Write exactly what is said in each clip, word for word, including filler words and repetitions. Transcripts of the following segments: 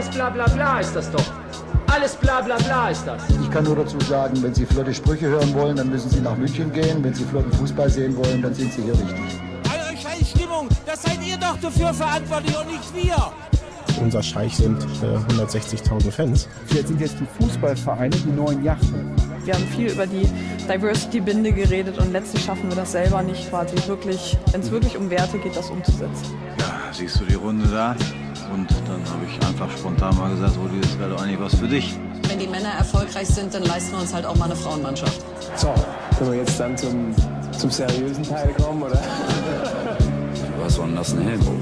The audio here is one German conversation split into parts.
alles bla bla bla ist das doch. Alles bla bla bla ist das. Ich kann nur dazu sagen, wenn Sie flotte Sprüche hören wollen, dann müssen Sie nach München gehen. Wenn Sie flotten Fußball sehen wollen, dann sind Sie hier richtig. Eure scheiß Stimmung, das seid ihr doch dafür verantwortlich und nicht wir. Unser Scheich sind äh, hundertsechzigtausend Fans. Jetzt sind jetzt die Fußballvereine die neuen Yachten. Wir haben viel über die Diversity-Binde geredet und letztlich schaffen wir das selber nicht quasi wirklich, wenn es wirklich um Werte geht, das umzusetzen. Ja, siehst du die Runde da? Und dann habe ich einfach spontan mal gesagt, Rudi, das wäre doch eigentlich was für dich. Wenn die Männer erfolgreich sind, dann leisten wir uns halt auch mal eine Frauenmannschaft. So, können wir jetzt dann zum, zum seriösen Teil kommen, oder? Was war denn das, ein Helm auf?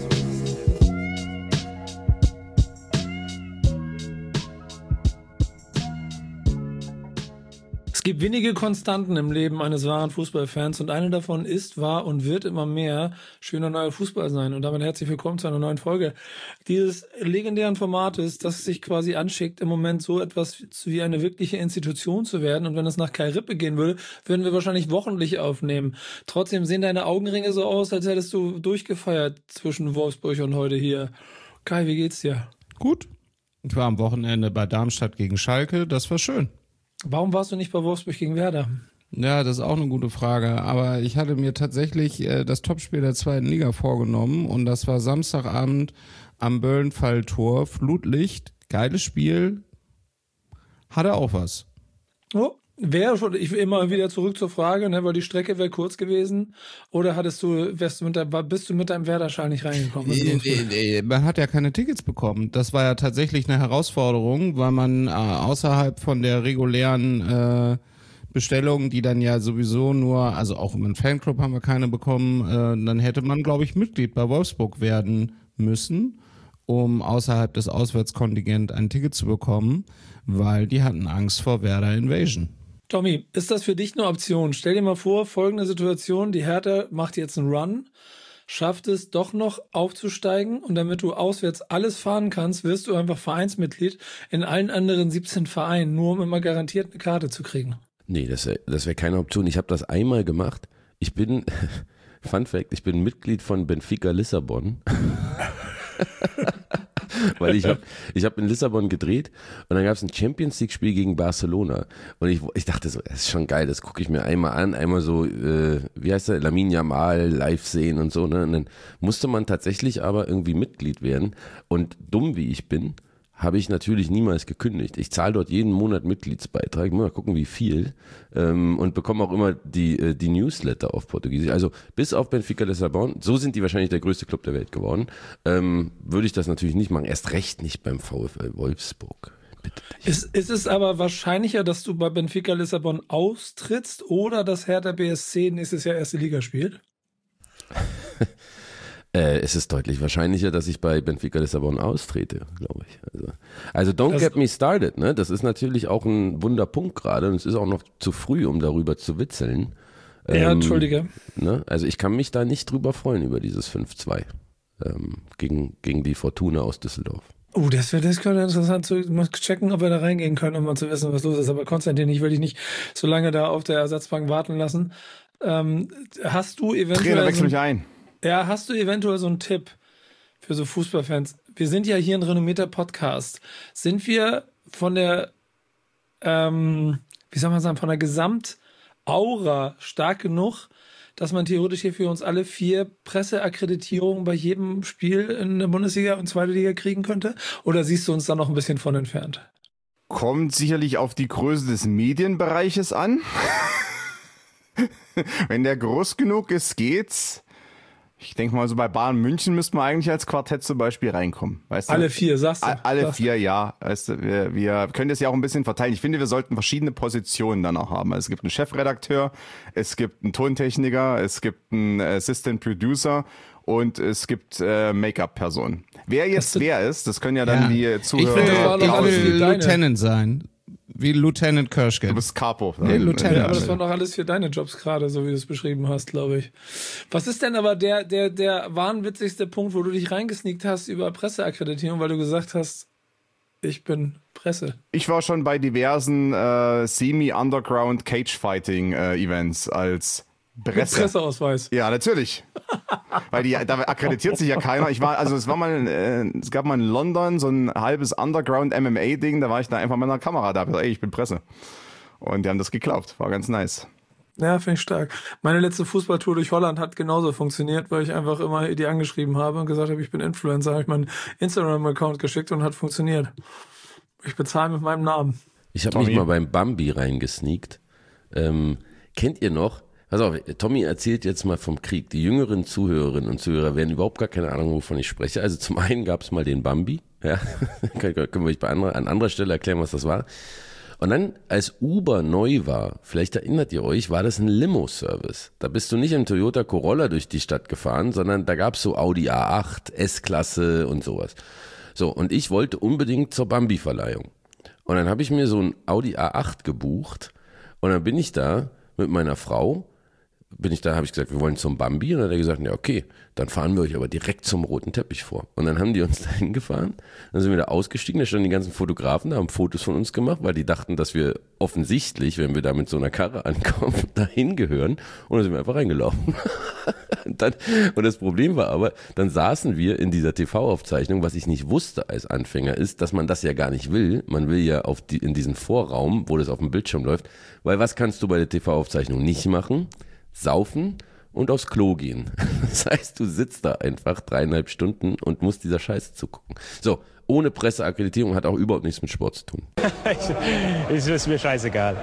Es gibt wenige Konstanten im Leben eines wahren Fußballfans und eine davon ist, war und wird immer mehr schöner neuer Fußball sein. Und damit herzlich willkommen zu einer neuen Folge dieses legendären Formates, das sich quasi anschickt, im Moment so etwas wie eine wirkliche Institution zu werden. Und wenn es nach Kai Rippe gehen würde, würden wir wahrscheinlich wochentlich aufnehmen. Trotzdem sehen deine Augenringe so aus, als hättest du durchgefeiert zwischen Wolfsburg und heute hier. Kai, wie geht's dir? Gut. Ich war am Wochenende bei Darmstadt gegen Schalke, das war schön. Warum warst du nicht bei Wolfsburg gegen Werder? Ja, das ist auch eine gute Frage, aber ich hatte mir tatsächlich äh, das Topspiel der zweiten Liga vorgenommen und das war Samstagabend am Böllenfalltor, Flutlicht, geiles Spiel, hatte auch was. Oh, wäre schon, ich will immer wieder zurück zur Frage, ne, weil die Strecke wäre kurz gewesen oder hattest du, wärst du mit der, bist du mit deinem Werder-Schal nicht reingekommen? Nee, nee, nee, man hat ja keine Tickets bekommen. Das war ja tatsächlich eine Herausforderung, weil man äh, außerhalb von der regulären äh, Bestellung, die dann ja sowieso nur, also auch im Fanclub haben wir keine bekommen, äh, dann hätte man, glaube ich, Mitglied bei Wolfsburg werden müssen, um außerhalb des Auswärtskontingents ein Ticket zu bekommen, weil die hatten Angst vor Werder Invasion. Tommy, ist das für dich eine Option? Stell dir mal vor, folgende Situation, die Hertha macht jetzt einen Run, schafft es doch noch aufzusteigen und damit du auswärts alles fahren kannst, wirst du einfach Vereinsmitglied in allen anderen siebzehn Vereinen, nur um immer garantiert eine Karte zu kriegen. Nee, das wäre das wär keine Option. Ich habe das einmal gemacht. Ich bin, Fun Fact, ich bin Mitglied von Benfica Lissabon. Weil ich habe ich hab in Lissabon gedreht und dann gab es ein Champions-League-Spiel gegen Barcelona und ich, ich dachte so, das ist schon geil, das gucke ich mir einmal an, einmal so, äh, wie heißt der, Lamine Yamal live sehen und so, ne? Und dann musste man tatsächlich aber irgendwie Mitglied werden und dumm wie ich bin, habe ich natürlich niemals gekündigt. Ich zahle dort jeden Monat Mitgliedsbeitrag, mal gucken wie viel, ähm, und bekomme auch immer die, äh, die Newsletter auf Portugiesisch. Also bis auf Benfica Lissabon, so sind die wahrscheinlich der größte Club der Welt geworden, ähm, würde ich das natürlich nicht machen, erst recht nicht beim VfL Wolfsburg. Bitte nicht. Ist, ist es aber wahrscheinlicher, dass du bei Benfica Lissabon austrittst oder dass Hertha B S C nächstes Jahr erste Liga spielt? Äh, es ist deutlich wahrscheinlicher, dass ich bei Benfica Lissabon austrete, glaube ich. Also, also don't das get me started, ne? Das ist natürlich auch ein Wunderpunkt gerade und es ist auch noch zu früh, um darüber zu witzeln. Ja, ähm, entschuldige. Ne? Also ich kann mich da nicht drüber freuen über dieses fünf zwei ähm, gegen, gegen die Fortuna aus Düsseldorf. Oh, das wäre das könnte interessant zu mal checken, ob wir da reingehen können, um mal zu wissen, was los ist. Aber Konstantin, ich will dich nicht so lange da auf der Ersatzbank warten lassen. Ähm, hast du eventuell... Trainer, wechsel so mich ein. Ja, hast du eventuell so einen Tipp für so Fußballfans? Wir sind ja hier ein renommierter Podcast. Sind wir von der, ähm, wie soll man sagen, von der Gesamtaura stark genug, dass man theoretisch hier für uns alle vier Presseakkreditierungen bei jedem Spiel in der Bundesliga und zweite Liga kriegen könnte? Oder siehst du uns da noch ein bisschen von entfernt? Kommt sicherlich auf die Größe des Medienbereiches an. Wenn der groß genug ist, geht's. Ich denke mal, so bei Bayern München müssten wir eigentlich als Quartett zum Beispiel reinkommen. Weißt du? Alle vier, sagst du? Alle sagst vier, ja. Weißt du, wir, wir können das ja auch ein bisschen verteilen. Ich finde, wir sollten verschiedene Positionen dann auch haben. Also es gibt einen Chefredakteur, es gibt einen Tontechniker, es gibt einen Assistant Producer und es gibt äh, Make-up-Personen. Wer jetzt wer ist, das können ja dann Ja. die Zuhörer... Ich will, war doch ich alles wie will deine. Lieutenant sein. Wie Lieutenant Kirschgen. Du bist Capo. Nee, Lieutenant. Ja, aber das waren doch alles für deine Jobs gerade, so wie du es beschrieben hast, glaube ich. Was ist denn aber der, der, der wahnwitzigste Punkt, wo du dich reingesneakt hast über Presseakkreditierung, weil du gesagt hast, ich bin Presse? Ich war schon bei diversen äh, Semi-Underground Cage-Fighting-Events als Presse. Mit Presseausweis. Ja, natürlich. Weil die, da akkreditiert sich ja keiner. Ich war, also es war mal, äh, es gab mal in London so ein halbes Underground-M M A-Ding, da war ich da einfach mit einer Kamera da. Ich gesagt, ey, ich bin Presse. Und die haben das geglaubt. War ganz nice. Ja, finde ich stark. Meine letzte Fußballtour durch Holland hat genauso funktioniert, weil ich einfach immer die angeschrieben habe und gesagt habe, ich bin Influencer. Habe ich meinen Instagram-Account geschickt und hat funktioniert. Ich bezahle mit meinem Namen. Ich habe mich mal beim Bambi reingesneakt. Ähm, kennt ihr noch? Pass auf, Tommy erzählt jetzt mal vom Krieg. Die jüngeren Zuhörerinnen und Zuhörer werden überhaupt gar keine Ahnung, wovon ich spreche. Also zum einen gab es mal den Bambi. Ja, können wir euch bei anderer, an anderer Stelle erklären, was das war. Und dann, als Uber neu war, vielleicht erinnert ihr euch, war das ein Limo-Service. Da bist du nicht im Toyota Corolla durch die Stadt gefahren, sondern da gab es so Audi A acht, S-Klasse und sowas. So, und ich wollte unbedingt zur Bambi-Verleihung. Und dann habe ich mir so ein Audi A acht gebucht und dann bin ich da mit meiner Frau, bin ich da, habe ich gesagt, wir wollen zum Bambi und dann hat er gesagt, ja okay, dann fahren wir euch aber direkt zum roten Teppich vor. Und dann haben die uns da hingefahren, dann sind wir da ausgestiegen, da standen die ganzen Fotografen, da haben Fotos von uns gemacht, weil die dachten, dass wir offensichtlich, wenn wir da mit so einer Karre ankommen, dahin gehören und dann sind wir einfach reingelaufen. und, dann, und das Problem war aber, dann saßen wir in dieser T V-Aufzeichnung, was ich nicht wusste als Anfänger ist, dass man das ja gar nicht will, man will ja auf die, in diesen Vorraum, wo das auf dem Bildschirm läuft, weil was kannst du bei der T V-Aufzeichnung nicht machen? Saufen und aufs Klo gehen. Das heißt, du sitzt da einfach dreieinhalb Stunden und musst dieser Scheiße zugucken. So, ohne Presseakkreditierung hat auch überhaupt nichts mit Sport zu tun. Ist, ist mir scheißegal.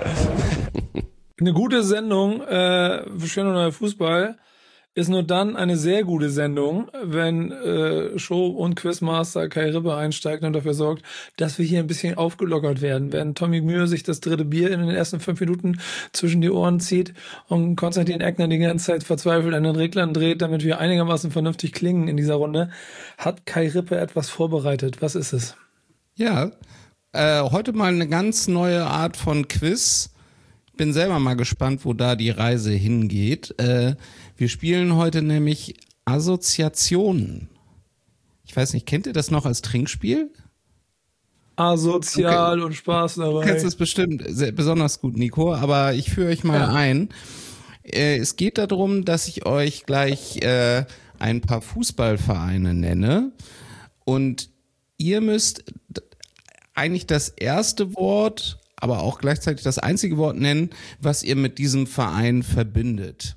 Eine gute Sendung äh, für Schön und Neuer Fußball ist nur dann eine sehr gute Sendung, wenn äh, Show- und Quizmaster Kai Rippe einsteigt und dafür sorgt, dass wir hier ein bisschen aufgelockert werden. Wenn Tommy Mühe sich das dritte Bier in den ersten fünf Minuten zwischen die Ohren zieht und Konstantin Eckner die ganze Zeit verzweifelt an den Reglern dreht, damit wir einigermaßen vernünftig klingen in dieser Runde, hat Kai Rippe etwas vorbereitet. Was ist es? Ja, äh, heute mal eine ganz neue Art von Quiz. Bin selber mal gespannt, wo da die Reise hingeht. Äh, wir spielen heute nämlich Assoziationen. Ich weiß nicht, kennt ihr das noch als Trinkspiel? Asozial okay. Und Spaß dabei. Du kennst es bestimmt sehr, besonders gut, Nico, aber ich führe euch mal ja. ein. Äh, es geht darum, dass ich euch gleich äh, ein paar Fußballvereine nenne und ihr müsst eigentlich das erste Wort, aber auch gleichzeitig das einzige Wort nennen, was ihr mit diesem Verein verbindet.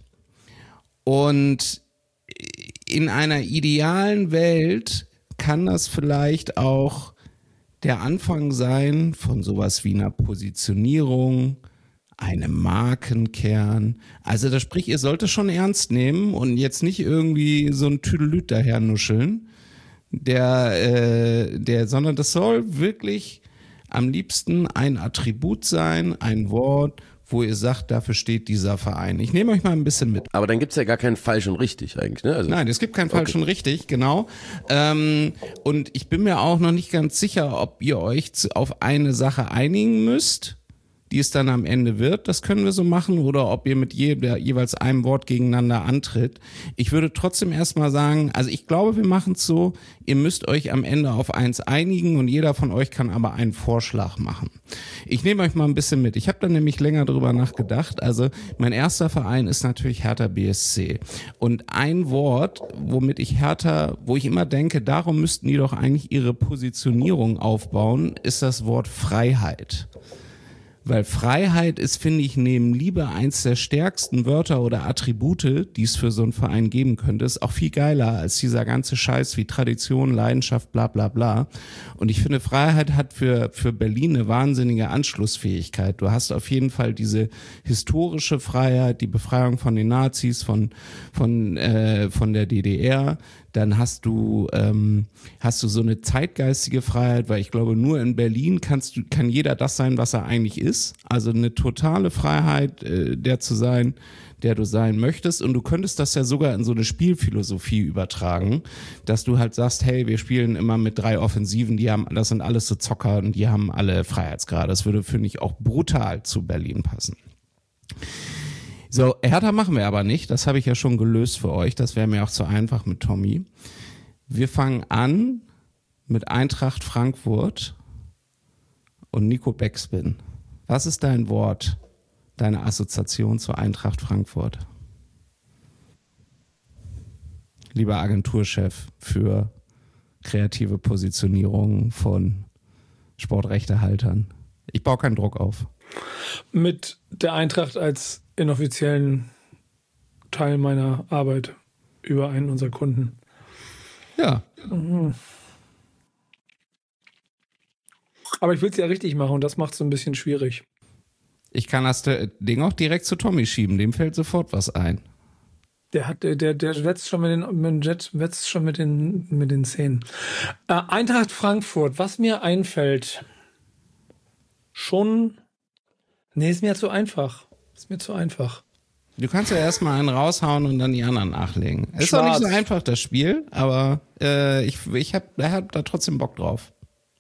Und in einer idealen Welt kann das vielleicht auch der Anfang sein von sowas wie einer Positionierung, einem Markenkern. Also das sprich, ihr solltet schon ernst nehmen und jetzt nicht irgendwie so ein Tüdelüt daher nuscheln, der, äh, der, sondern das soll wirklich am liebsten ein Attribut sein, ein Wort, wo ihr sagt, dafür steht dieser Verein. Ich nehme euch mal ein bisschen mit. Aber dann gibt's ja gar keinen falsch und richtig eigentlich, ne? Also Nein, es gibt keinen falsch okay. und richtig, genau. Ähm, und ich bin mir auch noch nicht ganz sicher, ob ihr euch zu, auf eine Sache einigen müsst, die es dann am Ende wird. Das können wir so machen. Oder ob ihr mit je, der, jeweils einem Wort gegeneinander antritt. Ich würde trotzdem erstmal sagen, also ich glaube, wir machen es so, ihr müsst euch am Ende auf eins einigen und jeder von euch kann aber einen Vorschlag machen. Ich nehme euch mal ein bisschen mit. Ich habe da nämlich länger drüber nachgedacht. Also mein erster Verein ist natürlich Hertha B S C. Und ein Wort, womit ich Hertha, wo ich immer denke, darum müssten die doch eigentlich ihre Positionierung aufbauen, ist das Wort Freiheit. Weil Freiheit ist, finde ich, neben Liebe eins der stärksten Wörter oder Attribute, die es für so einen Verein geben könnte. Ist auch viel geiler als dieser ganze Scheiß wie Tradition, Leidenschaft, bla bla bla. Und ich finde, Freiheit hat für für Berlin eine wahnsinnige Anschlussfähigkeit. Du hast auf jeden Fall diese historische Freiheit, die Befreiung von den Nazis, von von äh, von der D D R. Dann hast du ähm, hast du so eine zeitgeistige Freiheit, weil ich glaube, nur in Berlin kannst du kann jeder das sein, was er eigentlich ist. Also eine totale Freiheit, äh, der zu sein, der du sein möchtest. Und du könntest das ja sogar in so eine Spielphilosophie übertragen, dass du halt sagst, hey, wir spielen immer mit drei Offensiven, die haben, das sind alles so Zocker und die haben alle Freiheitsgrade. Das würde, finde ich, auch brutal zu Berlin passen. So, Hertha machen wir aber nicht. Das habe ich ja schon gelöst für euch. Das wäre mir auch zu einfach mit Tommy. Wir fangen an mit Eintracht Frankfurt und Nico Backspin. Was ist dein Wort, deine Assoziation zur Eintracht Frankfurt? lieber Agenturchef für kreative Positionierung von Sportrechtehaltern. Ich baue keinen Druck auf. Mit der Eintracht als inoffiziellen Teil meiner Arbeit über einen unserer Kunden. Ja. Mhm. Aber ich will es ja richtig machen und das macht es so ein bisschen schwierig. Ich kann das Ding auch direkt zu Tommy schieben, dem fällt sofort was ein. Der hat, der, der wetzt schon mit den, mit, wetzt schon mit den, mit den Zähnen. Äh, Eintracht Frankfurt, was mir einfällt, schon, nee, ist mir zu einfach. Ist mir zu einfach. Du kannst ja erstmal einen raushauen und dann die anderen nachlegen. Ist Schwarz. Auch nicht so einfach, das Spiel, aber äh, ich, ich hab, hab da trotzdem Bock drauf.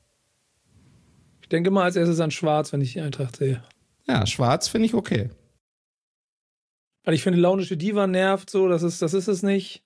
Ich denke mal als erstes an Schwarz, wenn ich die Eintracht sehe. Ja, Schwarz finde ich okay. Weil ich finde, launische Diva nervt so, das ist, das ist es nicht.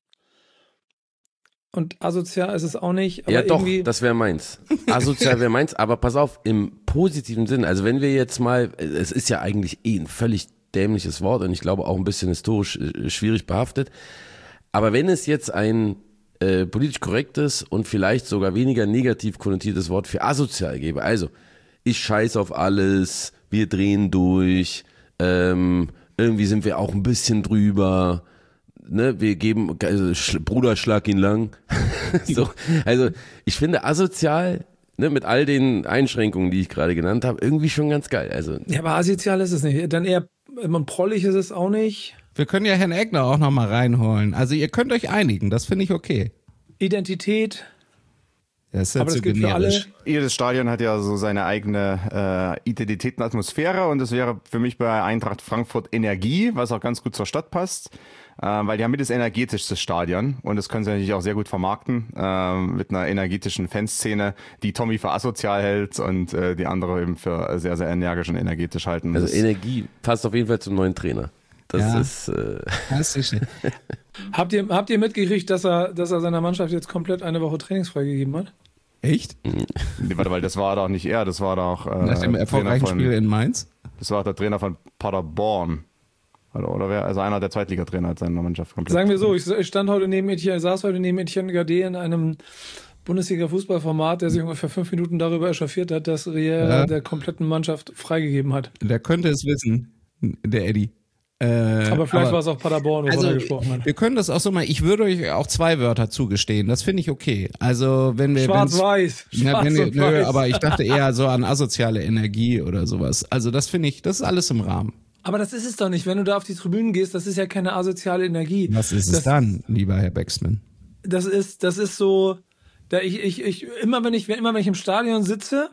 Und asozial ist es auch nicht. Aber ja doch, irgendwie das wäre meins. Asozial wäre meins, aber pass auf, im positiven Sinn. Also wenn wir jetzt mal, es ist ja eigentlich eh ein völlig dämliches Wort und ich glaube auch ein bisschen historisch äh, schwierig behaftet. Aber wenn es jetzt ein äh, politisch korrektes und vielleicht sogar weniger negativ konnotiertes Wort für asozial gäbe, also ich scheiß auf alles, wir drehen durch, ähm, irgendwie sind wir auch ein bisschen drüber, ne, wir geben, also, Sch- Bruder, schlag ihn lang. So, also ich finde asozial, ne, mit all den Einschränkungen, die ich gerade genannt habe, irgendwie schon ganz geil. Also, ja, aber asozial ist es nicht. Dann eher, man prollig ist es auch nicht. Wir können ja Herrn Egner auch noch mal reinholen. Also ihr könnt euch einigen, das finde ich okay. Identität. Das ist ja Aber zu das gilt für alle. generisch. Jedes Stadion hat ja so seine eigene äh, Identität und Atmosphäre und das wäre für mich bei Eintracht Frankfurt Energie, was auch ganz gut zur Stadt passt, äh, weil die haben mit das energetischste Stadion und das können sie natürlich auch sehr gut vermarkten äh, mit einer energetischen Fanszene, die Tommy für asozial hält und äh, die andere eben für sehr, sehr energisch und energetisch halten. also Das- Energie passt auf jeden Fall zum neuen Trainer. Das Ja. ist, äh, Das ist nicht. Habt ihr, habt ihr mitgekriegt, dass er, dass er seiner Mannschaft jetzt komplett eine Woche trainingsfrei gegeben hat? Echt? Nee, warte, weil das war doch nicht er, das war doch äh, Nach dem erfolgreichen Trainer von, Spiel in Mainz? Das war der Trainer von Paderborn. Oder, oder wer? Also einer der Zweitligatrainer hat seine Mannschaft komplett. Sagen wir so, ich ich stand heute neben Etienne, saß heute neben Etienne Gade in einem Bundesliga-Fußballformat, der sich ungefähr fünf Minuten darüber echauffiert hat, dass Riera Ja. der kompletten Mannschaft freigegeben hat. Der könnte es wissen, der Eddie. Äh, Aber vielleicht war es auch Paderborn, wovon also, er gesprochen hat. wir können das auch so mal, ich würde euch auch zwei Wörter zugestehen, das finde ich okay. Also wenn wir... wenn's- Schwarz-Weiß. Ja, wenn, Schwarz und nö, Weiß. aber ich dachte eher so an asoziale Energie oder sowas. Also das finde ich, das ist alles im Rahmen. Aber das ist es doch nicht. Wenn du da auf die Tribünen gehst, das ist ja keine asoziale Energie. Was ist das, es dann, lieber Herr Baxman? Das ist, das ist so, da ich, ich, ich, immer wenn ich, immer wenn ich im Stadion sitze,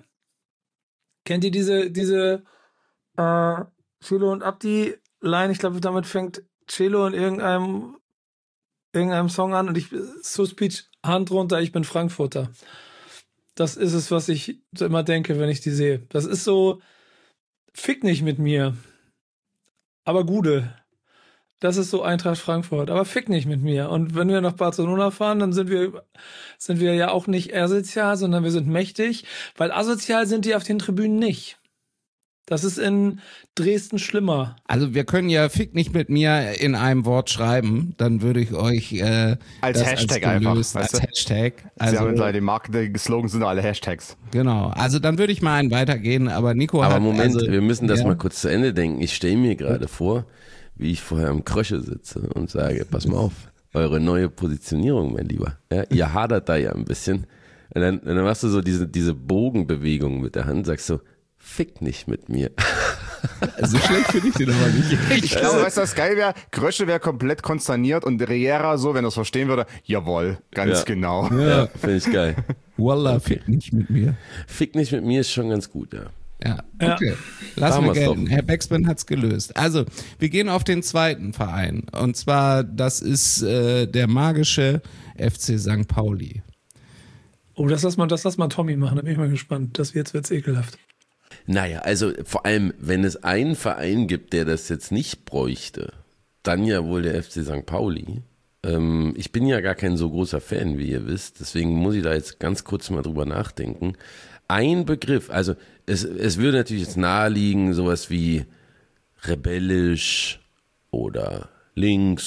kennt ihr diese, diese, äh, Chelo und Abdi Line? Ich glaube, damit fängt Chelo in irgendeinem, irgendeinem Song an und ich, so Speech, Hand runter, ich bin Frankfurter. Das ist es, was ich so immer denke, wenn ich die sehe. Das ist so, fick nicht mit mir. Aber Gude. Das ist so Eintracht Frankfurt. Aber fick nicht mit mir. Und wenn wir nach Barcelona fahren, dann sind wir, sind wir ja auch nicht asozial, sondern wir sind mächtig, weil asozial sind die auf den Tribünen nicht. Das ist in Dresden schlimmer. Also wir können ja Fick nicht mit mir in einem Wort schreiben, dann würde ich euch äh, Als das Hashtag als gelöst, einfach, als weißt du? Hashtag. Sie Also haben seine Marketing-Slogans sind alle Hashtags. genau. Also dann würde ich mal einen weitergehen, aber Nico aber hat Moment, also, wir müssen das ja. mal kurz zu Ende denken. Ich stelle mir gerade vor, wie ich vorher am Kröche sitze und sage, pass mal auf, eure neue Positionierung, mein Lieber. Ja, ihr hadert da ja ein bisschen. Und dann, und dann machst du so diese, diese Bogenbewegung mit der Hand, sagst so, fick nicht mit mir. So schlecht finde ich den aber nicht. Ich glaube, weißt du, was geil wäre? Grösche wäre komplett konsterniert und Riera so, wenn er es verstehen würde, jawohl, ganz Ja. genau. Ja, finde ich geil. Wallah, Fick nicht mit mir. Fick nicht mit mir ist schon ganz gut, ja. Ja, Ja. okay. Lassen Machen wir wir's gelten. doch. Herr Baxman hat's gelöst. Also, wir gehen auf den zweiten Verein. Und zwar, das ist äh, der magische F C Sankt Pauli. Oh, das lass mal, das lass mal Tommy machen, da bin ich mal gespannt. Das jetzt wird's ekelhaft. Naja, also vor allem, wenn es einen Verein gibt, der das jetzt nicht bräuchte, dann ja wohl der F C Sankt Pauli. Ähm, ich bin ja gar kein so großer Fan, wie ihr wisst, deswegen muss ich da jetzt ganz kurz mal drüber nachdenken. Ein Begriff, also es, es würde natürlich jetzt naheliegen, sowas wie rebellisch oder links,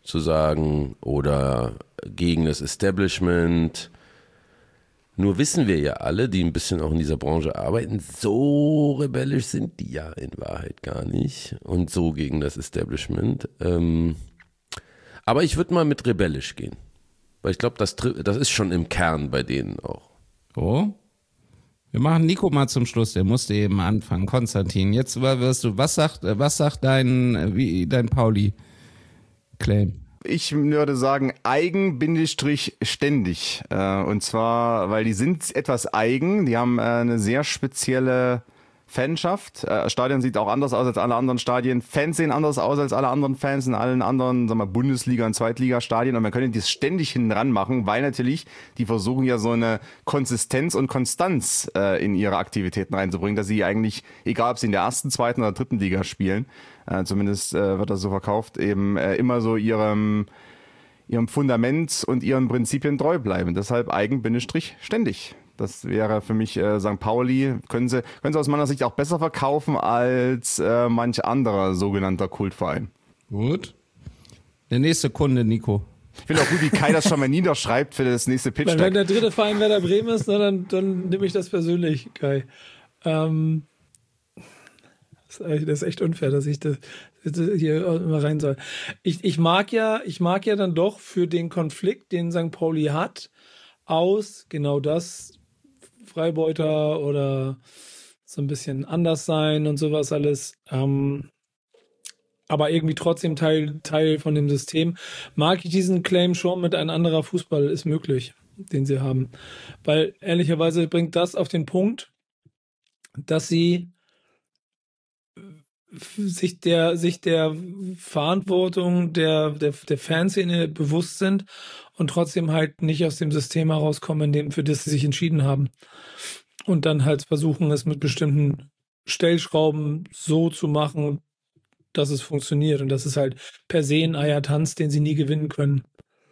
zu sagen oder gegen das Establishment. Nur wissen wir ja alle, die ein bisschen auch in dieser Branche arbeiten, so rebellisch sind die ja in Wahrheit gar nicht und so gegen das Establishment. Ähm, aber ich würde mal mit rebellisch gehen, weil ich glaube, das, das ist schon im Kern bei denen auch. Oh. Wir machen Nico mal zum Schluss, der musste eben anfangen. Konstantin, jetzt wirst du, was sagt, was sagt dein, wie, dein Pauli-Claim? Ich würde sagen eigen-ständig. Äh, und zwar, weil die sind etwas eigen, die haben äh, eine sehr spezielle Fanschaft. Äh, Stadion sieht auch anders aus als alle anderen Stadien. Fans sehen anders aus als alle anderen Fans in allen anderen, sagen wir, Bundesliga- und Zweitligastadien. Und man könnte das ständig hinten ran machen, weil natürlich die versuchen ja so eine Konsistenz und Konstanz äh, in ihre Aktivitäten reinzubringen, dass sie eigentlich, egal ob sie in der ersten, zweiten oder dritten Liga spielen, äh, zumindest äh, wird das so verkauft, eben äh, immer so ihrem, ihrem Fundament und ihren Prinzipien treu bleiben. Deshalb eigen-ständig. Das wäre für mich äh, Sankt Pauli. Können sie, können sie aus meiner Sicht auch besser verkaufen als äh, manch anderer sogenannter Kultverein. Gut. Der nächste Kunde, Nico. Ich finde auch gut, wie Kai das schon mal niederschreibt für das nächste Pitch. Wenn der dritte Verein Werder Bremen ist, na, dann, dann nehme ich das persönlich, Kai. Ähm, das, ist echt, das ist echt unfair, dass ich das, das hier immer rein soll. Ich, ich mag ja, ich mag ja dann doch für den Konflikt, den Sankt Pauli hat, aus genau das Freibeuter oder so ein bisschen anders sein und sowas alles, ähm, aber irgendwie trotzdem Teil, Teil von dem System, mag ich diesen Claim schon mit ein anderer Fußball ist möglich, den sie haben. Weil ehrlicherweise bringt das auf den Punkt, dass sie sich der, sich der Verantwortung der, der, der Fanszene bewusst sind und trotzdem halt nicht aus dem System herauskommen, in dem, für das sie sich entschieden haben. Und dann halt versuchen, es mit bestimmten Stellschrauben so zu machen, dass es funktioniert. Und das ist halt per se ein Eiertanz, den sie nie gewinnen können.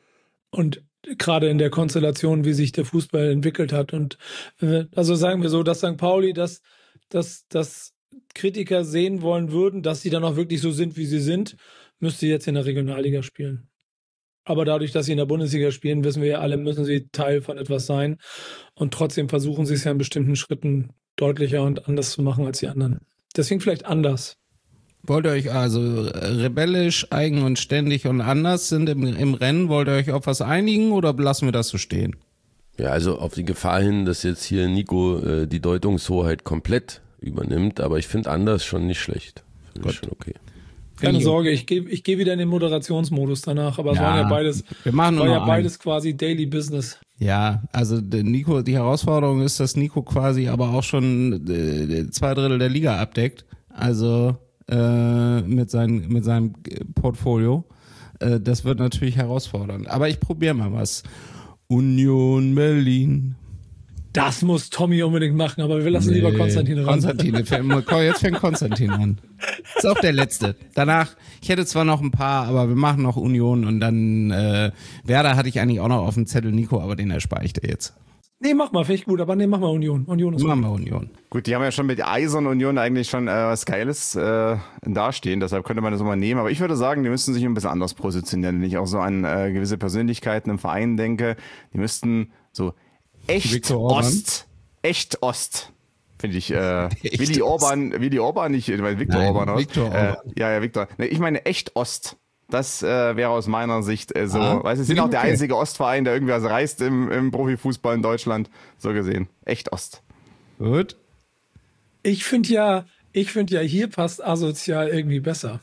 Und gerade in der Konstellation, wie sich der Fußball entwickelt hat. Und also sagen wir so, dass Sankt Pauli, dass, dass, dass Kritiker sehen wollen würden, dass sie dann auch wirklich so sind, wie sie sind, müsste jetzt in der Regionalliga spielen. Aber dadurch, dass sie in der Bundesliga spielen, wissen wir ja alle, müssen sie Teil von etwas sein. Und trotzdem versuchen sie es ja in bestimmten Schritten deutlicher und anders zu machen als die anderen. Deswegen vielleicht anders. Wollt ihr euch also rebellisch, eigen und ständig und anders sind im, im Rennen, wollt ihr euch auf was einigen oder lassen wir das so stehen? Ja, also auf die Gefahr hin, dass jetzt hier Nico äh, die Deutungshoheit komplett übernimmt, aber ich finde anders schon nicht schlecht. Finde ich schon okay. Keine Sorge, ich gehe ich geh wieder in den Moderationsmodus danach, aber es ja, war ja beides, wir machen nur war ja noch beides einen. quasi Daily Business. Ja, also der Nico, die Herausforderung ist, dass Nico quasi aber auch schon äh, zwei Drittel der Liga abdeckt, also äh, mit, sein, mit seinem Portfolio. Äh, das wird natürlich herausfordernd, aber ich probiere mal was. Union Berlin. Das muss Tommy unbedingt machen, aber wir lassen nee, lieber Konstantin ran. Konstantin, jetzt fängt Konstantin an. Ist auch der letzte. Danach, ich hätte zwar noch ein paar, aber wir machen noch Union und dann äh, Werder hatte ich eigentlich auch noch auf dem Zettel, Nico, aber den erspare ich dir jetzt. Nee, mach mal, finde ich gut, aber nee, mach mal Union. Union ist Machen wir Union. Gut, die haben ja schon mit Eisern Union eigentlich schon äh, was Geiles äh, dastehen, deshalb könnte man das mal nehmen. Aber ich würde sagen, die müssten sich ein bisschen anders positionieren. Wenn ich auch so an äh, gewisse Persönlichkeiten im Verein denke, die müssten so echt Ost, echt Ost, finde ich. Äh, Willi Orban, Willi Orban nicht, weil Viktor Nein, Orban. Viktor äh, Orban. Ja, ja, Viktor. Nee, ich meine echt Ost. Das äh, wäre aus meiner Sicht äh, so, ah, weißt du, sie sind auch der okay. einzige Ostverein, der irgendwie was reißt im, im Profifußball in Deutschland. So gesehen. Echt Ost. Gut. Ich finde ja, ich finde ja, hier passt asozial irgendwie besser.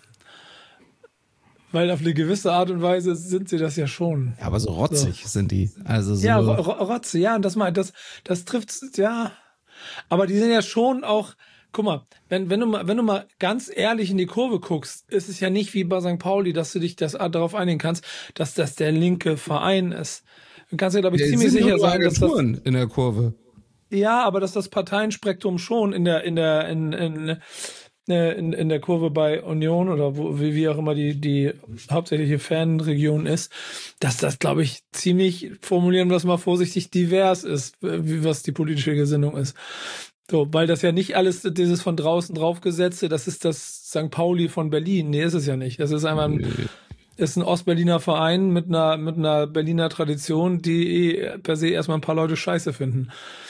Weil auf eine gewisse Art und Weise sind sie das ja schon. Ja, aber so rotzig so. sind die. Also so. Ja, Rotze, ja, und das mal, das, das trifft, ja. Aber die sind ja schon auch, guck mal, wenn, wenn du mal, wenn du mal ganz ehrlich in die Kurve guckst, ist es ja nicht wie bei Sankt Pauli, dass du dich das darauf einigen kannst, dass das der linke Verein ist. Du kannst ja, glaube ich, ja, ziemlich sicher sein, dass das in der Kurve. Ja, aber dass das Parteienspektrum schon in der, in der, in, in, in, in der Kurve bei Union oder wo, wie, wie auch immer die, die hauptsächliche Fanregion ist, dass das, glaube ich, ziemlich, formulieren wir es mal vorsichtig, divers ist, wie was die politische Gesinnung ist. So, weil das ja nicht alles dieses von draußen draufgesetzte, das ist das Sankt Pauli von Berlin. Nee, ist es ja nicht. Das ist einmal ein, ist ein Ostberliner Verein mit einer, mit einer Berliner Tradition, die eh per se erstmal ein paar Leute scheiße finden.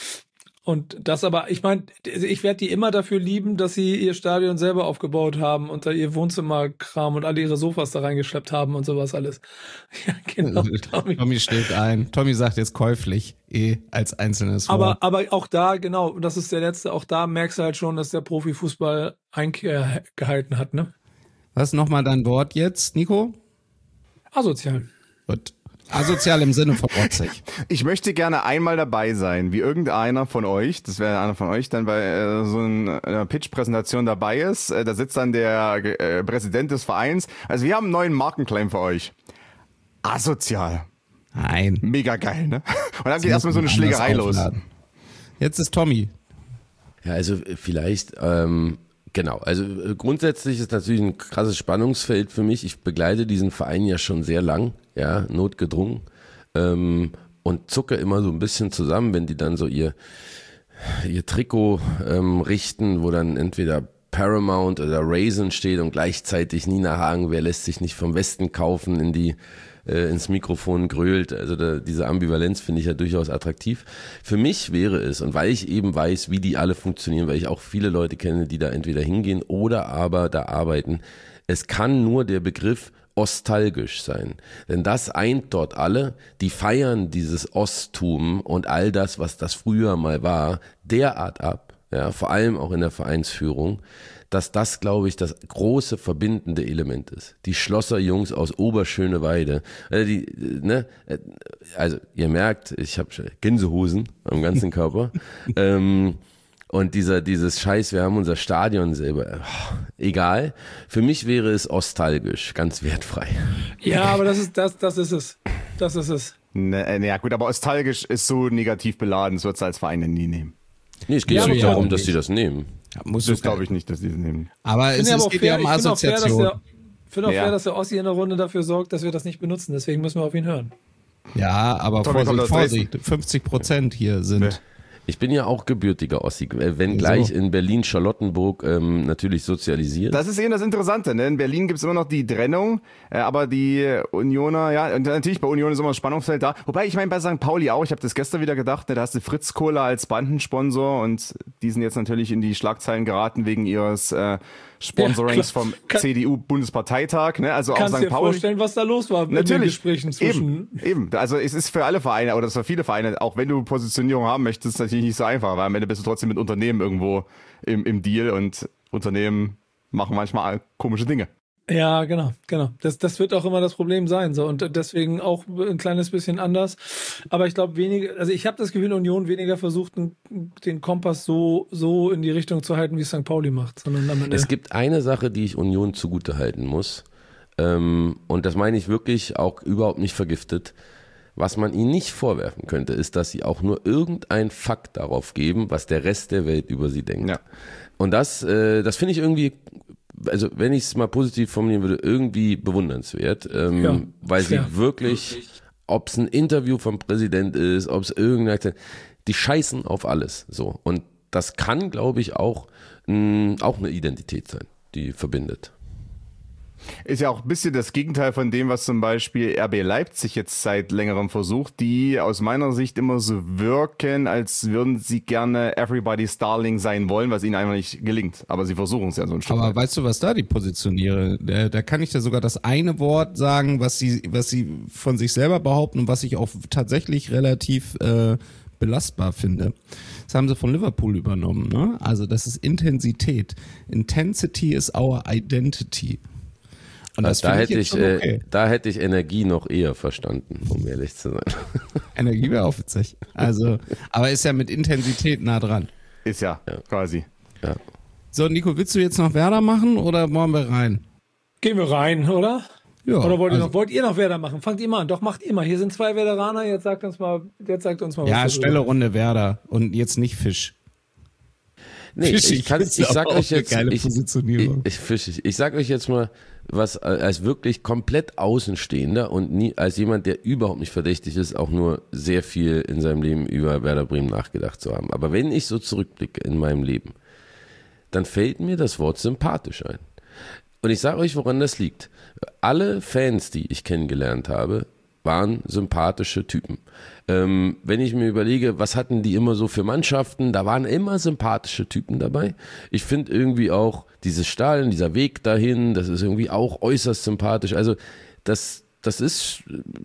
Und das aber, ich meine, ich werde die immer dafür lieben, dass sie ihr Stadion selber aufgebaut haben und da ihr Wohnzimmerkram und alle ihre Sofas da reingeschleppt haben und sowas alles. Ja, genau. Tommy, Tommy schlägt ein. Tommy sagt jetzt käuflich, eh als einzelnes Wort. Aber, aber auch da, genau, das ist der letzte, auch da merkst du halt schon, dass der Profifußball Einkehr gehalten hat, ne? Was ist nochmal dein Wort jetzt, Nico? Asozial. Gut. Asozial im Sinne von rotzig. Ich möchte gerne einmal dabei sein, wie irgendeiner von euch, das wäre einer von euch, dann bei äh, so einer Pitch-Präsentation dabei ist. Äh, da sitzt dann der äh, Präsident des Vereins. Also wir haben einen neuen Markenclaim für euch. Asozial. Nein. Mega geil, ne? Und dann geht erstmal so eine Schlägerei los. Jetzt ist Tommy. Ja, also vielleicht, ähm, genau, also grundsätzlich ist natürlich ein krasses Spannungsfeld für mich. Ich begleite diesen Verein ja schon sehr lang, ja, notgedrungen, ähm, und zucke immer so ein bisschen zusammen, wenn die dann so ihr, ihr Trikot ähm, richten, wo dann entweder Paramount oder Raisin steht und gleichzeitig Nina Hagen, wer lässt sich nicht vom Westen kaufen, in die äh, ins Mikrofon grölt. Also da, diese Ambivalenz finde ich ja durchaus attraktiv. Für mich wäre es, und weil ich eben weiß, wie die alle funktionieren, weil ich auch viele Leute kenne, die da entweder hingehen oder aber da arbeiten, es kann nur der Begriff ostalgisch sein. Denn das eint dort alle, die feiern dieses Osttum und all das, was das früher mal war, derart ab, ja, vor allem auch in der Vereinsführung, dass das, glaube ich, das große verbindende Element ist. Die Schlosserjungs aus Oberschöneweide, also, die, ne, also ihr merkt, ich habe Gänsehosen am ganzen Körper, ähm, und dieser, dieses Scheiß, wir haben unser Stadion selber, egal. Für mich wäre es ostalgisch, ganz wertfrei. Ja, aber das ist, das, das ist es. Das ist es. Naja, ne, gut, aber ostalgisch ist so negativ beladen, das wird es als Verein nie nehmen. Nee, es geht ja nicht darum, dass sie das nehmen. Ja, muss das glaube ich nicht, dass sie das nehmen. Aber es, es geht ja um Assoziation. Ich finde auch fair, dass der Ossi in der Runde dafür sorgt, dass wir das nicht benutzen. Deswegen müssen wir auf ihn hören. Ja, aber Tommy, Vorsicht, Vorsicht, fünfzig Prozent hier sind... Nee. Ich bin ja auch gebürtiger Ossi, wenn gleich in Berlin-Charlottenburg ähm, natürlich sozialisiert. Das ist eben das Interessante, ne? In Berlin gibt's immer noch die Trennung, äh, aber die Unioner, ja, und natürlich bei Union ist immer das Spannungsfeld da. Wobei, ich meine, bei Sankt Pauli auch, ich habe das gestern wieder gedacht, ne, da hast du Fritz Kohler als Bandensponsor und die sind jetzt natürlich in die Schlagzeilen geraten wegen ihres äh, Sponsorings ja, vom Kann, C D U-Bundesparteitag, ne? Also auch Sankt Pauli. Kannst dir vorstellen, was da los war natürlich, in den Gesprächen zwischen... Eben, eben, also es ist für alle Vereine, oder für viele Vereine, auch wenn du Positionierung haben möchtest, natürlich nicht so einfach, weil am Ende bist du trotzdem mit Unternehmen irgendwo im, im Deal und Unternehmen machen manchmal komische Dinge. Ja, genau, genau. Das, das wird auch immer das Problem sein, so, und deswegen auch ein kleines bisschen anders. Aber ich glaube, weniger, also ich habe das Gefühl, Union weniger versucht, den Kompass so, so in die Richtung zu halten, wie es Sankt Pauli macht, sondern am Ende. Es gibt eine Sache, die ich Union zugute halten muss, ähm, und das meine ich wirklich auch überhaupt nicht vergiftet. Was man ihnen nicht vorwerfen könnte, ist, dass sie auch nur irgendein Fakt darauf geben, was der Rest der Welt über sie denkt. Ja. Und das, äh, das finde ich irgendwie, also wenn ich es mal positiv formulieren würde, irgendwie bewundernswert, ähm, ja, weil sie ja. wirklich, ob es ein Interview vom Präsident ist, ob es irgendein, die scheißen auf alles, so. Und das kann, glaube ich, auch, mh, auch eine Identität sein, die verbindet. Ist ja auch ein bisschen das Gegenteil von dem, was zum Beispiel R B Leipzig jetzt seit längerem versucht, die aus meiner Sicht immer so wirken, als würden sie gerne Everybody's Darling sein wollen, was ihnen einfach nicht gelingt. Aber sie versuchen es ja so ein Stück Aber weit. Weißt du, was da die positioniere? Da, da kann ich dir sogar das eine Wort sagen, was sie, was sie von sich selber behaupten und was ich auch tatsächlich relativ äh, belastbar finde. Das haben sie von Liverpool übernommen, ne? Also das ist Intensität. Intensity is our identity. Und das da, hätte ich, okay. äh, da hätte ich Energie noch eher verstanden, um ehrlich zu sein. Energie wäre auch witzig. Also, aber ist ja mit Intensität nah dran. Ist ja, ja. quasi. Ja. So, Nico, willst du jetzt noch Werder machen oder wollen wir rein? Gehen wir rein, oder? Ja. Oder wollt ihr, also, noch, wollt ihr noch Werder machen? Fangt ihr mal an. Doch, macht ihr mal. Hier sind zwei Veteraner. Jetzt sagt uns mal, jetzt sagt uns mal ja, was. Ja, schnelle Runde Werder und jetzt nicht Fisch. Nee, Fischig, ich, kann, ich sag euch jetzt, geile ich, Positionierung. Ich, ich, fischig. Ich sag euch jetzt mal, was als wirklich komplett Außenstehender und nie, als jemand, der überhaupt nicht verdächtig ist, auch nur sehr viel in seinem Leben über Werder Bremen nachgedacht zu haben. Aber wenn ich so zurückblicke in meinem Leben, dann fällt mir das Wort sympathisch ein. Und ich sage euch, woran das liegt. Alle Fans, die ich kennengelernt habe, waren sympathische Typen. Ähm, wenn ich mir überlege, was hatten die immer so für Mannschaften, da waren immer sympathische Typen dabei. Ich finde irgendwie auch dieses Stadion, dieser Weg dahin, das ist irgendwie auch äußerst sympathisch. Also das, das ist,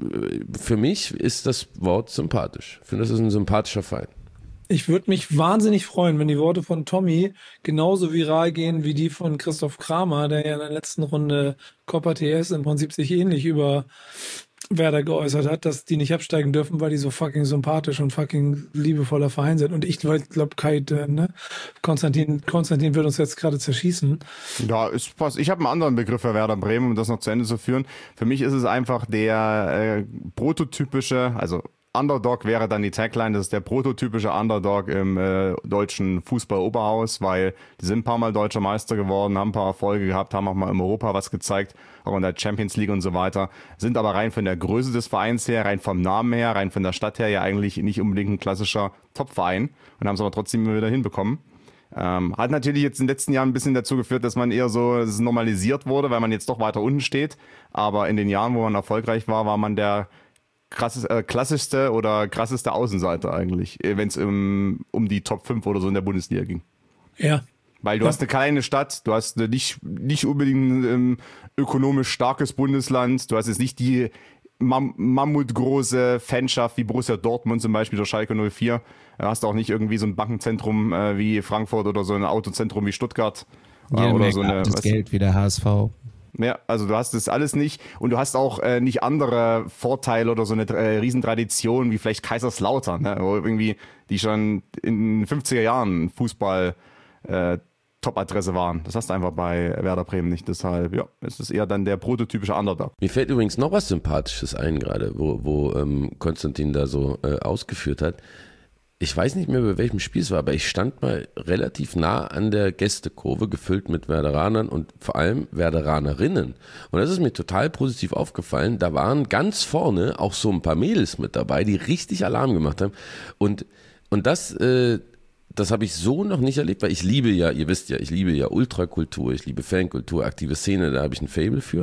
für mich ist das Wort sympathisch. Ich finde, das ist ein sympathischer Verein. Ich würde mich wahnsinnig freuen, wenn die Worte von Tommy genauso viral gehen wie die von Christoph Kramer, der ja in der letzten Runde Copa T S im Prinzip sich ähnlich über Werder geäußert hat, dass die nicht absteigen dürfen, weil die so fucking sympathisch und fucking liebevoller Verein sind. Und ich glaube, Kai, ne? Konstantin, Konstantin wird uns jetzt gerade zerschießen. Ja, ist was. Ich habe einen anderen Begriff für Werder Bremen, um das noch zu Ende zu führen. Für mich ist es einfach der äh, prototypische, also Underdog wäre dann die Tagline, das ist der prototypische Underdog im äh, deutschen Fußball-Oberhaus, weil die sind ein paar Mal deutscher Meister geworden, haben ein paar Erfolge gehabt, haben auch mal im Europa was gezeigt, auch in der Champions League und so weiter, sind aber rein von der Größe des Vereins her, rein vom Namen her, rein von der Stadt her ja eigentlich nicht unbedingt ein klassischer Top-Verein und haben es aber trotzdem immer wieder hinbekommen. Ähm, hat natürlich jetzt in den letzten Jahren ein bisschen dazu geführt, dass man eher so dass es normalisiert wurde, weil man jetzt doch weiter unten steht, aber in den Jahren, wo man erfolgreich war, war man der krasses, äh, klassischste oder krasseste Außenseiter eigentlich, wenn es um, um die Top fünf oder so in der Bundesliga ging. Ja. Weil du ja. hast eine kleine Stadt, du hast nicht, nicht unbedingt ein ähm, ökonomisch starkes Bundesland, du hast jetzt nicht die Mam- mammutgroße Fanschaft wie Borussia Dortmund zum Beispiel, der Schalke null vier. Du hast auch nicht irgendwie so ein Bankenzentrum äh, wie Frankfurt oder so ein Autozentrum wie Stuttgart. Äh, ja, oder so eine, das Geld wie der H S V. Ja, also du hast das alles nicht und du hast auch äh, nicht andere Vorteile oder so eine äh, Riesentradition wie vielleicht Kaiserslautern, ne? Wo irgendwie die schon in den fünfziger Jahren Fußball äh, Top-Adresse waren. Das hast du einfach bei Werder Bremen nicht, deshalb ja, es ist eher dann der prototypische Underdog. Mir fällt übrigens noch was Sympathisches ein gerade, wo, wo ähm, Konstantin da so äh, ausgeführt hat. Ich weiß nicht mehr, bei welchem Spiel es war, aber ich stand mal relativ nah an der Gästekurve, gefüllt mit Werderanern und vor allem Werderanerinnen. Und das ist mir total positiv aufgefallen. Da waren ganz vorne auch so ein paar Mädels mit dabei, die richtig Alarm gemacht haben. Und, und das, äh, das habe ich so noch nicht erlebt, weil ich liebe ja, ihr wisst ja, ich liebe ja Ultrakultur, ich liebe Fankultur, aktive Szene, da habe ich ein Faible für.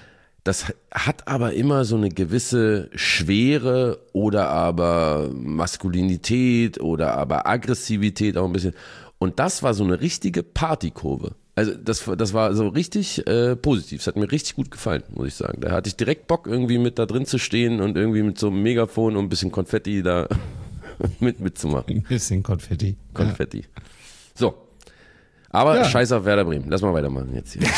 Das hat aber immer so eine gewisse Schwere oder aber Maskulinität oder aber Aggressivität auch ein bisschen. Und das war so eine richtige Partykurve. Also das, das war so richtig äh, positiv. Das hat mir richtig gut gefallen, muss ich sagen. Da hatte ich direkt Bock, irgendwie mit da drin zu stehen und irgendwie mit so einem Megafon und ein bisschen Konfetti da mit mitzumachen. Ein bisschen Konfetti. Konfetti. Ja. So. Aber ja. Scheiß auf Werder Bremen. Lass mal weitermachen jetzt hier.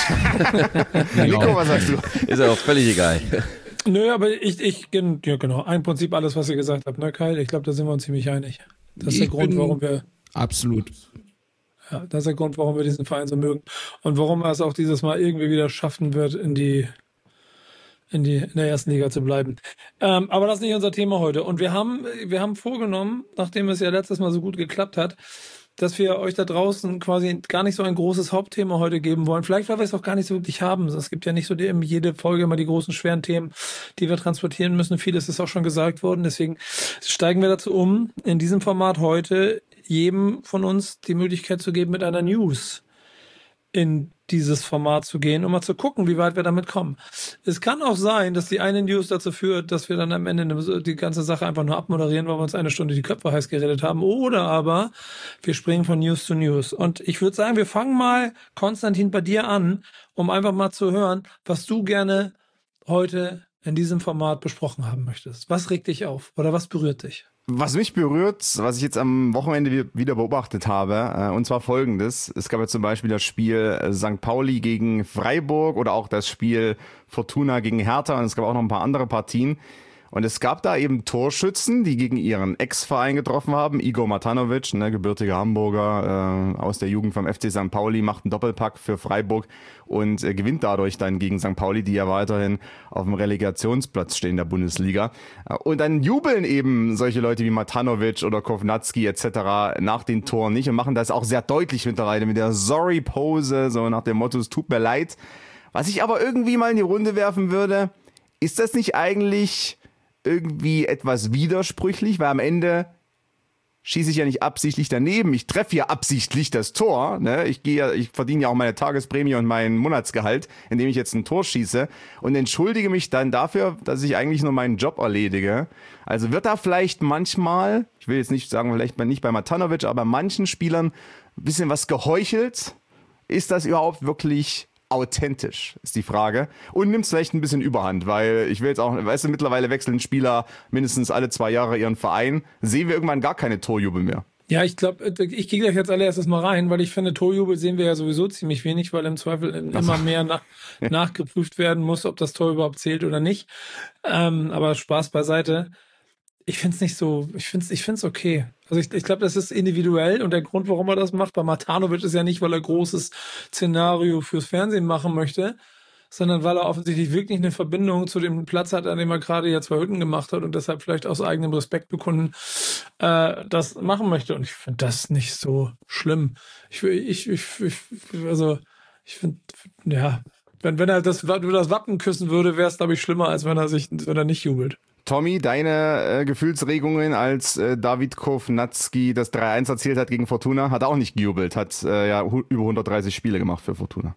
Nico, was sagst du? Ist ja auch völlig egal. Nö, aber ich, ich, ja genau, ein Prinzip alles, was ihr gesagt habt, ne Kai? Ich glaube, da sind wir uns ziemlich einig. Das ist ich der Grund, warum wir... Absolut. Ja, das ist der Grund, warum wir diesen Verein so mögen. Und warum er es auch dieses Mal irgendwie wieder schaffen wird, in die... In, die, in der ersten Liga zu bleiben. Ähm, aber das ist nicht unser Thema heute. Und wir haben, wir haben vorgenommen, nachdem es ja letztes Mal so gut geklappt hat, dass wir euch da draußen quasi gar nicht so ein großes Hauptthema heute geben wollen. Vielleicht, weil wir es auch gar nicht so wirklich haben. Es gibt ja nicht so die, jede Folge immer die großen, schweren Themen, die wir transportieren müssen. Vieles ist auch schon gesagt worden. Deswegen steigen wir dazu um, in diesem Format heute jedem von uns die Möglichkeit zu geben, mit einer News in dieses Format zu gehen, um mal zu gucken, wie weit wir damit kommen. Es kann auch sein, dass die eine News dazu führt, dass wir dann am Ende die ganze Sache einfach nur abmoderieren, weil wir uns eine Stunde die Köpfe heiß geredet haben. Oder aber wir springen von News zu News. Und ich würde sagen, wir fangen mal, Konstantin, bei dir an, um einfach mal zu hören, was du gerne heute in diesem Format besprochen haben möchtest. Was regt dich auf oder was berührt dich? Was mich berührt, was ich jetzt am Wochenende wieder beobachtet habe, und zwar folgendes. Es gab ja zum Beispiel das Spiel Sankt Pauli gegen Freiburg oder auch das Spiel Fortuna gegen Hertha und es gab auch noch ein paar andere Partien. Und es gab da eben Torschützen, die gegen ihren Ex-Verein getroffen haben. Igor Matanovic, ne, gebürtiger Hamburger, äh, aus der Jugend vom F C Sankt Pauli, macht einen Doppelpack für Freiburg und äh, gewinnt dadurch dann gegen Sankt Pauli, die ja weiterhin auf dem Relegationsplatz stehen in der Bundesliga. Und dann jubeln eben solche Leute wie Matanovic oder Kovnatski et cetera nach den Toren nicht und machen das auch sehr deutlich mittlerweile mit der Sorry-Pose, so nach dem Motto, es tut mir leid. Was ich aber irgendwie mal in die Runde werfen würde, ist das nicht eigentlich irgendwie etwas widersprüchlich, weil am Ende schieße ich ja nicht absichtlich daneben. Ich treffe ja absichtlich das Tor. Ne? Ich gehe ja, ich verdiene ja auch meine Tagesprämie und mein Monatsgehalt, indem ich jetzt ein Tor schieße und entschuldige mich dann dafür, dass ich eigentlich nur meinen Job erledige. Also wird da vielleicht manchmal, ich will jetzt nicht sagen, vielleicht nicht bei Matanovic, aber manchen Spielern ein bisschen was geheuchelt. Ist das überhaupt wirklich authentisch, ist die Frage. Und nimmt es vielleicht ein bisschen Überhand, weil ich will jetzt auch, weißt du, mittlerweile wechseln Spieler mindestens alle zwei Jahre ihren Verein. Sehen wir irgendwann gar keine Torjubel mehr. Ja, ich glaube, ich gehe gleich als allererstes mal rein, weil ich finde, Torjubel sehen wir ja sowieso ziemlich wenig, weil im Zweifel immer mehr nach, nachgeprüft werden muss, ob das Tor überhaupt zählt oder nicht. Ähm, aber Spaß beiseite. Ich finde es nicht so, ich finde es ich find's okay. Also ich, ich glaube, das ist individuell und der Grund, warum er das macht, bei Matanovic ist ja nicht, weil er großes Szenario fürs Fernsehen machen möchte, sondern weil er offensichtlich wirklich eine Verbindung zu dem Platz hat, an dem er gerade ja zwei Hütten gemacht hat und deshalb vielleicht aus eigenem Respekt bekunden äh, das machen möchte. Und ich finde das nicht so schlimm. Ich, ich, ich, ich also ich finde, ja, wenn, wenn er das, das Wappen küssen würde, wäre es, glaube ich, schlimmer, als wenn er sich, wenn er nicht jubelt. Tommy, deine äh, Gefühlsregungen, als äh, David Kovnatski das drei eins erzielt hat gegen Fortuna, hat er auch nicht gejubelt, hat äh, ja hu- über hundertdreißig Spiele gemacht für Fortuna.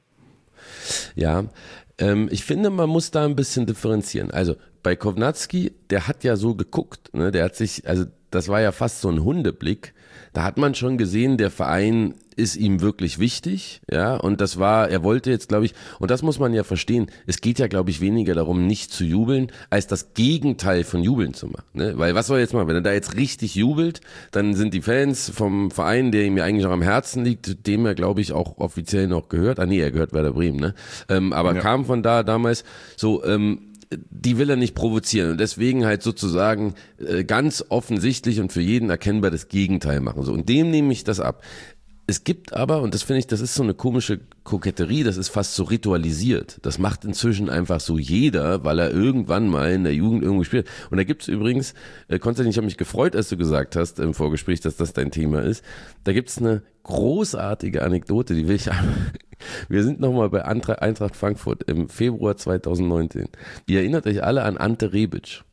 Ja, ähm, ich finde, man muss da ein bisschen differenzieren. Also bei Kovnatski, der hat ja so geguckt, ne? Der hat sich, also das war ja fast so ein Hundeblick. Da hat man schon gesehen, der Verein ist ihm wirklich wichtig, ja, und das war, er wollte jetzt, glaube ich, und das muss man ja verstehen, es geht ja, glaube ich, weniger darum, nicht zu jubeln, als das Gegenteil von Jubeln zu machen, ne? Weil was soll er jetzt machen, wenn er da jetzt richtig jubelt, dann sind die Fans vom Verein, der ihm ja eigentlich auch am Herzen liegt, dem er, glaube ich, auch offiziell noch gehört, ah nee, er gehört Werder Bremen, ne, ähm, aber ja. kam von da damals so, ähm, die will er nicht provozieren und deswegen halt sozusagen äh, ganz offensichtlich und für jeden erkennbar das Gegenteil machen, so, und dem nehme ich das ab. Es gibt aber, und das finde ich, das ist so eine komische Koketterie, das ist fast so ritualisiert. Das macht inzwischen einfach so jeder, weil er irgendwann mal in der Jugend irgendwo spielt. Und da gibt's übrigens, äh, Konstantin, ich habe mich gefreut, als du gesagt hast im Vorgespräch, dass das dein Thema ist. Da gibt's eine großartige Anekdote, die will ich einmal. Wir sind nochmal bei Eintracht Frankfurt im Februar zweitausendneunzehn. Ihr erinnert euch alle an Ante Rebic.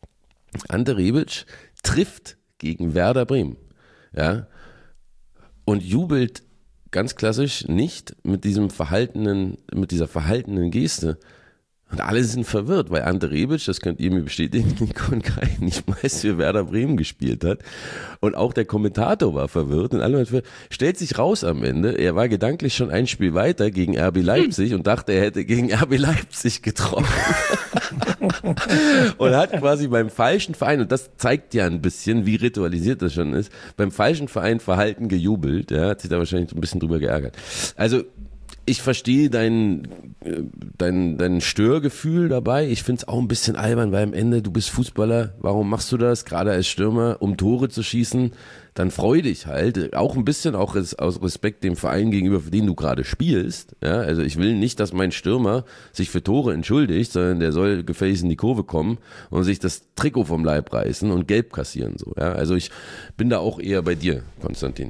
Ante Rebic trifft gegen Werder Bremen. Ja. Und jubelt ganz klassisch nicht mit diesem verhaltenen, mit dieser verhaltenen Geste. Und alle sind verwirrt, weil Ante Rebic, das könnt ihr mir bestätigen, Nico und Kai, nicht weiß, für Werder Bremen gespielt hat. Und auch der Kommentator war verwirrt. Und alle waren verwirrt. Stellt sich raus am Ende, er war gedanklich schon ein Spiel weiter gegen R B Leipzig und dachte, er hätte gegen R B Leipzig getroffen. Und hat quasi beim falschen Verein, und das zeigt ja ein bisschen, wie ritualisiert das schon ist, beim falschen Verein verhalten gejubelt. Ja, hat sich da wahrscheinlich ein bisschen drüber geärgert. Also, ich verstehe dein, dein, dein Störgefühl dabei. Ich finde es auch ein bisschen albern, weil am Ende, du bist Fußballer, warum machst du das? Gerade als Stürmer, um Tore zu schießen, dann freu dich halt. Auch ein bisschen auch aus Respekt dem Verein gegenüber, für den du gerade spielst. Ja, also ich will nicht, dass mein Stürmer sich für Tore entschuldigt, sondern der soll gefälligst in die Kurve kommen und sich das Trikot vom Leib reißen und gelb kassieren. So. Ja, also ich bin da auch eher bei dir, Konstantin.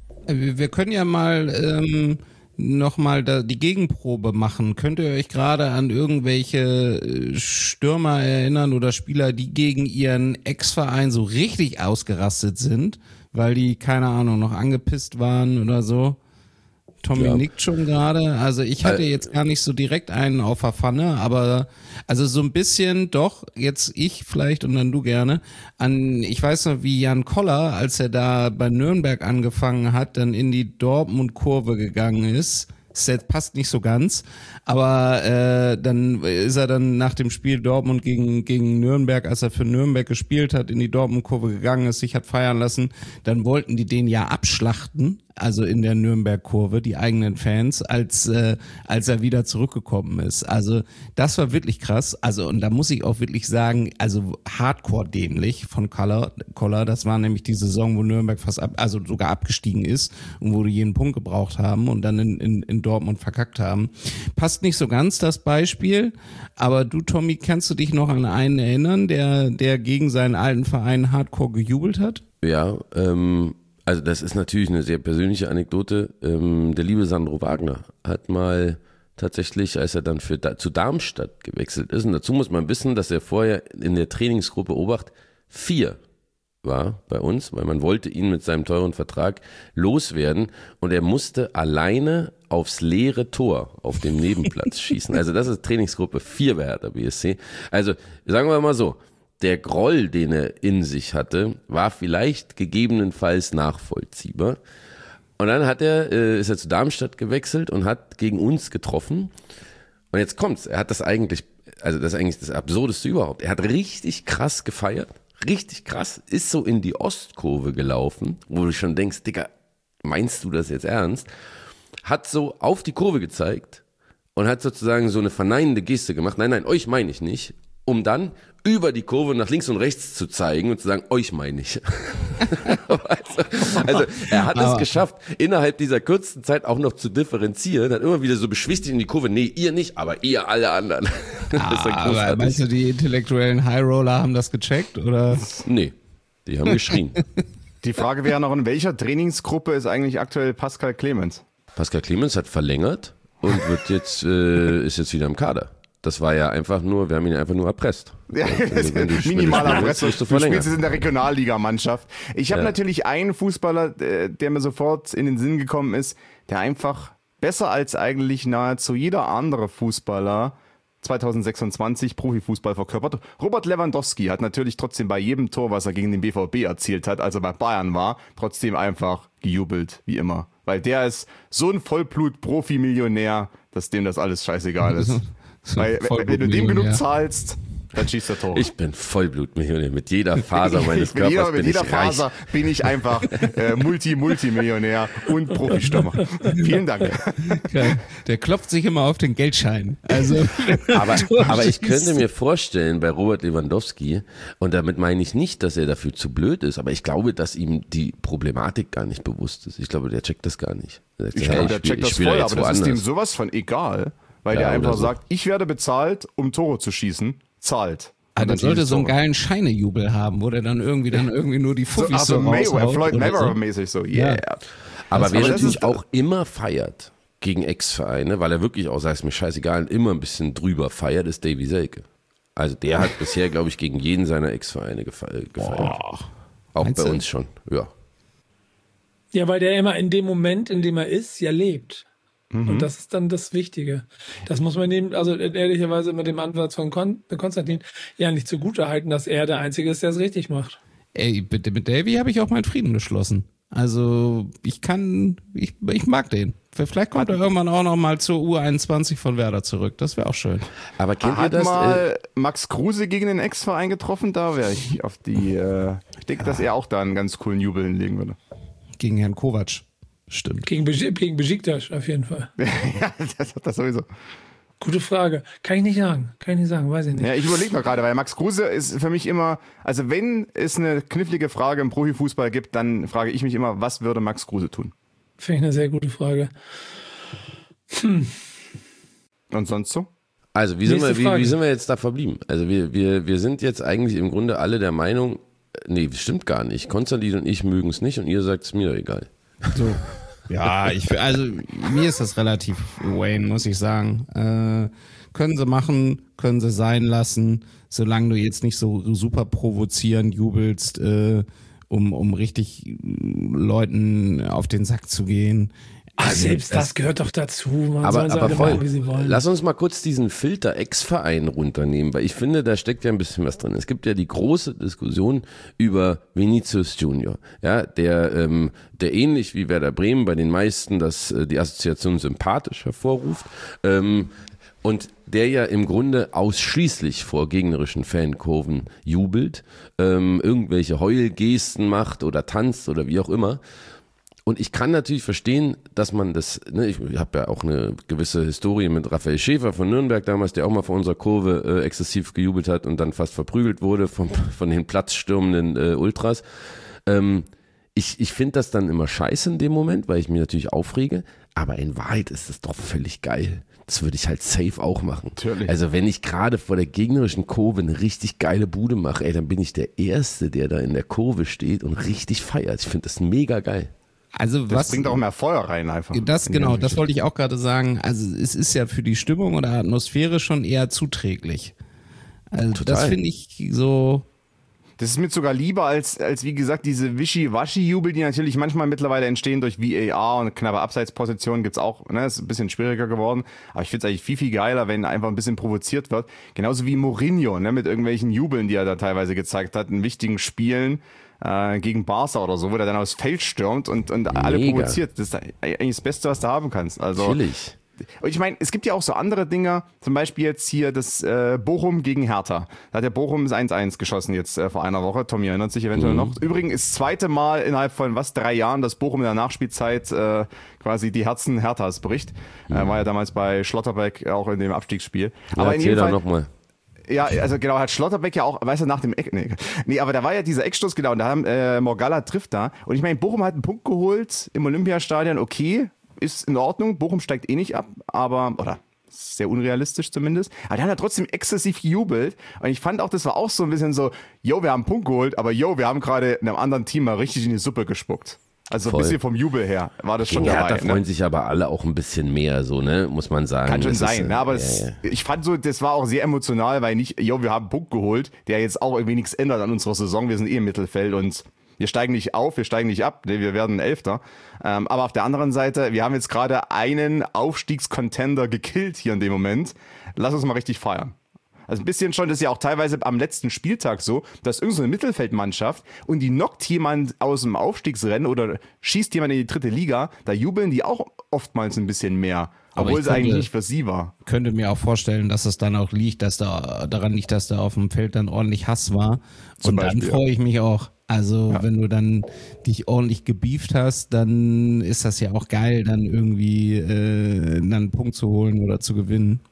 Wir können ja mal... Ähm nochmal da die Gegenprobe machen. Könnt ihr euch gerade an irgendwelche Stürmer erinnern oder Spieler, die gegen ihren Ex-Verein so richtig ausgerastet sind, weil die, keine Ahnung, noch angepisst waren oder so? Tommy ja. nickt schon gerade. Also ich hatte jetzt gar nicht so direkt einen auf der Pfanne, aber also so ein bisschen doch, jetzt ich vielleicht und dann du gerne, an, ich weiß noch, wie Jan Koller, als er da bei Nürnberg angefangen hat, dann in die Dortmund-Kurve gegangen ist. Das passt nicht so ganz, aber äh, dann ist er dann nach dem Spiel Dortmund gegen gegen Nürnberg, als er für Nürnberg gespielt hat, in die Dortmund-Kurve gegangen ist, sich hat feiern lassen, dann wollten die den ja abschlachten, also in der Nürnberg-Kurve, die eigenen Fans, als äh, als er wieder zurückgekommen ist. Also das war wirklich krass. Also und da muss ich auch wirklich sagen, also hardcore dämlich von Koller. Koller, das war nämlich die Saison, wo Nürnberg fast ab, also sogar abgestiegen ist und wo die jeden Punkt gebraucht haben und dann in, in, in Dortmund verkackt haben. Passt nicht so ganz das Beispiel, aber du, Tommy, kannst du dich noch an einen erinnern, der der gegen seinen alten Verein hardcore gejubelt hat? Ja, ähm also das ist natürlich eine sehr persönliche Anekdote. Ähm, der liebe Sandro Wagner hat mal tatsächlich, als er dann für zu Darmstadt gewechselt ist, und dazu muss man wissen, dass er vorher in der Trainingsgruppe Obacht vier war bei uns, weil man wollte ihn mit seinem teuren Vertrag loswerden und er musste alleine aufs leere Tor auf dem Nebenplatz schießen. Also das ist Trainingsgruppe vier bei Hertha B S C. Also sagen wir mal so, der Groll, den er in sich hatte, war vielleicht gegebenenfalls nachvollziehbar. Und dann hat er, äh, ist er zu Darmstadt gewechselt und hat gegen uns getroffen. Und jetzt kommt's, er hat das eigentlich, also das ist eigentlich das Absurdeste überhaupt. Er hat richtig krass gefeiert, richtig krass, ist so in die Ostkurve gelaufen, wo du schon denkst, Digga, meinst du das jetzt ernst? Hat so auf die Kurve gezeigt und hat sozusagen so eine verneinende Geste gemacht. Nein, nein, euch meine ich nicht. Um dann über die Kurve nach links und rechts zu zeigen und zu sagen, euch meine ich. also, also er hat es geschafft, innerhalb dieser kurzen Zeit auch noch zu differenzieren, hat immer wieder so beschwichtigt in die Kurve, nee, ihr nicht, aber ihr alle anderen. Ah, aber meinst du, die intellektuellen Highroller haben das gecheckt, oder? Nee, die haben geschrien. Die Frage wäre noch, in welcher Trainingsgruppe ist eigentlich aktuell Pascal Clemens? Pascal Clemens hat verlängert und wird jetzt, äh, ist jetzt wieder im Kader. Das war ja einfach nur, wir haben ihn einfach nur erpresst. Ja, wenn, wenn du, minimaler Erpressung. Du, du spielst jetzt in der Regionalligamannschaft. Ich habe ja. natürlich einen Fußballer, der mir sofort in den Sinn gekommen ist, der einfach besser als eigentlich nahezu jeder andere Fußballer zwanzig sechsundzwanzig Profifußball verkörpert. Robert Lewandowski hat natürlich trotzdem bei jedem Tor, was er gegen den B V B erzielt hat, als er bei Bayern war, trotzdem einfach gejubelt, wie immer. Weil der ist so ein Vollblut-Profi-Millionär, dass dem das alles scheißegal ist. So, Weil, wenn du dem genug zahlst, dann schießt er Tor. Ich bin Vollblutmillionär. Mit jeder Faser meines Körpers jeder, bin mit jeder ich Faser reich. bin ich einfach äh, Multi-Multimillionär und Profistürmer. Vielen Dank. Der klopft sich immer auf den Geldschein. Also, aber, aber ich könnte mir vorstellen, bei Robert Lewandowski, und damit meine ich nicht, dass er dafür zu blöd ist, aber ich glaube, dass ihm die Problematik gar nicht bewusst ist. Ich glaube, der checkt das gar nicht. Sagt, ich glaube, der checkt das voll, aber das ist ihm sowas von egal. Weil ja, der einfach so. sagt, ich werde bezahlt, um Tore zu schießen, zahlt. Ah, dann sollte so einen geilen Scheinejubel haben, wo der dann irgendwie dann irgendwie nur die Fuffis so, also so Mayweather, Floyd Mayweather-mäßig so, yeah. Ja. Aber das, wer aber natürlich auch immer feiert gegen Ex-Vereine, weil er wirklich auch, sei es mir scheißegal, immer ein bisschen drüber feiert, ist Davy Selke. Also der hat bisher, glaube ich, gegen jeden seiner Ex-Vereine gefeiert. Boah. Auch Meinst bei du? uns schon, ja. Ja, weil der immer in dem Moment, in dem er ist, ja lebt. Mhm. Und das ist dann das Wichtige. Das muss man nehmen, also ehrlicherweise mit dem Ansatz von Kon- Konstantin ja nicht zugute halten, dass er der Einzige ist, der es richtig macht. Ey, bitte, mit Davy habe ich auch meinen Frieden geschlossen. Also ich kann, ich, ich mag den. Vielleicht kommt er irgendwann auch noch mal zur U einundzwanzig von Werder zurück. Das wäre auch schön. Aber kennt Hat ihr das? mal Max Kruse gegen den Ex-Verein getroffen? Da wäre ich auf die, äh, ich denke, dass er auch da einen ganz coolen Jubel hinlegen würde. Gegen Herrn Kovac. Stimmt. Gegen, Be- gegen Besiktas auf jeden Fall. Ja, das hat das sowieso. Gute Frage. Kann ich nicht sagen. Kann ich nicht sagen, weiß ich nicht. Ja, ich überlege mal gerade, weil Max Kruse ist für mich immer, also wenn es eine knifflige Frage im Profifußball gibt, dann frage ich mich immer, was würde Max Kruse tun? Finde ich eine sehr gute Frage. Hm. Und sonst so? Also wie sind, wir, wie, wie sind wir jetzt da verblieben? Also wir, wir, wir sind jetzt eigentlich im Grunde alle der Meinung, nee, stimmt gar nicht. Konstantin und ich mögen es nicht und ihr sagt es mir egal. So. Ja, ich, also mir ist das relativ Wayne, muss ich sagen. Äh, können sie machen, können sie sein lassen, solange du jetzt nicht so super provozierend jubelst, äh, um, um richtig Leuten auf den Sack zu gehen. Ach, also, selbst das, das gehört doch dazu. Man aber soll aber voll, machen, wie sie wollen. Lass uns mal kurz diesen Filter Ex-Verein runternehmen, weil ich finde, da steckt ja ein bisschen was drin. Es gibt ja die große Diskussion über Vinicius Junior, ja, der, ähm, der ähnlich wie Werder Bremen bei den meisten das, äh, die Assoziation sympathisch hervorruft, ähm, und der ja im Grunde ausschließlich vor gegnerischen Fankurven jubelt, ähm, irgendwelche Heulgesten macht oder tanzt oder wie auch immer. Und ich kann natürlich verstehen, dass man das, ne, ich habe ja auch eine gewisse Historie mit Raphael Schäfer von Nürnberg damals, der auch mal vor unserer Kurve äh, exzessiv gejubelt hat und dann fast verprügelt wurde vom, von den platzstürmenden äh, Ultras. Ähm, ich ich finde das dann immer scheiße in dem Moment, weil ich mich natürlich aufrege, aber in Wahrheit ist das doch völlig geil. Das würde ich halt safe auch machen. Natürlich. Also wenn ich gerade vor der gegnerischen Kurve eine richtig geile Bude mache, ey, dann bin ich der Erste, der da in der Kurve steht und richtig feiert. Ich finde das mega geil. Also das was, bringt auch mehr Feuer rein einfach. Das genau, das wollte ich auch gerade sagen. Also es ist ja für die Stimmung oder Atmosphäre schon eher zuträglich. Also Total. Das finde ich so. Das ist mir sogar lieber als, als wie gesagt, diese Wischi-Waschi-Jubel, die natürlich manchmal mittlerweile entstehen durch V A R und knappe Abseitspositionen gibt's auch, ne, ist ein bisschen schwieriger geworden. Aber ich finde es eigentlich viel, viel geiler, wenn einfach ein bisschen provoziert wird. Genauso wie Mourinho, ne, mit irgendwelchen Jubeln, die er da teilweise gezeigt hat, in wichtigen Spielen äh, gegen Barca oder so, wo er dann aufs Feld stürmt und, und alle provoziert. Das ist eigentlich das Beste, was du haben kannst. Also, natürlich. Und ich meine, es gibt ja auch so andere Dinge, zum Beispiel jetzt hier das äh, Bochum gegen Hertha. Da hat der Bochum das eins eins geschossen jetzt äh, vor einer Woche. Tommy erinnert sich eventuell mhm. noch. Übrigens ist das zweite Mal innerhalb von was, drei Jahren, dass Bochum in der Nachspielzeit äh, quasi die Herzen Herthas bricht. Mhm. Äh, war ja damals bei Schlotterbeck auch in dem Abstiegsspiel. Ja, aber in jedem Fall nochmal. Ja, also genau, hat Schlotterbeck ja auch, weißt du, nach dem Eck, nee, nee, aber da war ja dieser Eckstoß, genau, und da haben äh, Morgalla trifft da. Und ich meine, Bochum hat einen Punkt geholt im Olympiastadion, okay, ist in Ordnung, Bochum steigt eh nicht ab, aber, oder sehr unrealistisch zumindest, aber die haben ja trotzdem exzessiv gejubelt und ich fand auch, das war auch so ein bisschen so, yo, wir haben einen Punkt geholt, aber yo, wir haben gerade einem anderen Team mal richtig in die Suppe gespuckt. Also Voll. Ein bisschen vom Jubel her war das schon ja, dabei. Da freuen ne? sich aber alle auch ein bisschen mehr, so, ne, muss man sagen. Kann schon das sein, ist, ne? aber ja, es, ja. ich fand so, das war auch sehr emotional, weil nicht, yo, wir haben einen Punkt geholt, der jetzt auch irgendwie nichts ändert an unserer Saison, wir sind eh im Mittelfeld und wir steigen nicht auf, wir steigen nicht ab, ne, wir werden Elfter. Ähm, aber auf der anderen Seite, wir haben jetzt gerade einen Aufstiegscontender gekillt hier in dem Moment. Lass uns mal richtig feiern. Also ein bisschen schon, das ist ja auch teilweise am letzten Spieltag so, dass irgendeine Mittelfeldmannschaft und die knockt jemand aus dem Aufstiegsrennen oder schießt jemand in die dritte Liga, da jubeln die auch oftmals ein bisschen mehr. Aber obwohl es könnte, eigentlich nicht für sie war. Könnte mir auch vorstellen, dass es dann auch liegt, dass da daran liegt, dass da auf dem Feld dann ordentlich Hass war. Zum und Beispiel, dann freue ich mich auch. Also ja. wenn du dann dich ordentlich gebieft hast, dann ist das ja auch geil, dann irgendwie äh, dann einen Punkt zu holen oder zu gewinnen.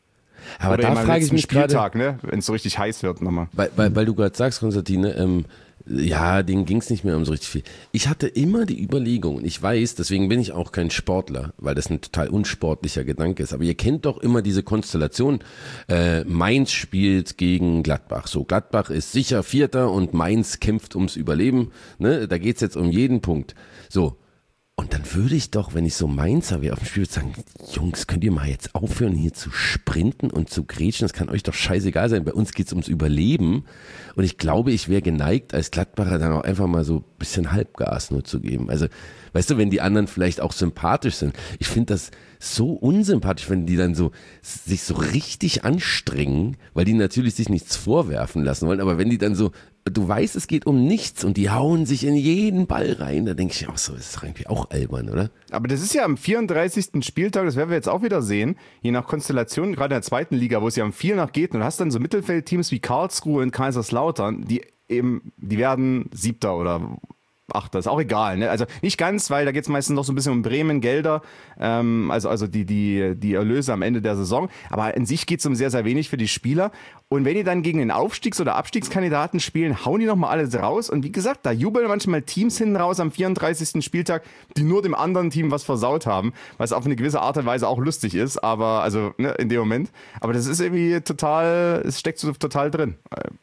Aber oder da frage ich mich Spieltag, gerade, ne, wenn es so richtig heiß wird nochmal. Weil, weil, weil du gerade sagst, Konstantin, ähm, ja, denen ging es nicht mehr um so richtig viel. Ich hatte immer die Überlegung, und ich weiß, deswegen bin ich auch kein Sportler, weil das ein total unsportlicher Gedanke ist, aber ihr kennt doch immer diese Konstellation, äh, Mainz spielt gegen Gladbach. So, Gladbach ist sicher Vierter und Mainz kämpft ums Überleben. Ne? Da geht's jetzt um jeden Punkt. So. Und dann würde ich doch, wenn ich so Mainzer wäre auf dem Spiel, sagen, Jungs, könnt ihr mal jetzt aufhören, hier zu sprinten und zu grätschen? Das kann euch doch scheißegal sein. Bei uns geht's ums Überleben. Und ich glaube, ich wäre geneigt, als Gladbacher dann auch einfach mal so ein bisschen Halbgas nur zu geben. Also, weißt du, wenn die anderen vielleicht auch sympathisch sind. Ich finde das so unsympathisch, wenn die dann so sich so richtig anstrengen, weil die natürlich sich nichts vorwerfen lassen wollen. Aber wenn die dann so, du weißt, es geht um nichts und die hauen sich in jeden Ball rein, da denke ich auch so, das ist doch irgendwie auch albern, oder? Aber das ist ja am vierunddreißigsten Spieltag, das werden wir jetzt auch wieder sehen, je nach Konstellation, gerade in der zweiten Liga, wo es ja um viel nach geht, und du hast dann so Mittelfeldteams wie Karlsruhe und Kaiserslautern, die eben, die werden Siebter oder Achter, ist auch egal, ne? Also nicht ganz, weil da geht es meistens noch so ein bisschen um Bremen, Gelder, ähm, also, also die, die, die Erlöse am Ende der Saison. Aber in sich geht es um sehr, sehr wenig für die Spieler. Und wenn die dann gegen den Aufstiegs- oder Abstiegskandidaten spielen, hauen die nochmal alles raus. Und wie gesagt, da jubeln manchmal Teams hinten raus am vierunddreißigsten Spieltag, die nur dem anderen Team was versaut haben, was auf eine gewisse Art und Weise auch lustig ist, aber also ne, in dem Moment. Aber das ist irgendwie total, es steckt so total drin.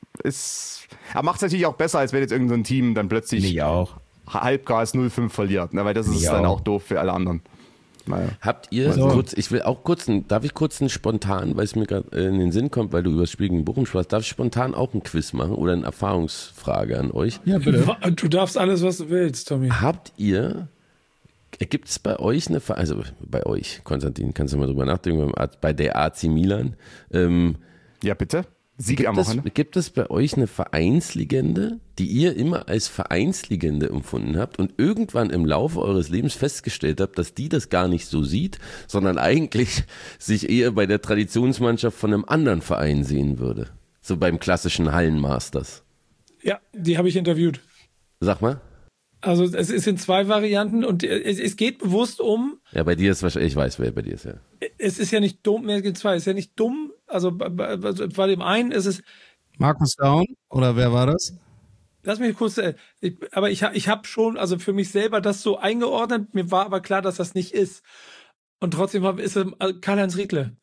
Ist, aber macht es natürlich auch besser, als wenn jetzt irgendein Team dann plötzlich nee, auch. Halbgas null fünf verliert, ne? Weil das ist nee, dann auch. auch doof für alle anderen. Naja. Habt ihr, so. kurz, ich will auch kurz, einen, darf ich kurz einen spontan, weil es mir gerade in den Sinn kommt, weil du über das Spiel gegen Bochum sprachst, darf ich spontan auch ein Quiz machen oder eine Erfahrungsfrage an euch? Ja, bitte. Du darfst alles, was du willst, Tommy. Habt ihr, gibt es bei euch eine, also bei euch, Konstantin, kannst du mal drüber nachdenken, bei der A C Milan, ähm, ja bitte? Sieg gibt, am es, Wochenende? gibt es bei euch eine Vereinslegende, die ihr immer als Vereinslegende empfunden habt und irgendwann im Laufe eures Lebens festgestellt habt, dass die das gar nicht so sieht, sondern eigentlich sich eher bei der Traditionsmannschaft von einem anderen Verein sehen würde? So beim klassischen Hallenmasters. Ja, die habe ich interviewt. Sag mal. Also es ist in zwei Varianten und es, es geht bewusst um. Ja, bei dir ist wahrscheinlich, ich weiß, wer bei dir ist, ja. Es ist ja nicht dumm, es gibt zwei, es ist ja nicht dumm, also bei, bei, bei dem einen ist es. Markus Daun, oder wer war das? Lass mich kurz, ich, aber ich, ich habe schon, also für mich selber das so eingeordnet, mir war aber klar, dass das nicht ist. Und trotzdem ist es Karl-Heinz Riedle.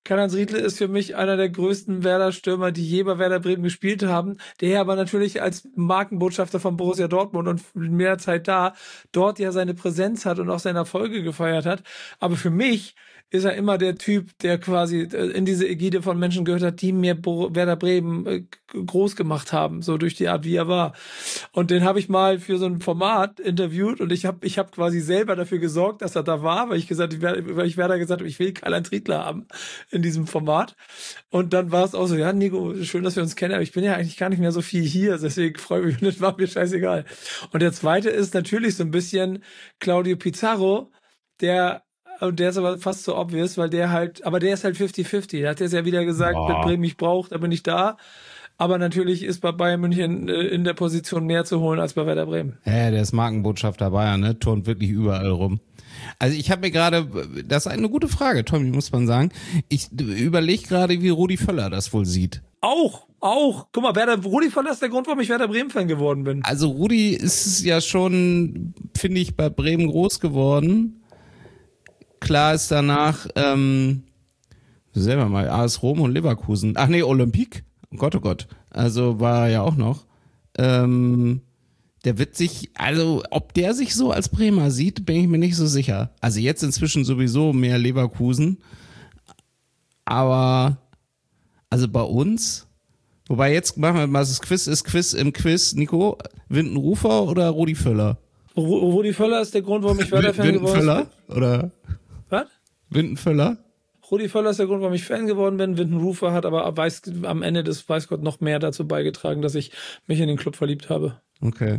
Karl-Heinz Riedle ist für mich einer der größten Werder-Stürmer, die je bei Werder Bremen gespielt haben, der aber natürlich als Markenbotschafter von Borussia Dortmund und mehr Zeit da, dort ja seine Präsenz hat und auch seine Erfolge gefeiert hat. Aber für mich ist er immer der Typ, der quasi in diese Ägide von Menschen gehört hat, die mir Werder Bremen groß gemacht haben, so durch die Art, wie er war. Und den habe ich mal für so ein Format interviewt und ich habe ich hab quasi selber dafür gesorgt, dass er da war, weil ich gesagt, weil ich Werder gesagt habe, ich will Karl-Heinz Riedle haben in diesem Format. Und dann war es auch so, ja, Nico, schön, dass wir uns kennen, aber ich bin ja eigentlich gar nicht mehr so viel hier, deswegen freue ich mich, das war mir scheißegal. Und der zweite ist natürlich so ein bisschen Claudio Pizarro, der Und der ist aber fast so obvious, weil der halt, aber der ist halt fifty fifty. Der hat jetzt ja wieder gesagt, Boah. wenn Bremen mich braucht, dann bin ich da. Aber natürlich ist bei Bayern München äh, in der Position mehr zu holen als bei Werder Bremen. Ja, der ist Markenbotschafter Bayern, ne? Turnt wirklich überall rum. Also ich habe mir gerade, das ist eine gute Frage, Tommy, muss man sagen. Ich überlege gerade, wie Rudi Völler das wohl sieht. Auch, auch. Guck mal, Werder, Rudi Völler ist der Grund, warum ich Werder Bremen-Fan geworden bin. Also Rudi ist ja schon, finde ich, bei Bremen groß geworden. Klar ist danach, ähm, selber mal, A S Rom und Leverkusen. Ach nee, Olympique. Oh Gott, oh Gott. Also war ja auch noch. Ähm, der wird sich, also ob der sich so als Bremer sieht, bin ich mir nicht so sicher. Also jetzt inzwischen sowieso mehr Leverkusen. Aber, also bei uns, wobei jetzt machen wir mal das Quiz, ist Quiz im Quiz. Nico, Windenrufer oder Rudi Völler? Rudi Völler ist der Grund, warum ich Werder-Fan geworden bin. Windenvöller oder? Was? Windenvöller? Rudi Völler ist der Grund, warum ich Fan geworden bin. Windenrufer hat aber weiß, am Ende des weiß Gott noch mehr dazu beigetragen, dass ich mich in den Club verliebt habe. Okay.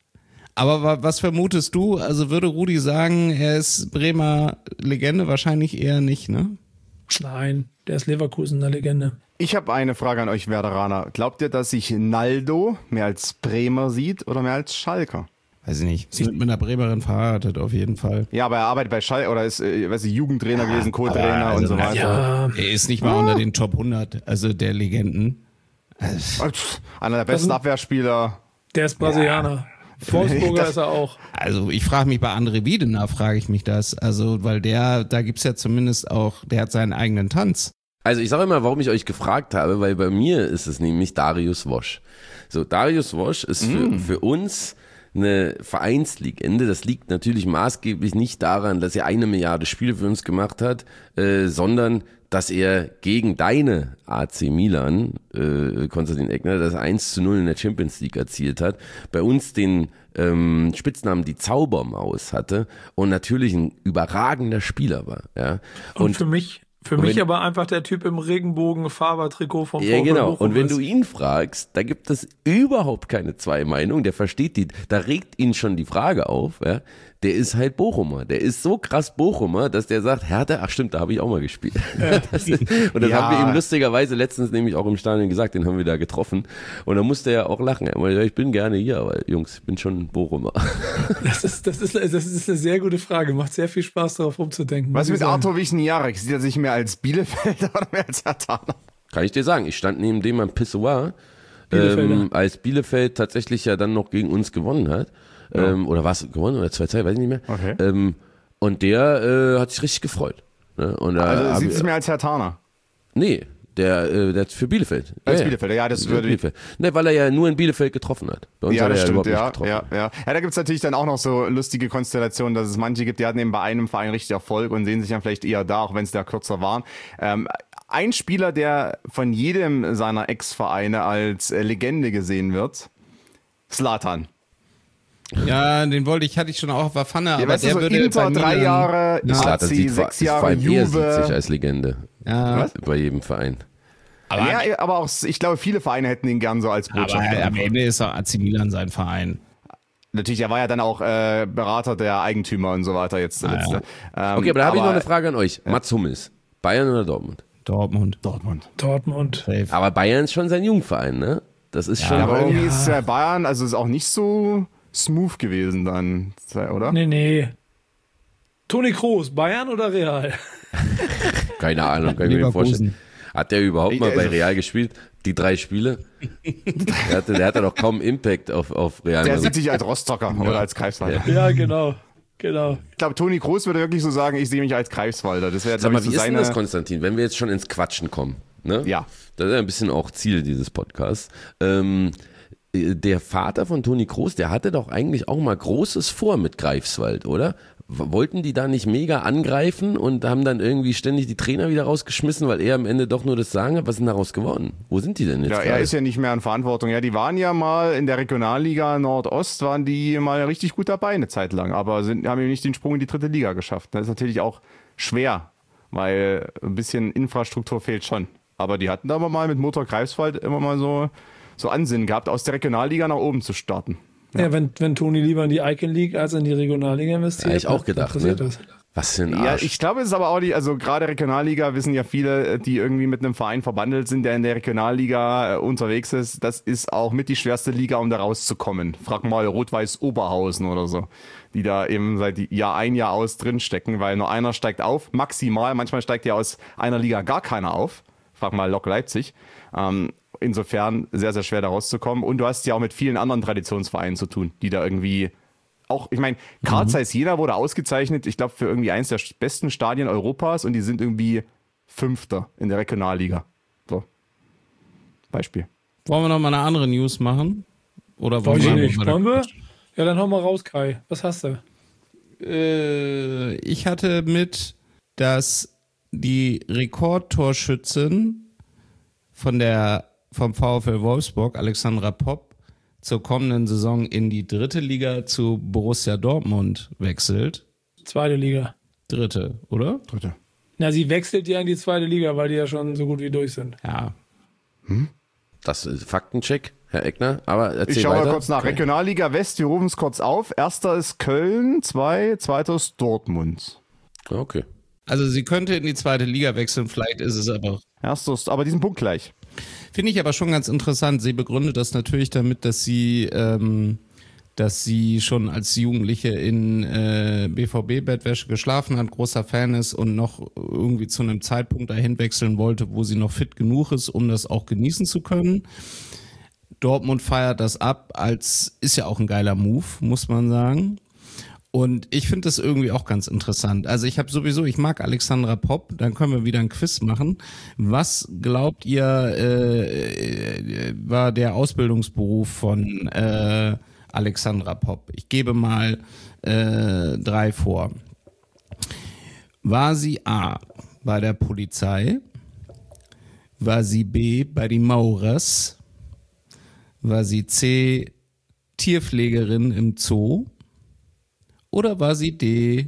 Aber was vermutest du? Also würde Rudi sagen, er ist Bremer Legende? Wahrscheinlich eher nicht, ne? Nein, der ist Leverkusener Legende. Ich habe eine Frage an euch Werderaner. Glaubt ihr, dass sich Naldo mehr als Bremer sieht oder mehr als Schalker? Weiß ich nicht. Ist mit einer Bremerin verheiratet, auf jeden Fall. Ja, aber er arbeitet bei Schalke oder ist, äh, weiß ich, Jugendtrainer gewesen, Co-Trainer also, und so weiter. Ja. Er ist nicht mal ah. unter den Top hundert, also der Legenden. Also, einer der besten Abwehrspieler. Der ist Brasilianer. Ja. Wolfsburger ist er auch. Also ich frage mich bei André Wiedener, frage ich mich das. Also, weil der, da gibt's ja zumindest auch, der hat seinen eigenen Tanz. Also ich sage immer, warum ich euch gefragt habe, weil bei mir ist es nämlich Darius Wosch. So, Darius Wosch ist für, mm. für uns eine Vereinslegende. Das liegt natürlich maßgeblich nicht daran, dass er eine Milliarde Spiele für uns gemacht hat, äh, sondern dass er gegen deine A C Milan, äh, Konstantin Eckner, das eins zu null in der Champions League erzielt hat, bei uns den ähm, Spitznamen die Zaubermaus hatte und natürlich ein überragender Spieler war. Ja. Und, und für mich Für mich wenn, aber einfach der Typ im Regenbogen-Faber-Trikot vom Ja, VfL genau. Bochum Und wenn ist. du ihn fragst, da gibt es überhaupt keine zwei Meinungen. Der versteht die, da regt ihn schon die Frage auf, ja. Der ist halt Bochumer. Der ist so krass Bochumer, dass der sagt, Hertha, ach stimmt, da habe ich auch mal gespielt. Ja. Das ist, und das ja. haben wir ihm lustigerweise letztens nämlich auch im Stadion gesagt, den haben wir da getroffen. Und da musste er auch lachen. Er meinte, ich bin gerne hier, aber Jungs, ich bin schon Bochumer. Das ist, das ist, das ist eine sehr gute Frage. Macht sehr viel Spaß, darauf rumzudenken. Was ist mit sagen. Arthur Wichniarek? Sieht er sich mehr als Bielefelder oder mehr als Herthaner? Kann ich dir sagen. Ich stand neben dem am Pissoir, ähm, als Bielefeld tatsächlich ja dann noch gegen uns gewonnen hat. Ja. Ähm, oder was gewonnen oder zwei zwei, weiß ich nicht mehr. Okay. Ähm, und der äh, hat sich richtig gefreut. Ne? Und, also äh, sieht es mehr als Herthaner? Nee, der, äh, der für Bielefeld. Als ja, Bielefeld, ja, das würde Bielefeld. Ne, weil er ja nur in Bielefeld getroffen hat. Bei uns ja, hat er das ja stimmt, überhaupt ja, nicht getroffen. ja, ja. Ja, da gibt's natürlich dann auch noch so lustige Konstellationen, dass es manche gibt, die hatten eben bei einem Verein richtig Erfolg und sehen sich dann vielleicht eher da, auch wenn es da kürzer waren. Ähm, ein Spieler, der von jedem seiner Ex-Vereine als äh, Legende gesehen wird, Zlatan. Ja, den wollte ich, hatte ich schon auch auf der Pfanne, ja, aber weißt der du, so würde Inter, bei drei Milan, Jahre, ja. A C, sechs Jahre, vor allem Juve. er sieht sich als Legende. Ja. Was? Bei jedem Verein. Aber, ja, aber auch, ich glaube, viele Vereine hätten ihn gern so als Botschafter. Aber am Ende ist auch A C Milan sein Verein. Natürlich, er war ja dann auch äh, Berater der Eigentümer und so weiter jetzt. Ah, letzte. Ja. Ähm, okay, aber da habe ich noch eine Frage an euch. Ja. Mats Hummels, Bayern oder Dortmund? Dortmund. Dortmund. Dortmund. Aber Bayern ist schon sein Jugendverein, ne? Das ist ja, schon. Aber auch, irgendwie ist äh, Bayern, also ist auch nicht so smooth gewesen dann, oder? Nee, nee. Toni Kroos, Bayern oder Real? Keine Ahnung, kann ich mir vorstellen. Hat der überhaupt mal bei Real gespielt? Die drei Spiele? der, hatte, der hatte doch kaum Impact auf, auf Real. Der sieht sich als Rostocker ja. oder als Greifswalder. Ja, genau. Genau. Ich glaube, Toni Kroos würde wirklich so sagen, ich sehe mich als Greifswalder. Das wäre, Sag mal, so wie ist seine... denn das, Konstantin, wenn wir jetzt schon ins Quatschen kommen? Ne? Ja. Das ist ja ein bisschen auch Ziel dieses Podcasts. Ähm, der Vater von Toni Kroos, der hatte doch eigentlich auch mal Großes vor mit Greifswald, oder? Wollten die da nicht mega angreifen und haben dann irgendwie ständig die Trainer wieder rausgeschmissen, weil er am Ende doch nur das Sagen hat? Was ist denn daraus geworden? Wo sind die denn jetzt? Ja, gerade? er ist ja nicht mehr in Verantwortung. Ja, die waren ja mal in der Regionalliga Nordost, waren die mal richtig gut dabei eine Zeit lang, aber sind, haben eben nicht den Sprung in die dritte Liga geschafft. Das ist natürlich auch schwer, weil ein bisschen Infrastruktur fehlt schon. Aber die hatten da aber mal mit Motor Greifswald immer mal so, so Ansinnen gehabt, aus der Regionalliga nach oben zu starten. Ja, ja wenn, wenn Toni lieber in die Icon League als in die Regionalliga investiert, ja, ich auch gedacht, ne? das. Was für ein Arsch. Ja, ich glaube, es ist aber auch nicht, also gerade Regionalliga wissen ja viele, die irgendwie mit einem Verein verbandelt sind, der in der Regionalliga äh, unterwegs ist. Das ist auch mit die schwerste Liga, um da rauszukommen. Frag mal Rot-Weiß Oberhausen oder so, die da eben seit Jahr ein, Jahr aus drinstecken, weil nur einer steigt auf, maximal. Manchmal steigt ja aus einer Liga gar keiner auf. Frag mal Lok Leipzig. Ähm, insofern sehr, sehr schwer da rauszukommen. Und du hast ja auch mit vielen anderen Traditionsvereinen zu tun, die da irgendwie auch, ich meine, Carl Zeiss Jena wurde ausgezeichnet, ich glaube, für irgendwie eins der besten Stadien Europas und die sind irgendwie Fünfter in der Regionalliga. So. Beispiel. Wollen wir noch mal eine andere News machen? Oder wollen wir nicht? Wollen wir? Ja, dann hau mal raus, Kai. Was hast du? Äh, ich hatte mit, dass die Rekordtorschützin von der, vom VfL Wolfsburg, Alexandra Popp, zur kommenden Saison in die dritte Liga zu Borussia Dortmund wechselt. Zweite Liga. Dritte, oder? Dritte. Na, sie wechselt ja in die zweite Liga, weil die ja schon so gut wie durch sind. Ja. Hm? Das ist Faktencheck, Herr Eckner. Aber erzähl ich schaue weiter. mal kurz nach. Okay. Regionalliga West, wir rufen es kurz auf. Erster ist Köln, zwei, zweiter ist Dortmund. Okay. Also sie könnte in die zweite Liga wechseln, vielleicht ist es aber... Erster ist, aber diesen Punkt gleich. Finde ich aber schon ganz interessant. Sie begründet das natürlich damit, dass sie, ähm, dass sie schon als Jugendliche in äh, B V B-Bettwäsche geschlafen hat, großer Fan ist und noch irgendwie zu einem Zeitpunkt dahin wechseln wollte, wo sie noch fit genug ist, um das auch genießen zu können. Dortmund feiert das ab, als ist ja auch ein geiler Move, muss man sagen. Und ich finde das irgendwie auch ganz interessant. Also ich habe sowieso, ich mag Alexandra Popp, dann können wir wieder ein Quiz machen. Was glaubt ihr, äh, war der Ausbildungsberuf von äh, Alexandra Popp? Ich gebe mal äh, drei vor. War sie A, bei der Polizei? War sie B, bei den Maurers? War sie C, Tierpflegerin im Zoo? Oder war sie D,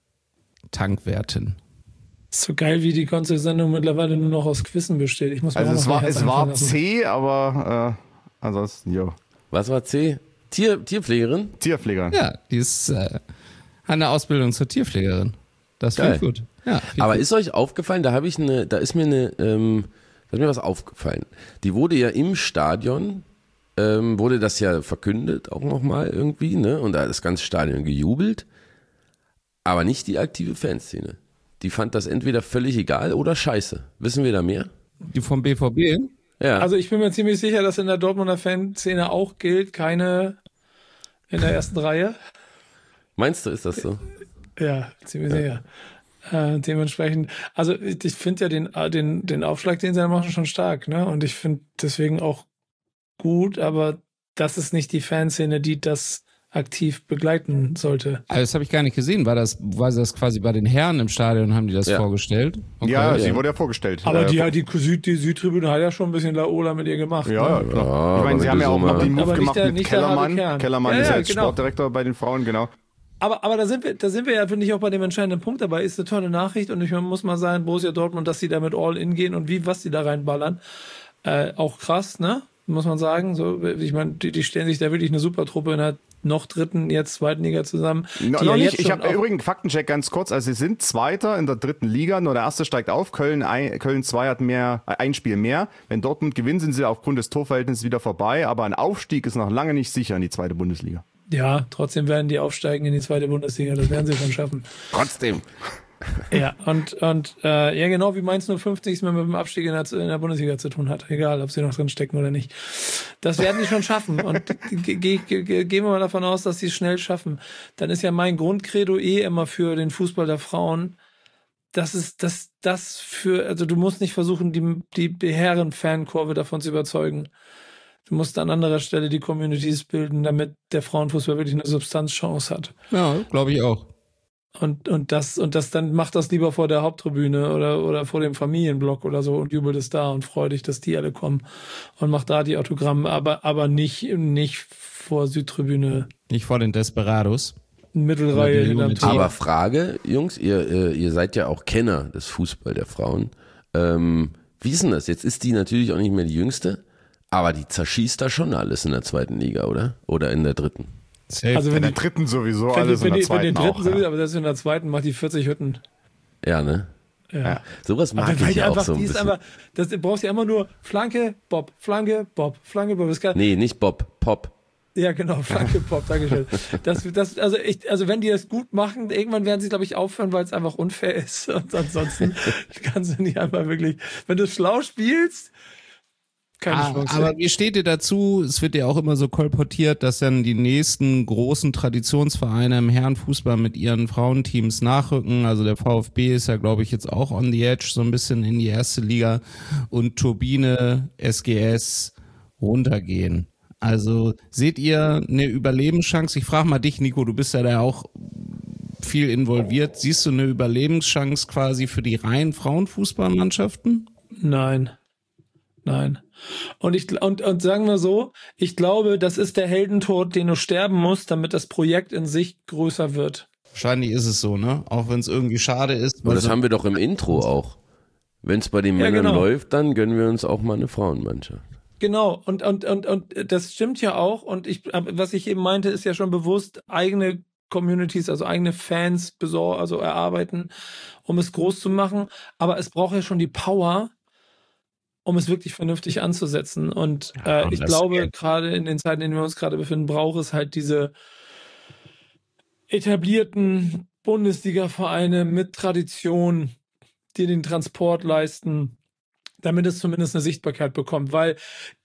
Tankwärtin? So geil, wie die ganze Sendung mittlerweile nur noch aus Quizzen besteht. Ich muss mir also es war, es war lassen. C, aber äh, ansonsten, jo. Was war C? Tier, Tierpflegerin? Tierpflegerin. Ja, die ist äh, eine Ausbildung zur Tierpflegerin. Das finde ich gut. Ja, aber gut. Ist euch aufgefallen, da habe ich eine, da ist mir eine, ähm, da ist mir was aufgefallen. Die wurde ja im Stadion, ähm, wurde das ja verkündet auch nochmal irgendwie, ne? Und da hat das ganze Stadion gejubelt, aber nicht die aktive Fanszene. Die fand das entweder völlig egal oder scheiße. Wissen wir da mehr? Die vom B V B? Ja. Also ich bin mir ziemlich sicher, dass in der Dortmunder Fanszene auch gilt, keine in der ersten Reihe. Meinst du, ist das so? Ja, ziemlich ja. sicher. Äh, dementsprechend, also ich finde ja den, den, den Aufschlag, den sie da machen, schon stark, ne? Und ich finde deswegen auch gut, aber das ist nicht die Fanszene, die das aktiv begleiten sollte. Also das habe ich gar nicht gesehen. War das, war das quasi bei den Herren im Stadion, haben die das ja. vorgestellt? Okay. Ja, sie wurde ja vorgestellt. Aber die, äh, die, Süd, die Südtribüne hat ja schon ein bisschen Laola mit ihr gemacht. Ja, ne? ja, klar. Ja, ich meine, sie haben ja auch noch den Move gemacht der, mit Kellermann. Kellermann ja, ist ja, jetzt genau. Sportdirektor bei den Frauen, genau. Aber, aber da sind wir, da sind wir ja, finde ich, auch bei dem entscheidenden Punkt dabei. Ist eine tolle Nachricht und ich muss mal sagen, Borussia Dortmund, dass sie damit all in gehen und wie, was sie da reinballern. Äh, auch krass, ne? Muss man sagen. So, ich meine, die, die stellen sich da wirklich eine super Truppe in der noch dritten, jetzt zweiten Liga zusammen. No, noch nicht. Ich habe übrigens Faktencheck ganz kurz. Also sie sind Zweiter in der dritten Liga. Nur der erste steigt auf. Köln, ein, Köln zwei hat mehr, ein Spiel mehr. Wenn Dortmund gewinnt, sind sie aufgrund des Torverhältnisses wieder vorbei. Aber ein Aufstieg ist noch lange nicht sicher in die zweite Bundesliga. Ja, trotzdem werden die aufsteigen in die zweite Bundesliga. Das werden sie schon schaffen. Trotzdem. Ja, und, und äh, ja, genau wie Mainz null fünfzig es mit dem Abstieg in der, in der Bundesliga zu tun hat. Egal, ob sie noch drin stecken oder nicht. Das werden die schon schaffen. Und ge- ge- ge- gehen wir mal davon aus, dass sie es schnell schaffen. Dann ist ja mein Grundcredo eh immer für den Fußball der Frauen, das ist das, das für, also du musst nicht versuchen, die, die Herren-Fankurve davon zu überzeugen. Du musst an anderer Stelle die Communities bilden, damit der Frauenfußball wirklich eine Substanzchance hat. Ja, glaube ich auch. Und, und das, und das dann macht das lieber vor der Haupttribüne oder, oder vor dem Familienblock oder so und jubelt es da und freu dich, dass die alle kommen und macht da die Autogramme, aber, aber nicht, nicht vor Südtribüne. Nicht vor den Desperados. Mittelreihe hinterm Tor. Aber Frage, Jungs, ihr, ihr, ihr seid ja auch Kenner des Fußball der Frauen. Ähm, wie ist denn das? Jetzt ist die natürlich auch nicht mehr die Jüngste, aber die zerschießt da schon alles in der zweiten Liga, oder? Oder in der dritten? Safe. Also wenn in der die, dritten sowieso alles die, in der die, zweiten wenn die dritten auch. Sowieso, Ja. aber selbst in der zweiten macht die vierzig Hütten. Ja, ne? Ja. Ja. Sowas mag aber ich ja einfach, auch so ein die ist bisschen. einfach, das, du brauchst ja immer nur Flanke, Bob, Flanke, Bob, Flanke, Bob. Das kann, nee, nicht Bob, Pop. Ja, genau, Flanke, Pop, Dankeschön. Das, das, also, ich, also wenn die das gut machen, irgendwann werden sie, glaube ich, aufhören, weil es einfach unfair ist. Und ansonsten kannst du nicht einfach wirklich, wenn du schlau spielst, keine ah, Chance. Aber wie steht ihr dazu? Es wird ja auch immer so kolportiert, dass dann die nächsten großen Traditionsvereine im Herrenfußball mit ihren Frauenteams nachrücken. Also der VfB ist ja, glaube ich, jetzt auch on the edge, so ein bisschen in die erste Liga und Turbine, S G S runtergehen. Also seht ihr eine Überlebenschance? Ich frage mal dich, Nico, du bist ja da auch viel involviert. Siehst du eine Überlebenschance quasi für die reinen Frauenfußballmannschaften? Nein. Nein. Und ich und, und sagen wir so, ich glaube, das ist der Heldentod, den du sterben musst, damit das Projekt in sich größer wird. Wahrscheinlich ist es so, ne? Auch wenn es irgendwie schade ist. Aber das so haben wir doch im Intro auch. Wenn es bei den ja, Männern genau. läuft, dann gönnen wir uns auch mal eine Frauenmannschaft. Genau, und, und, und, und das stimmt ja auch. Und ich, was ich eben meinte, ist ja schon bewusst, eigene Communities, also eigene Fans besorgen, also erarbeiten, um es groß zu machen. Aber es braucht ja schon die Power, um es wirklich vernünftig anzusetzen. Und äh, ja, ich glaube, gerade in den Zeiten, in denen wir uns gerade befinden, braucht es halt diese etablierten Bundesliga-Vereine mit Tradition, die den Transport leisten, damit es zumindest eine Sichtbarkeit bekommt, weil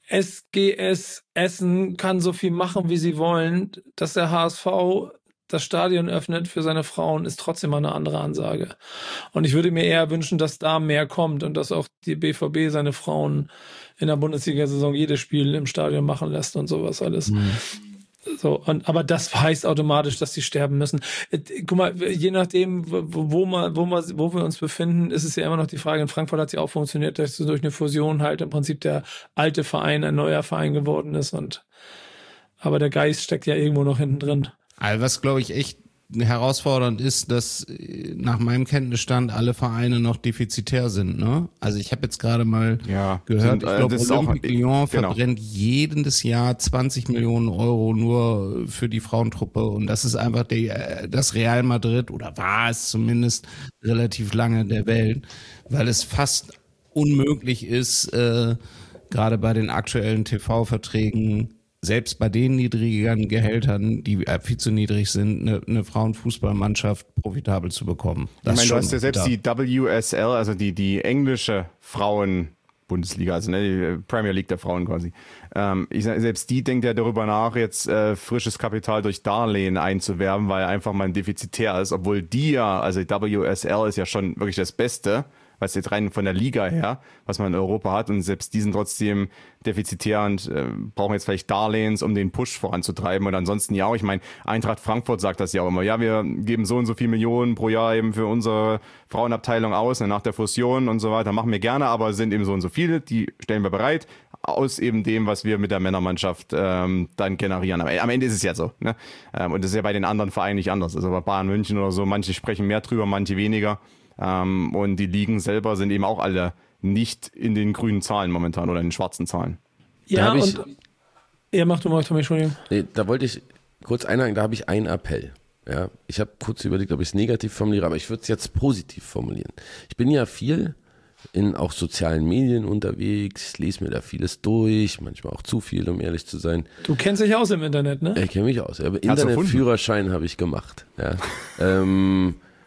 S G S Essen kann so viel machen, wie sie wollen, dass der H S V das Stadion öffnet für seine Frauen, ist trotzdem mal eine andere Ansage. Und ich würde mir eher wünschen, dass da mehr kommt und dass auch die B V B seine Frauen in der Bundesliga-Saison jedes Spiel im Stadion machen lässt und sowas alles. Mhm. So, und, aber das heißt automatisch, dass die sterben müssen. Guck mal, je nachdem, wo, wo, man, wo, man, wo wir uns befinden, ist es ja immer noch die Frage, in Frankfurt hat es ja auch funktioniert, dass durch eine Fusion halt im Prinzip der alte Verein ein neuer Verein geworden ist. Und aber der Geist steckt ja irgendwo noch hinten drin. Also was, glaube ich, echt herausfordernd ist, dass nach meinem Kenntnisstand alle Vereine noch defizitär sind. Ne? Also ich habe jetzt gerade mal ja, gehört, sind, ich glaube, Olympique auch, Lyon genau. verbrennt jedes Jahr zwanzig Millionen Euro nur für die Frauentruppe und das ist einfach die, das Real Madrid oder war es zumindest relativ lange der Welt, weil es fast unmöglich ist, äh, gerade bei den aktuellen T V-Verträgen, selbst bei den niedrigeren Gehältern, die viel zu niedrig sind, eine, eine Frauenfußballmannschaft profitabel zu bekommen. Das ich meine, du hast ja selbst die W S L, also die, die englische Frauen-Bundesliga, also ne, die Premier League der Frauen quasi. Ähm, ich, selbst die denkt ja darüber nach, jetzt äh, frisches Kapital durch Darlehen einzuwerben, weil einfach mal ein defizitär ist, obwohl die ja, also die W S L ist ja schon wirklich das Beste, was jetzt rein von der Liga her, was man in Europa hat, und selbst die sind trotzdem defizitär und äh, brauchen jetzt vielleicht Darlehens, um den Push voranzutreiben. Und ansonsten ja auch, ich meine, Eintracht Frankfurt sagt das ja auch immer, ja, wir geben so und so viel Millionen pro Jahr eben für unsere Frauenabteilung aus, ne, nach der Fusion und so weiter, machen wir gerne, aber sind eben so und so viele, die stellen wir bereit, aus eben dem, was wir mit der Männermannschaft ähm, dann generieren. Aber am Ende ist es ja so, ne? Ähm, und das ist ja bei den anderen Vereinen nicht anders. Also bei Bayern München oder so, manche sprechen mehr drüber, manche weniger. Um, und die Ligen selber sind eben auch alle nicht in den grünen Zahlen momentan oder in den schwarzen Zahlen. Ja, ich, und ja, mach du mal, Tommy, Entschuldigung. Nee, da wollte ich kurz einhaken, da habe ich einen Appell. Ja, ich habe kurz überlegt, ob ich es negativ formuliere, aber ich würde es jetzt positiv formulieren. Ich bin ja viel in auch sozialen Medien unterwegs, lese mir da vieles durch, manchmal auch zu viel, um ehrlich zu sein. Du kennst dich aus im Internet, ne? Ich kenne mich aus. Aber Internetführerschein habe ich gemacht. Ja. ähm,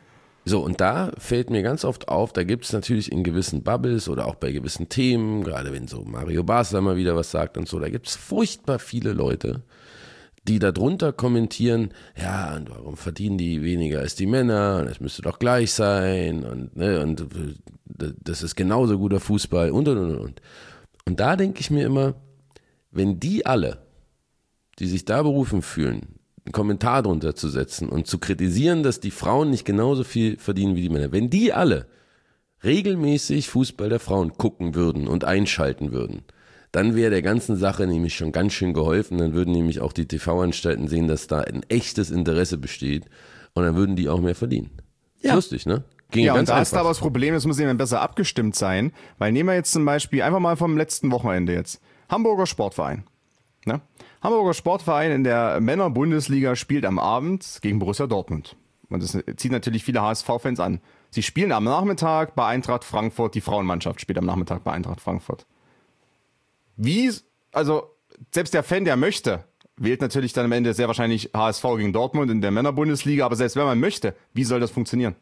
So, und da fällt mir ganz oft auf, da gibt es natürlich in gewissen Bubbles oder auch bei gewissen Themen, gerade wenn so Mario Basler mal wieder was sagt und so, da gibt es furchtbar viele Leute, die darunter kommentieren, ja, und warum verdienen die weniger als die Männer und es müsste doch gleich sein und, ne, und das ist genauso guter Fußball und und und und. Und da denke ich mir immer, wenn die alle, die sich da berufen fühlen, einen Kommentar drunter zu setzen und zu kritisieren, dass die Frauen nicht genauso viel verdienen wie die Männer, wenn die alle regelmäßig Fußball der Frauen gucken würden und einschalten würden, dann wäre der ganzen Sache nämlich schon ganz schön geholfen. Dann würden nämlich auch die T V-Anstalten sehen, dass da ein echtes Interesse besteht und dann würden die auch mehr verdienen. Ja. Ist lustig, ne? Ging ja, ganz und da einfach. ist aber das Problem, es muss eben besser abgestimmt sein, weil nehmen wir jetzt zum Beispiel einfach mal vom letzten Wochenende jetzt. Hamburger Sportverein. Ne? Hamburger Sportverein in der Männer-Bundesliga spielt am Abend gegen Borussia Dortmund. Und das zieht natürlich viele H S V-Fans an. Sie spielen am Nachmittag bei Eintracht Frankfurt, die Frauenmannschaft spielt am Nachmittag bei Eintracht Frankfurt. Wie, also selbst der Fan, der möchte, wählt natürlich dann am Ende sehr wahrscheinlich H S V gegen Dortmund in der Männer-Bundesliga, aber selbst wenn man möchte, wie soll das funktionieren?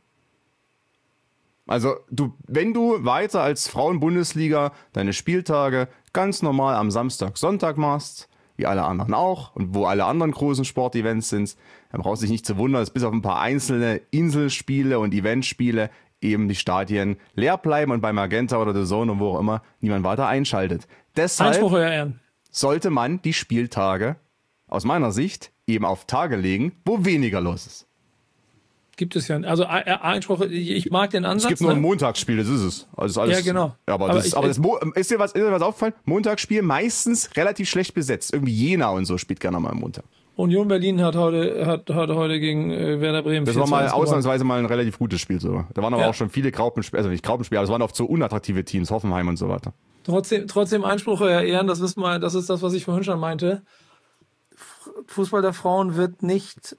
Also du, wenn du weiter als Frauen-Bundesliga deine Spieltage ganz normal am Samstag, Sonntag machst, wie alle anderen auch, und wo alle anderen großen Sportevents sind, dann brauchst du dich nicht zu wundern, dass bis auf ein paar einzelne Inselspiele und Eventspiele eben die Stadien leer bleiben und bei Magenta oder The Zone und wo auch immer niemand weiter einschaltet. Deshalb Einspruch, Euer Ehren. sollte man die Spieltage aus meiner Sicht eben auf Tage legen, wo weniger los ist. Gibt es ja. Also Einspruch, ich mag den Ansatz. Es gibt nur ne? ein Montagsspiel, das ist es. Also alles, ja, genau. Aber, aber das, ich, aber das, ist, dir was, ist dir was aufgefallen? Montagsspiel meistens relativ schlecht besetzt. Irgendwie Jena und so spielt gerne mal am Montag. Union Berlin hat heute, hat, hat heute gegen äh, Werder Bremen Das war mal ausnahmsweise mal ein relativ gutes Spiel. So. Da waren aber ja. auch schon viele Graupenspiele, also nicht Graupenspiele, aber es waren oft so unattraktive Teams, Hoffenheim und so weiter. Trotzdem, trotzdem Einspruch, Euer Ehren, das ist mal, das ist das, was ich vorhin schon meinte. Fußball der Frauen wird nicht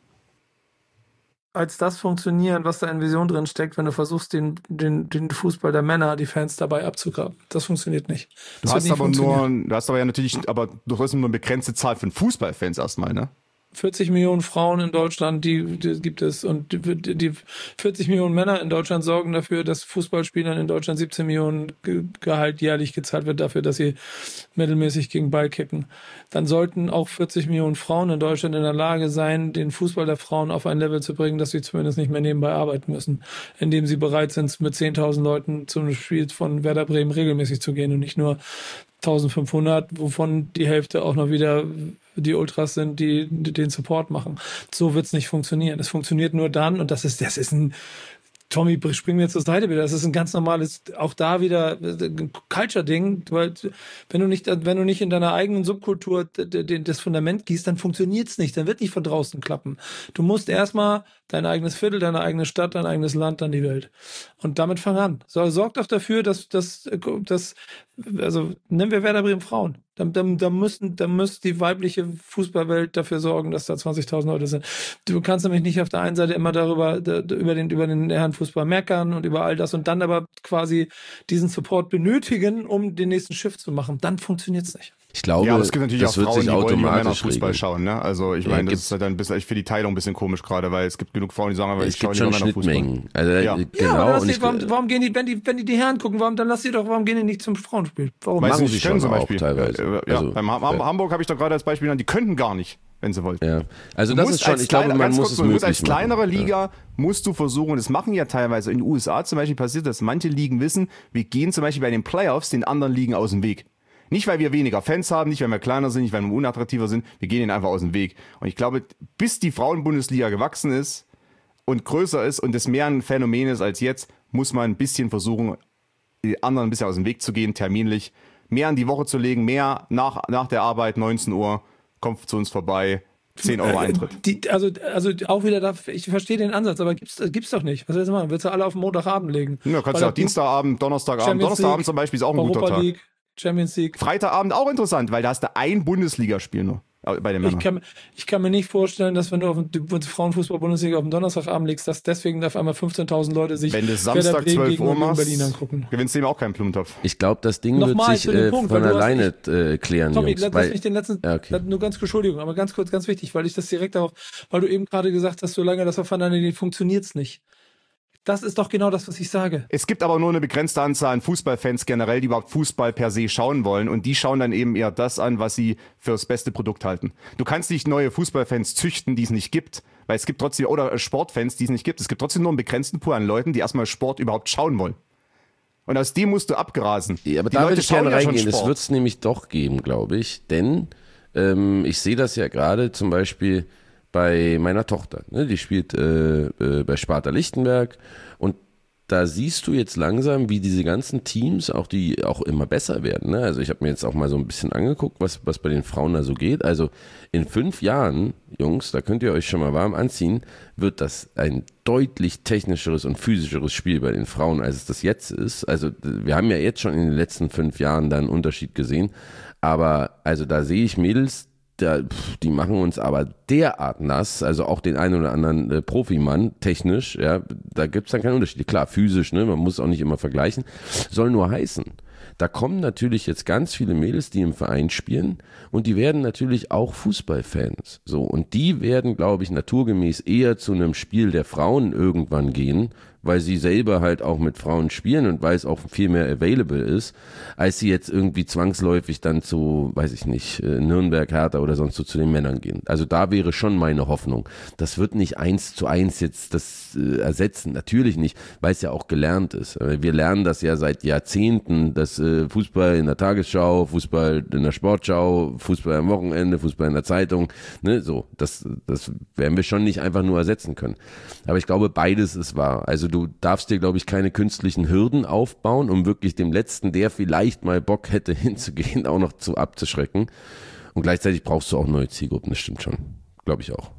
als das funktionieren, was da in Vision drin steckt, wenn du versuchst, den, den, den Fußball der Männer, die Fans dabei abzugraben. Das funktioniert nicht. Das du hast aber nur, du hast aber ja natürlich, aber du hast nur eine begrenzte Zahl von Fußballfans erstmal, ne? vierzig Millionen Frauen in Deutschland, die, die gibt es, und die, die vierzig Millionen Männer in Deutschland sorgen dafür, dass Fußballspielern in Deutschland siebzehn Millionen Ge- Gehalt jährlich gezahlt wird dafür, dass sie mittelmäßig gegen Ball kicken. Dann sollten auch vierzig Millionen Frauen in Deutschland in der Lage sein, den Fußball der Frauen auf ein Level zu bringen, dass sie zumindest nicht mehr nebenbei arbeiten müssen, indem sie bereit sind, mit zehntausend Leuten zum Spiel von Werder Bremen regelmäßig zu gehen und nicht nur eintausendfünfhundert, wovon die Hälfte auch noch wieder die Ultras sind, die, die den Support machen. So wird's nicht funktionieren. Es funktioniert nur dann, und das ist, das ist ein, Tommy, spring mir zur Seite wieder, das ist ein ganz normales, auch da wieder ein Culture-Ding, weil wenn du nicht, wenn du nicht in deiner eigenen Subkultur das Fundament gießt, dann funktioniert's nicht, dann wird nicht von draußen klappen. Du musst erstmal dein eigenes Viertel, deine eigene Stadt, dein eigenes Land, dann die Welt. Und damit fang an. So, sorg doch dafür, dass, dass, dass, also, nehmen wir Werder Bremen Frauen. Da, da, da müssen, da muss die weibliche Fußballwelt dafür sorgen, dass da zwanzigtausend Leute sind. Du kannst nämlich nicht auf der einen Seite immer darüber, da, über den, über den Herrenfußball meckern und über all das und dann aber quasi diesen Support benötigen, um den nächsten Shift zu machen. Dann funktioniert's nicht. Ich glaube, ja, aber es gibt natürlich das auch Frauen, wird sich die wollen lieber automatisch Männerfußball regeln. schauen, ne? Also ich Ja, meine, das gibt's- ist halt dann ein bisschen, ich finde die Teilung ein bisschen komisch gerade, weil es gibt genug Frauen, die sagen, aber Es ich schaue gibt lieber schon Männerfußball. Schnittmengen. Also, Ja. ja. Ja, Genau. aber lass und die, ich, warum, warum gehen die, wenn die, wenn die die Herren gucken, warum, dann lass sie doch, warum gehen die nicht zum Frauenspiel? Warum? Weiß machen nicht, sie die können schon zum auch Beispiel. teilweise. Äh, ja, Also, beim Ham- ja. Hamburg habe ich doch gerade als Beispiel genannt, die könnten gar nicht, wenn sie wollten. ja. Also Du das musst ist schon, als ich glaube, kleiner- man ganz muss kurz, es du musst möglich als kleinere machen. Liga Ja. musst du versuchen, und das machen ja teilweise in den U S A zum Beispiel passiert, dass manche Ligen wissen, wir gehen zum Beispiel bei den Playoffs den anderen Ligen aus dem Weg. Nicht, weil wir weniger Fans haben, nicht, weil wir kleiner sind, nicht, weil wir unattraktiver sind, wir gehen ihnen einfach aus dem Weg. Und ich glaube, bis die Frauenbundesliga gewachsen ist und größer ist und es mehr ein Phänomen ist als jetzt, muss man ein bisschen versuchen, die anderen ein bisschen aus dem Weg zu gehen, terminlich, mehr an die Woche zu legen, mehr nach, nach der Arbeit, neunzehn Uhr, kommt zu uns vorbei, zehn Euro Eintritt. Die, also, also auch wieder da, ich verstehe den Ansatz, aber gibt's, gibt's doch nicht. Was willst du machen? Willst du alle auf den Montagabend legen? Ja, kannst Weil du auch da- Dienstagabend, Donnerstagabend, Champions Donnerstagabend League, zum Beispiel ist auch ein guter Europa Tag. League, Champions League. Freitagabend auch interessant, weil da hast du ein Bundesligaspiel nur äh, bei den Ich Männern. kann, ich kann mir nicht vorstellen, dass wenn du auf die Frauenfußball-Bundesliga auf dem Donnerstagabend legst, dass deswegen auf einmal fünfzehntausend Leute sich Wenn du es Werder Samstag Bremen zwölf gegen Uhr Union machst, Berlin angucken. gewinnst du eben auch keinen Blumentopf. Ich glaube, das Ding Nochmal wird sich zu dem äh, Punkt, von weil du hast alleine äh, klären, Tommy, Jungs. lass Weil, mich den letzten, Ja, okay. nur ganz Entschuldigung, aber ganz kurz, ganz wichtig, weil ich das direkt darauf, weil du eben gerade gesagt hast, solange das aufeinander geht, funktioniert's nicht. Das ist doch genau das, was ich sage. Es gibt aber nur eine begrenzte Anzahl an Fußballfans generell, die überhaupt Fußball per se schauen wollen. Und die schauen dann eben eher das an, was sie für das beste Produkt halten. Du kannst nicht neue Fußballfans züchten, die es nicht gibt. Weil es gibt trotzdem, oder Sportfans, die es nicht gibt. Es gibt trotzdem nur einen begrenzten Pool an Leuten, die erstmal Sport überhaupt schauen wollen. Und aus dem musst du abgrasen. Ja, aber die da Leute würde ich gerne schauen ja reingehen. schon Das Sport. wird es nämlich doch geben, glaube ich. Denn ähm, ich sehe das ja gerade zum Beispiel bei meiner Tochter. Ne? Die spielt äh, äh, bei Sparta Lichtenberg und da siehst du jetzt langsam, wie diese ganzen Teams, auch die auch immer besser werden. Ne? Also ich habe mir jetzt auch mal so ein bisschen angeguckt, was, was bei den Frauen da so geht. Also in fünf Jahren, Jungs, da könnt ihr euch schon mal warm anziehen, wird das ein deutlich technischeres und physischeres Spiel bei den Frauen, als es das jetzt ist. Also wir haben ja jetzt schon in den letzten fünf Jahren da einen Unterschied gesehen. Aber also da sehe ich Mädels, Da, pff, die machen uns aber derart nass, also auch den einen oder anderen äh, Profimann, technisch, ja, da gibt's dann keinen Unterschied. Klar, physisch, ne, man muss auch nicht immer vergleichen, soll nur heißen. Da kommen natürlich jetzt ganz viele Mädels, die im Verein spielen und die werden natürlich auch Fußballfans. So, und die werden, glaube ich, naturgemäß eher zu einem Spiel der Frauen irgendwann gehen, weil sie selber halt auch mit Frauen spielen und weil es auch viel mehr available ist, als sie jetzt irgendwie zwangsläufig dann zu, weiß ich nicht, Nürnberg, Hertha oder sonst so zu den Männern gehen. Also da wäre schon meine Hoffnung. Das wird nicht eins zu eins jetzt das äh, ersetzen, natürlich nicht, weil es ja auch gelernt ist. Wir lernen das ja seit Jahrzehnten, dass äh, Fußball in der Tagesschau, Fußball in der Sportschau, Fußball am Wochenende, Fußball in der Zeitung, ne, so, das, das werden wir schon nicht einfach nur ersetzen können. Aber ich glaube, beides ist wahr. Also du darfst dir, glaube ich, keine künstlichen Hürden aufbauen, um wirklich dem Letzten, der vielleicht mal Bock hätte hinzugehen, auch noch zu abzuschrecken. Und gleichzeitig brauchst du auch neue Zielgruppen, das stimmt schon. Glaube ich auch.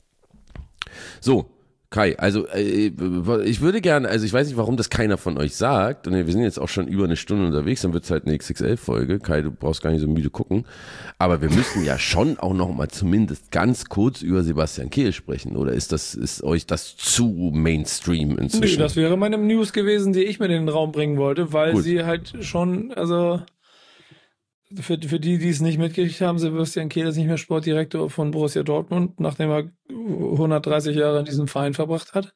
So, Kai, also äh, ich würde gerne, also ich weiß nicht, warum das keiner von euch sagt, und wir sind jetzt auch schon über eine Stunde unterwegs, dann wird es halt eine X X L-Folge. Kai, du brauchst gar nicht so müde gucken, aber wir müssen ja schon auch noch mal zumindest ganz kurz über Sebastian Kehl sprechen, oder ist das, ist euch das zu Mainstream inzwischen? Nee, das wäre meine News gewesen, die ich mir in den Raum bringen wollte, weil Gut. sie halt schon, also für, für die, die es nicht mitgekriegt haben, Sebastian Kehl ist nicht mehr Sportdirektor von Borussia Dortmund, nachdem er hundertdreißig Jahre in diesem Verein verbracht hat.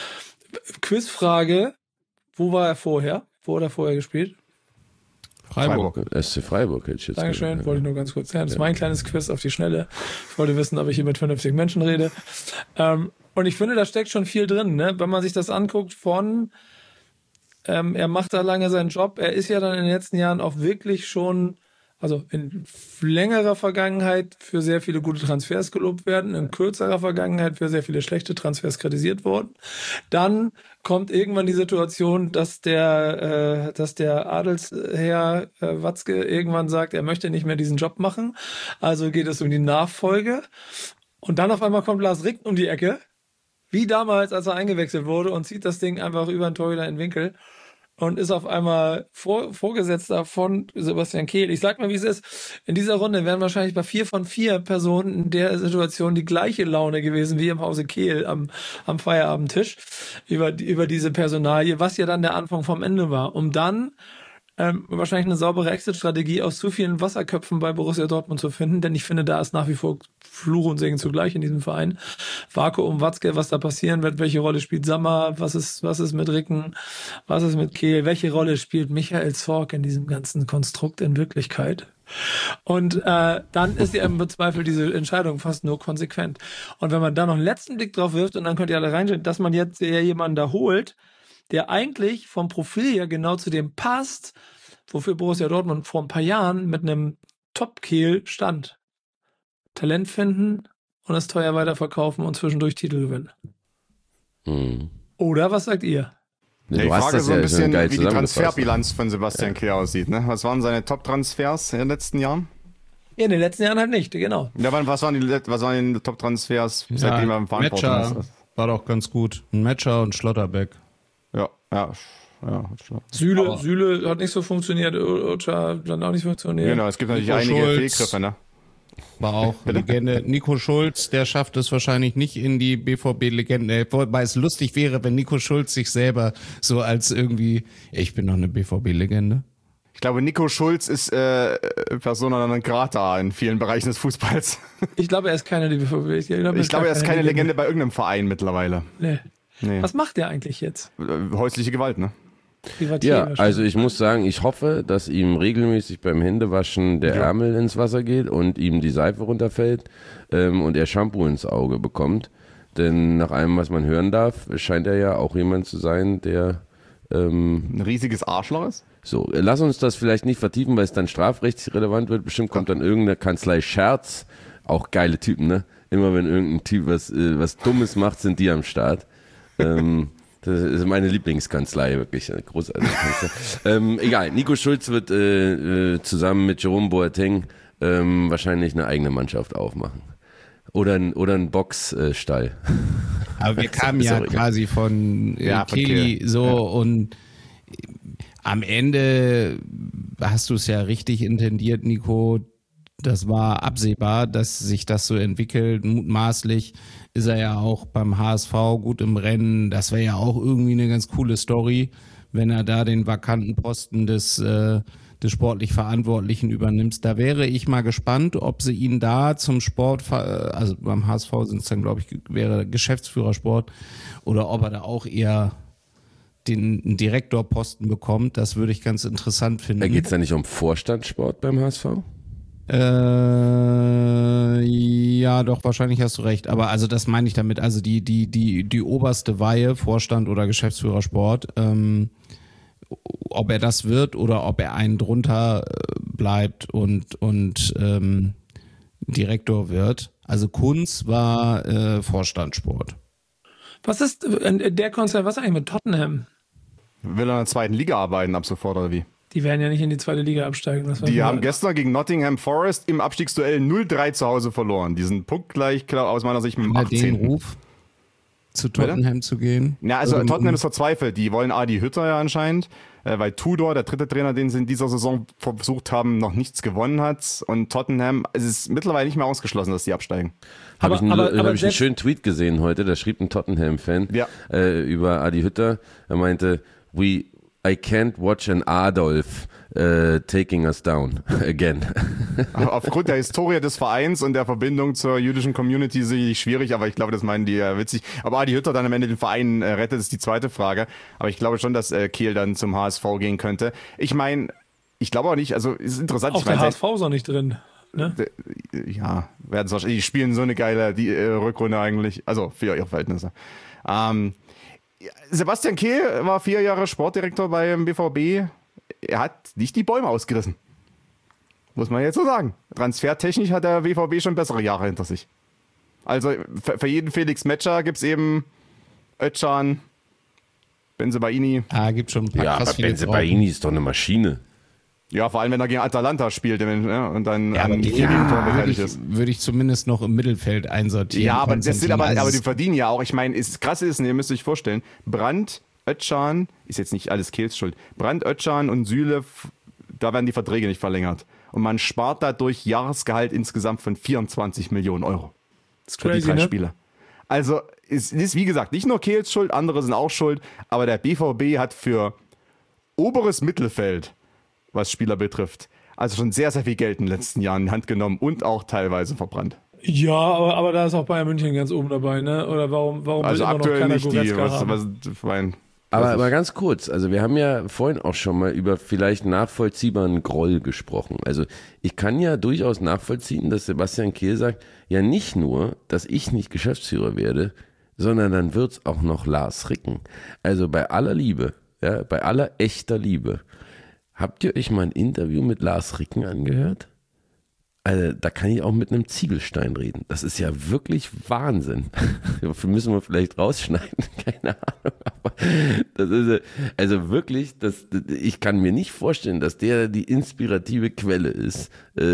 Quizfrage, wo war er vorher? Wo hat er vorher gespielt? Freiburg. S C Freiburg hätte ich jetzt Dankeschön, gesagt. wollte ich nur ganz kurz sagen. Das ist Ja. mein kleines Quiz auf die Schnelle. Ich wollte wissen, ob ich hier mit vernünftigen Menschen rede. Ähm, und ich finde, da steckt schon viel drin, ne? Wenn man sich das anguckt von, ähm, er macht da lange seinen Job. Er ist ja dann in den letzten Jahren auch wirklich schon, also in längerer Vergangenheit für sehr viele gute Transfers gelobt werden, in kürzerer Vergangenheit für sehr viele schlechte Transfers kritisiert worden. Dann kommt irgendwann die Situation, dass der, äh, dass der Adelsherr äh, Watzke irgendwann sagt, er möchte nicht mehr diesen Job machen. Also geht es um die Nachfolge. Und dann auf einmal kommt Lars Ricken um die Ecke, wie damals, als er eingewechselt wurde, und zieht das Ding einfach über den Torhüter in den Winkel. Und ist auf einmal Vor- Vorgesetzter von Sebastian Kehl. Ich sag mal, wie es ist. In dieser Runde wären wahrscheinlich bei vier von vier Personen in der Situation die gleiche Laune gewesen wie im Hause Kehl am, am Feierabendtisch über, über diese Personalie, was ja dann der Anfang vom Ende war. Um dann ähm, wahrscheinlich eine saubere Exit-Strategie aus zu vielen Wasserköpfen bei Borussia Dortmund zu finden, denn ich finde, da ist nach wie vor Fluch und Segen zugleich in diesem Verein. Vakuum, Watzke, was da passieren wird, welche Rolle spielt Sammer, was ist, was ist mit Ricken, was ist mit Kehl, welche Rolle spielt Michael Zorc in diesem ganzen Konstrukt in Wirklichkeit? Und äh, dann ist ja im Zweifel diese Entscheidung fast nur konsequent. Und wenn man da noch einen letzten Blick drauf wirft, und dann könnt ihr alle reinschauen, dass man jetzt ja jemanden da holt, der eigentlich vom Profil her genau zu dem passt, wofür Borussia Dortmund vor ein paar Jahren mit einem Top-Kehl stand. Talent finden und es teuer weiterverkaufen und zwischendurch Titel gewinnen. Hm. Oder was sagt ihr? Nee, Ja, du ich hast frage das so ein ja schon bisschen, geil wie die zusammengefasst. Transferbilanz von Sebastian Kehl aussieht. Ne? Was waren seine Top-Transfers in den letzten Jahren? Ja, in den letzten Jahren halt nicht, genau. Ja, wann- was waren die, let- was waren die Top-Transfers, seitdem er im Verantwortung Matcher ist? war doch ganz gut. Ein Matcher und Schlotterbeck. Ja, ja, ja. Süle, Aber- Süle hat nicht so funktioniert, Ucha hat dann auch nicht funktioniert. Genau, es gibt natürlich Nico einige Schulz. Fehlgriffe, ne? War auch Legende. Nico Schulz, der schafft es wahrscheinlich nicht in die B V B-Legende. Wobei es lustig wäre, wenn Nico Schulz sich selber so als irgendwie, ich bin noch eine B V B-Legende. Ich glaube, Nico Schulz ist äh, Persona non grata in vielen Bereichen des Fußballs. Ich glaube, er ist keine B V B. Ich glaube, Ich glaube, er ist keine Legende bei irgendeinem Verein mittlerweile. Nee. Nee. Was macht der eigentlich jetzt? Häusliche Gewalt, ne? Ja, also ich muss sagen, ich hoffe, dass ihm regelmäßig beim Händewaschen der ja. Ärmel ins Wasser geht und ihm die Seife runterfällt ähm, und er Shampoo ins Auge bekommt. Denn nach allem, was man hören darf, scheint er ja auch jemand zu sein, der ähm, ein riesiges Arschloch ist. So, lass uns das vielleicht nicht vertiefen, weil es dann strafrechtlich relevant wird. Bestimmt kommt dann irgendeine Kanzlei Scherz. Auch geile Typen, ne? Immer wenn irgendein Typ was, äh, was Dummes macht, sind die am Start. ähm, Das ist meine Lieblingskanzlei, wirklich eine großartige Kanzlei. ähm, egal, Nico Schulz wird äh, äh, zusammen mit Jerome Boateng ähm, wahrscheinlich eine eigene Mannschaft aufmachen. Oder ein, oder ein Boxstall. Aber wir kamen ja quasi von äh, ja, Kelly so ja. und am Ende hast du es ja richtig intendiert, Nico. Das war absehbar, dass sich das so entwickelt. Mutmaßlich ist er ja auch beim H S V gut im Rennen. Das wäre ja auch irgendwie eine ganz coole Story, wenn er da den vakanten Posten des, äh, des sportlich Verantwortlichen übernimmt. Da wäre ich mal gespannt, ob sie ihn da zum Sport, also beim H S V sind es dann, glaube ich, wäre Geschäftsführersport, oder ob er da auch eher den Direktorposten bekommt. Das würde ich ganz interessant finden. Da geht es ja nicht um Vorstandssport beim H S V? Äh, ja, doch, wahrscheinlich hast du recht. Aber also das meine ich damit, also die, die, die, die oberste Weihe, Vorstand oder Geschäftsführer Sport, ähm, ob er das wird oder ob er einen drunter bleibt und, und ähm, Direktor wird. Also Kunz war äh, Vorstandssport. Was ist äh, der Konzern, was eigentlich mit Tottenham? Will er in der zweiten Liga arbeiten ab sofort oder wie? Die werden ja nicht in die zweite Liga absteigen. Das die haben gestern gegen Nottingham Forest im Abstiegsduell null drei zu Hause verloren. Die sind punktgleich, klar, aus meiner Sicht mit dem achtzehnten Den Ruf zu Tottenham Bitte? zu gehen? Ja, also Oder Tottenham ist verzweifelt. Die wollen Adi Hütter ja anscheinend, äh, weil Tudor, der dritte Trainer, den sie in dieser Saison versucht haben, noch nichts gewonnen hat. Und Tottenham, es ist mittlerweile nicht mehr ausgeschlossen, dass die absteigen. Habe ich, einen, aber, aber hab ich einen schönen Tweet gesehen heute, da schrieb ein Tottenham-Fan ja. äh, über Adi Hütter. Er meinte, we... I can't watch an Adolf uh, taking us down again. Aufgrund der Historie des Vereins und der Verbindung zur jüdischen Community sicherlich schwierig, aber ich glaube, das meinen die ja witzig. Aber Adi Hütter dann am Ende den Verein äh, rettet, ist die zweite Frage. Aber ich glaube schon, dass äh, Kehl dann zum H S V gehen könnte. Ich meine, ich glaube auch nicht, also es ist interessant. Auch ich mein, der H S V ist auch nicht drin. Ne? Ja, werden es wahrscheinlich, die spielen so eine geile die, äh, Rückrunde eigentlich, also für ihre Verhältnisse. Ähm, Sebastian Kehl war vier Jahre Sportdirektor beim B V B. Er hat nicht die Bäume ausgerissen. Muss man jetzt so sagen. Transfertechnisch hat der B V B schon bessere Jahre hinter sich. Also für jeden Felix Metscher gibt es eben Özcan, Bensebaini. Ah, gibt schon ein paar. Ja, aber Bensebaini ist doch eine Maschine. Ja, vor allem, wenn er gegen Atalanta spielt ja, und dann ja, an vier Gegentoren beteiligt ist. Würde ich zumindest noch im Mittelfeld einsortieren. Ja, aber das sind aber, aber die verdienen ja auch. Ich meine, das Krasse ist, ihr müsst euch vorstellen, Brandt, Özcan, ist jetzt nicht alles Kehls Schuld, Brandt, Özcan und Süle, da werden die Verträge nicht verlängert. Und man spart dadurch Jahresgehalt insgesamt von vierundzwanzig Millionen Euro. Das ist für crazy, die drei ne? Spieler. Also, es ist wie gesagt nicht nur Kehls Schuld, andere sind auch schuld, aber der B V B hat für oberes Mittelfeld, was Spieler betrifft, also schon sehr, sehr viel Geld in den letzten Jahren in die Hand genommen und auch teilweise verbrannt. Ja, aber, aber da ist auch Bayern München ganz oben dabei, ne? Oder warum, warum also will immer aktuell noch keiner nicht die, Goretzka was, haben? was, was, aber, aber ganz kurz, also wir haben ja vorhin auch schon mal über vielleicht nachvollziehbaren Groll gesprochen. Also ich kann ja durchaus nachvollziehen, dass Sebastian Kehl sagt, ja nicht nur, dass ich nicht Geschäftsführer werde, sondern dann wird's auch noch Lars Ricken. Also bei aller Liebe, ja, bei aller echter Liebe, habt ihr euch mal ein Interview mit Lars Ricken angehört? Also, da kann ich auch mit einem Ziegelstein reden. Das ist ja wirklich Wahnsinn. Dafür müssen wir vielleicht rausschneiden, keine Ahnung. Aber das ist also wirklich, das, ich kann mir nicht vorstellen, dass der die inspirative Quelle ist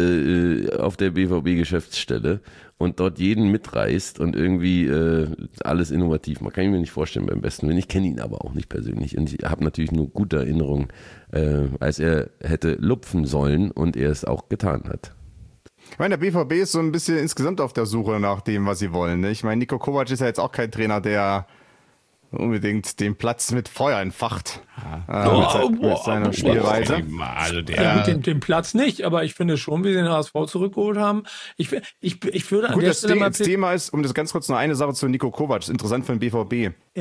äh, auf der B V B-Geschäftsstelle und dort jeden mitreißt und irgendwie äh, alles innovativ macht. Kann ich mir nicht vorstellen beim besten Willen. Ich kenne ihn aber auch nicht persönlich und ich habe natürlich nur gute Erinnerungen, äh, als er hätte lupfen sollen und er es auch getan hat. Ich meine, der B V B ist so ein bisschen insgesamt auf der Suche nach dem, was sie wollen. Ne? Ich meine, Niko Kovac ist ja jetzt auch kein Trainer, der unbedingt den Platz mit Feuer entfacht. Ja. Äh, oh, mit, se- boah, mit seiner boah, Spielweise. Also der Ja, mit dem, dem Platz nicht, aber ich finde schon, wie sie den H S V zurückgeholt haben. Ich, ich, ich würde an Gut, der das, Stelle The- mal... das Thema ist, um das ganz kurz noch eine Sache zu Niko Kovac, ist interessant für den B V B. Ja.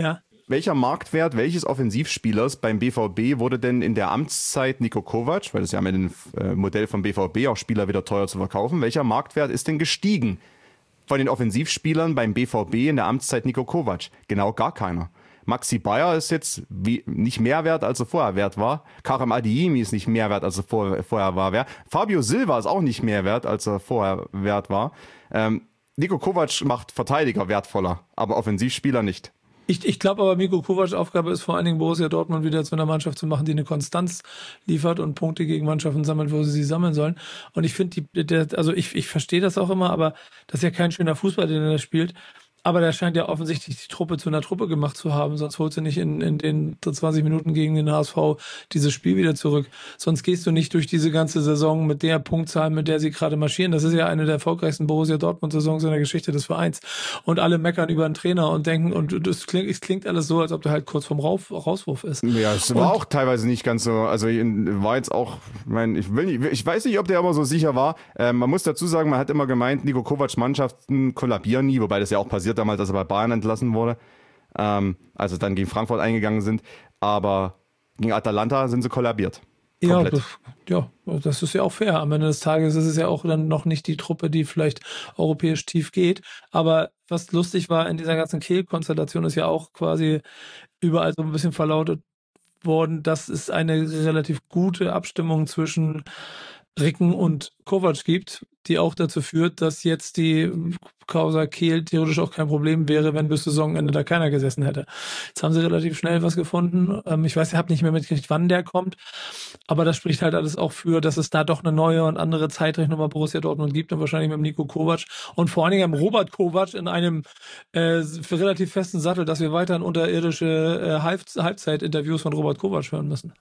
welcher Marktwert welches Offensivspielers beim B V B wurde denn in der Amtszeit Niko Kovac, weil das ja mit dem äh, Modell vom B V B auch Spieler wieder teuer zu verkaufen, welcher Marktwert ist denn gestiegen von den Offensivspielern beim B V B in der Amtszeit Niko Kovac? Genau gar keiner. Maxi Bayer ist jetzt wie, nicht mehr wert, als er vorher wert war. Karim Adeyemi ist nicht mehr wert, als er vor, vorher war. Wert. Fabio Silva ist auch nicht mehr wert, als er vorher wert war. Ähm, Niko Kovac macht Verteidiger wertvoller, aber Offensivspieler nicht. Ich, ich glaube aber, Niko Kovacs Aufgabe ist vor allen Dingen, Borussia Dortmund wieder zu einer Mannschaft zu machen, die eine Konstanz liefert und Punkte gegen Mannschaften sammelt, wo sie sie sammeln sollen. Und ich finde, die, also ich, ich verstehe das auch immer, aber das ist ja kein schöner Fußball, den er spielt. Aber der scheint ja offensichtlich die Truppe zu einer Truppe gemacht zu haben. Sonst holst du nicht in, in den zwanzig Minuten gegen den H S V dieses Spiel wieder zurück. Sonst gehst du nicht durch diese ganze Saison mit der Punktzahl, mit der sie gerade marschieren. Das ist ja eine der erfolgreichsten Borussia Dortmund-Saisons in der Geschichte des Vereins. Und alle meckern über den Trainer und denken, und das klingt, es klingt alles so, als ob der halt kurz vorm Rauf, Rauswurf ist. Ja, es war und, auch teilweise nicht ganz so. Also war jetzt auch, ich meine, ich will nicht, ich weiß nicht, ob der immer so sicher war. Ähm, man muss dazu sagen, man hat immer gemeint, Niko Kovacs Mannschaften kollabieren nie, wobei das ja auch passiert damals, dass er bei Bayern entlassen wurde, ähm, also dann gegen Frankfurt eingegangen sind, aber gegen Atalanta sind sie kollabiert. Ja das, ja, das ist ja auch fair. Am Ende des Tages ist es ja auch dann noch nicht die Truppe, die vielleicht europäisch tief geht, aber was lustig war in dieser ganzen Kehl-Konstellation ist ja auch quasi überall so ein bisschen verlautet worden, dass es eine relativ gute Abstimmung zwischen Ricken und Kovac gibt, die auch dazu führt, dass jetzt die Causa Kehl theoretisch auch kein Problem wäre, wenn bis Saisonende da keiner gesessen hätte. Jetzt haben sie relativ schnell was gefunden. Ähm, ich weiß, ich habe nicht mehr mitgekriegt, wann der kommt, aber das spricht halt alles auch für, dass es da doch eine neue und andere Zeitrechnung bei Borussia Dortmund gibt und wahrscheinlich mit dem Niko Kovac und vor allen Dingen mit Robert Kovac in einem äh, für relativ festen Sattel, dass wir weiterhin unterirdische äh, Halb- Halbzeit-Interviews von Robert Kovac hören müssen.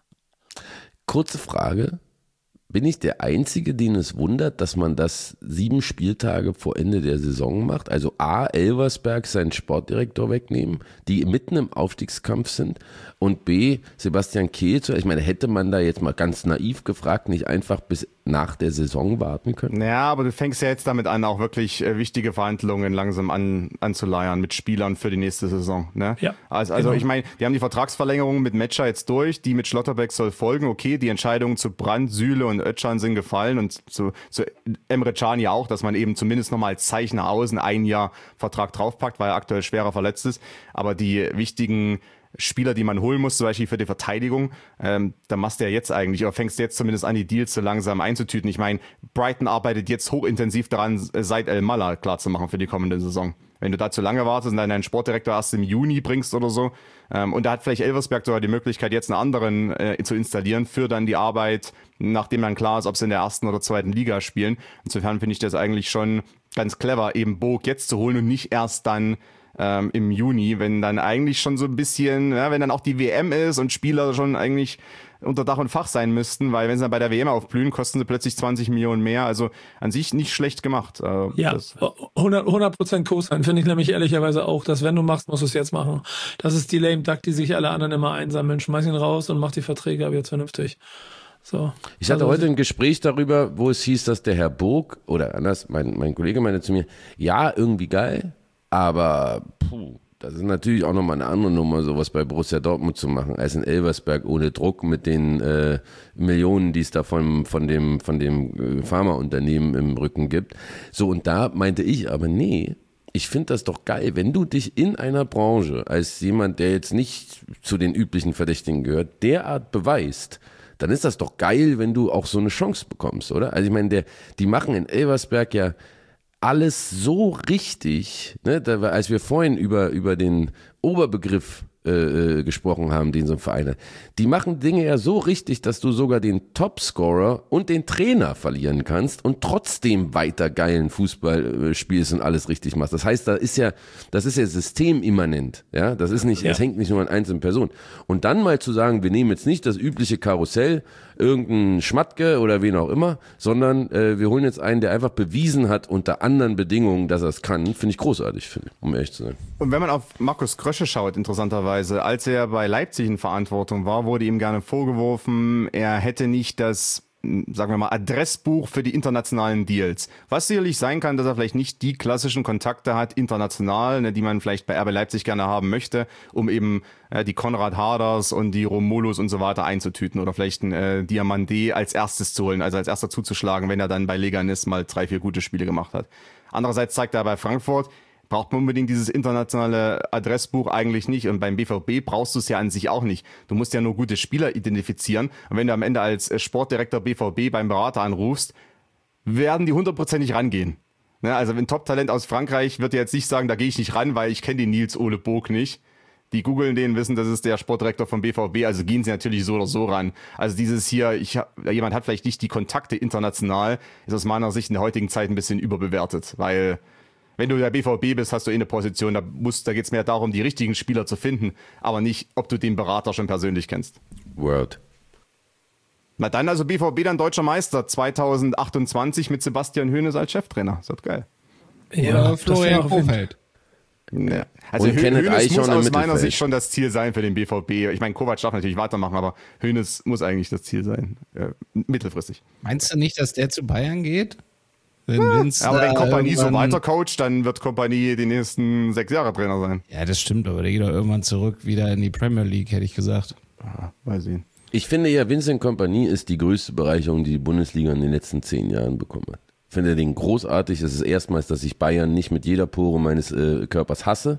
Kurze Frage. Bin ich der Einzige, den es wundert, dass man das sieben Spieltage vor Ende der Saison macht? Also A, Elversberg seinen Sportdirektor wegnehmen, die mitten im Aufstiegskampf sind, und B, Sebastian Kehl, ich meine, hätte man da jetzt mal ganz naiv gefragt, nicht einfach bis nach der Saison warten können? Ja, aber du fängst ja jetzt damit an, auch wirklich äh, wichtige Verhandlungen langsam an, anzuleiern mit Spielern für die nächste Saison. Ne? Ja, also, also genau. Ich meine, die haben die Vertragsverlängerung mit Metscher jetzt durch, die mit Schlotterbeck soll folgen. Okay, die Entscheidungen zu Brandt, Süle und Özcan sind gefallen und zu, zu Emre Can ja auch, dass man eben zumindest nochmal als Zeichner außen ein Jahr Vertrag draufpackt, weil er aktuell schwerer verletzt ist. Aber die wichtigen Spieler, die man holen muss, zum Beispiel für die Verteidigung, ähm, da machst du ja jetzt eigentlich, oder fängst jetzt zumindest an, die Deals so langsam einzutüten. Ich meine, Brighton arbeitet jetzt hochintensiv daran, Said El-Mallah klarzumachen für die kommende Saison. Wenn du da zu lange wartest und dann deinen Sportdirektor erst im Juni bringst oder so, ähm, und da hat vielleicht Elversberg sogar die Möglichkeit, jetzt einen anderen äh, zu installieren für dann die Arbeit, nachdem dann klar ist, ob sie in der ersten oder zweiten Liga spielen. Insofern finde ich das eigentlich schon ganz clever, eben Book jetzt zu holen und nicht erst dann ähm, im Juni, wenn dann eigentlich schon so ein bisschen, ja, wenn dann auch die W M ist und Spieler schon eigentlich unter Dach und Fach sein müssten, weil wenn sie dann bei der W M aufblühen, kosten sie plötzlich zwanzig Millionen mehr. Also an sich nicht schlecht gemacht. Äh, ja, hundert Prozent Co-Sign finde ich nämlich ehrlicherweise auch, dass wenn du machst, musst du es jetzt machen. Das ist die lame duck, die sich alle anderen immer einsammeln. Schmeiß ihn raus und mach die Verträge aber jetzt vernünftig. So. Ich hatte also, heute ein Gespräch darüber, wo es hieß, dass der Herr Burg, oder anders, mein, mein Kollege meinte zu mir, ja, irgendwie geil, aber puh, das ist natürlich auch nochmal eine andere Nummer, sowas bei Borussia Dortmund zu machen, als in Elversberg ohne Druck mit den äh, Millionen, die es da von, von dem, von dem äh, Pharmaunternehmen im Rücken gibt. So, und da meinte ich aber, nee, ich finde das doch geil, wenn du dich in einer Branche als jemand, der jetzt nicht zu den üblichen Verdächtigen gehört, derart beweist, dann ist das doch geil, wenn du auch so eine Chance bekommst, oder? Also ich meine, der, die machen in Elversberg ja alles so richtig, ne? Da, als wir vorhin über, über den Oberbegriff äh, gesprochen haben, den so ein Verein hat. Die machen Dinge ja so richtig, dass du sogar den Topscorer und den Trainer verlieren kannst und trotzdem weiter geilen Fußball äh, spielst und alles richtig machst. Das heißt, da ist ja, das ist ja systemimmanent, ja. Das ist nicht, ja. Es hängt nicht nur an einzelnen Personen. Und dann mal zu sagen, wir nehmen jetzt nicht das übliche Karussell, irgendein Schmatke oder wen auch immer, sondern äh, wir holen jetzt einen, der einfach bewiesen hat unter anderen Bedingungen, dass er es kann, finde ich großartig, finde, um ehrlich zu sein. Und wenn man auf Markus Krösche schaut, interessanterweise, als er bei Leipzig in Verantwortung war, wurde ihm gerne vorgeworfen, er hätte nicht das sagen wir mal, Adressbuch für die internationalen Deals. Was sicherlich sein kann, dass er vielleicht nicht die klassischen Kontakte hat, international, ne, die man vielleicht bei R B Leipzig gerne haben möchte, um eben äh, die Konrad Harders und die Romulus und so weiter einzutüten oder vielleicht ein äh, Diamandé als erstes zu holen, also als erster zuzuschlagen, wenn er dann bei Leganes mal drei, vier gute Spiele gemacht hat. Andererseits zeigt er bei Frankfurt, braucht man unbedingt dieses internationale Adressbuch eigentlich nicht. Und beim B V B brauchst du es ja an sich auch nicht. Du musst ja nur gute Spieler identifizieren. Und wenn du am Ende als Sportdirektor B V B beim Berater anrufst, werden die hundertprozentig rangehen. Ne, also ein Top-Talent aus Frankreich wird jetzt nicht sagen, da gehe ich nicht ran, weil ich kenne den Nils Ole Boog nicht. Die googeln den, wissen, das ist der Sportdirektor vom B V B, also gehen sie natürlich so oder so ran. Also dieses hier, ich, jemand hat vielleicht nicht die Kontakte international, ist aus meiner Sicht in der heutigen Zeit ein bisschen überbewertet, weil wenn du der B V B bist, hast du eh eine Position, da, musst, da geht es mehr darum, die richtigen Spieler zu finden, aber nicht, ob du den Berater schon persönlich kennst. Word. Na dann also B V B dann deutscher Meister zwanzig achtundzwanzig mit Sebastian Hoeneß als Cheftrainer. Ist das geil. Ja, Florian Kohfeldt. Ja. Also und Kenneth Hoeneß Eichhorn muss im aus meiner Mittelfeld. Sicht schon das Ziel sein für den B V B. Ich meine, Kovac darf natürlich weitermachen, aber Hoeneß muss eigentlich das Ziel sein. Äh, mittelfristig. Meinst du nicht, dass der zu Bayern geht? Wenn Ja, Vince aber wenn da Kompanie so irgendwann- weiter coacht, dann wird Kompanie die nächsten sechs Jahre Trainer sein. Ja, das stimmt, aber der geht doch irgendwann zurück wieder in die Premier League, hätte ich gesagt. Ah, mal sehen. Ich finde ja, Vincent Kompany ist die größte Bereicherung, die die Bundesliga in den letzten zehn Jahren bekommen hat. Ich finde den großartig. Es ist erstmals, dass ich Bayern nicht mit jeder Pore meines äh, Körpers hasse.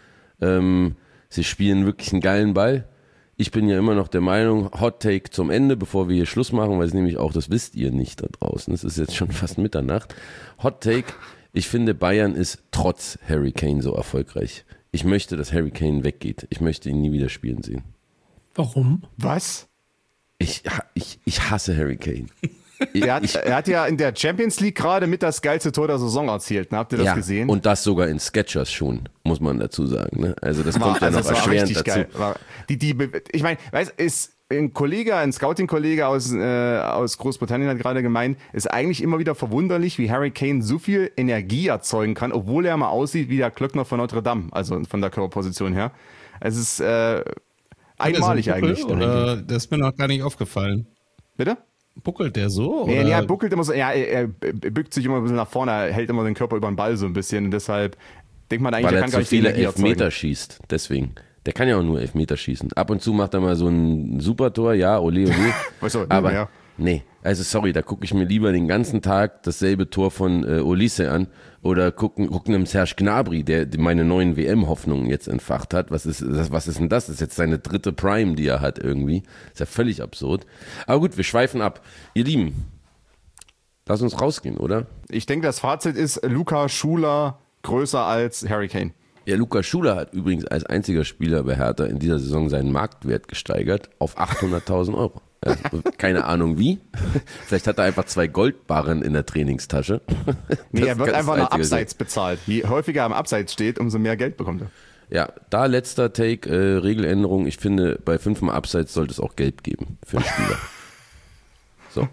Ähm, sie spielen wirklich einen geilen Ball. Ich bin ja immer noch der Meinung, Hot Take zum Ende, bevor wir hier Schluss machen, weil es nämlich auch, das wisst ihr nicht da draußen, es ist jetzt schon fast Mitternacht. Hot Take, ich finde Bayern ist trotz Harry Kane so erfolgreich. Ich möchte, dass Harry Kane weggeht. Ich möchte ihn nie wieder spielen sehen. Warum? Was? Ich, ich, ich hasse Harry Kane. Er hat, er hat ja in der Champions League gerade mit das geilste Tor der Saison erzielt. Ne? Habt ihr das ja, gesehen? und das sogar in Sketchers schon, muss man dazu sagen. Ne? Also das War, kommt ja also noch das war erschwerend richtig dazu. geil. War, die, die, ich meine, weißt, ist ein Kollege, ein Scouting-Kollege aus, äh, aus Großbritannien hat gerade gemeint, ist eigentlich immer wieder verwunderlich, wie Harry Kane so viel Energie erzeugen kann, obwohl er mal aussieht wie der Glöckner von Notre Dame, also von der Körperposition her. Es ist äh, einmalig Hat der so einen Buckel, eigentlich. Oder, das ist mir noch gar nicht aufgefallen. Bitte? Buckelt der so? Nee, oder? nee, er buckelt immer so, ja, er, er bückt sich immer ein bisschen nach vorne, er hält immer den Körper über den Ball so ein bisschen und deshalb denkt man eigentlich, Weil er er kann gar zu nicht die viele Energie Elfmeter erzeugen. schießt, deswegen. Der kann ja auch nur Elfmeter schießen. Ab und zu macht er mal so ein Supertor, ja, ole, ole. Weißt du, aber ja. nee, also sorry, da gucke ich mir lieber den ganzen Tag dasselbe Tor von äh, Olise an oder gucken, gucken einem Serge Gnabry, der, der meine neuen W M-Hoffnungen jetzt entfacht hat. Was ist, das, was ist denn das? Das ist jetzt seine dritte Prime, die er hat irgendwie. Ist ja völlig absurd. Aber gut, wir schweifen ab. Ihr Lieben, lass uns rausgehen, oder? Ich denke, das Fazit ist, Luca Schuler größer als Harry Kane. Ja, Lukas Schuler hat übrigens als einziger Spieler bei Hertha in dieser Saison seinen Marktwert gesteigert auf achthunderttausend Euro. Ja, keine Ahnung wie. Vielleicht hat er einfach zwei Goldbarren in der Trainingstasche. Nee, Das er wird kann einfach das nach Einzige sein. Abseits bezahlt. Je häufiger er am Abseits steht, umso mehr Geld bekommt er. Ja, da letzter Take, äh, Regeländerung. Ich finde, bei fünfmal Abseits sollte es auch Gelb geben für einen Spieler. So.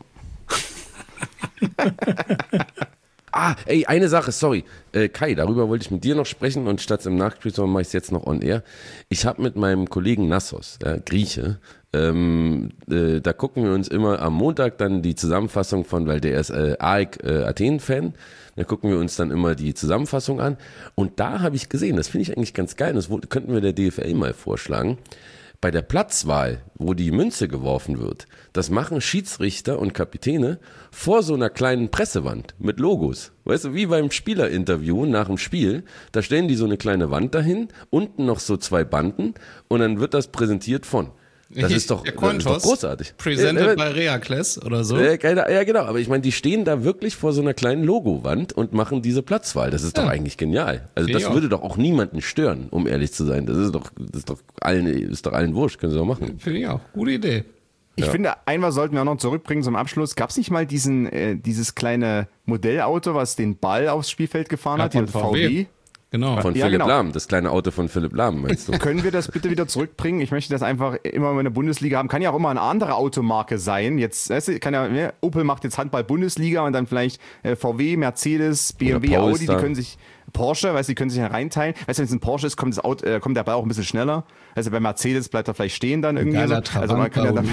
Ah, ey, eine Sache, sorry. Äh, Kai, darüber wollte ich mit dir noch sprechen und statt im Nachspiel mache ich es jetzt noch on air. Ich habe mit meinem Kollegen Nassos, ja, Grieche, ähm, äh, da gucken wir uns immer am Montag dann die Zusammenfassung von, weil der ist äh, A E K äh, Athen-Fan, da gucken wir uns dann immer die Zusammenfassung an und da habe ich gesehen, das finde ich eigentlich ganz geil, das könnten wir der D F L mal vorschlagen, bei der Platzwahl, wo die Münze geworfen wird, das machen Schiedsrichter und Kapitäne vor so einer kleinen Pressewand mit Logos. Weißt du, wie beim Spielerinterview nach dem Spiel, da stellen die so eine kleine Wand dahin, unten noch so zwei Banden und dann wird das präsentiert von. Das ist doch, der das ist doch großartig. Presented Ja, by Reacles oder so. Ja, keine- ja, genau. Aber ich meine, die stehen da wirklich vor so einer kleinen Logowand und machen diese Platzwahl. Das ist Ja. doch eigentlich genial. Also Finde das ich auch. würde doch auch niemanden stören, um ehrlich zu sein. Das ist doch, das ist doch allen, ist doch allen wurscht. Können sie doch machen. Finde ich auch. Gute Idee. Ich Ja. finde, einmal sollten wir auch noch zurückbringen zum Abschluss. Gab es nicht mal diesen, äh, dieses kleine Modellauto, was den Ball aufs Spielfeld gefahren Ja, hat? von Hier, V W. Genau. Von Ja, Philipp genau. Lahm, das kleine Auto von Philipp Lahm, meinst du? Können wir das bitte wieder zurückbringen? Ich möchte das einfach immer in der Bundesliga haben. Kann ja auch immer eine andere Automarke sein. Jetzt, weißt du, kann ja, ne, Opel macht jetzt Handball-Bundesliga und dann vielleicht äh, V W, Mercedes, B M W, Oder Audi, die Polestar. können sich, Porsche, weißt du, die können sich ja reinteilen. Weißt du, wenn es ein Porsche ist, kommt, das Auto, äh, kommt der Ball auch ein bisschen schneller. Also bei Mercedes bleibt er vielleicht stehen dann irgendwie. Geiler So. Trabant Also man kann ja dann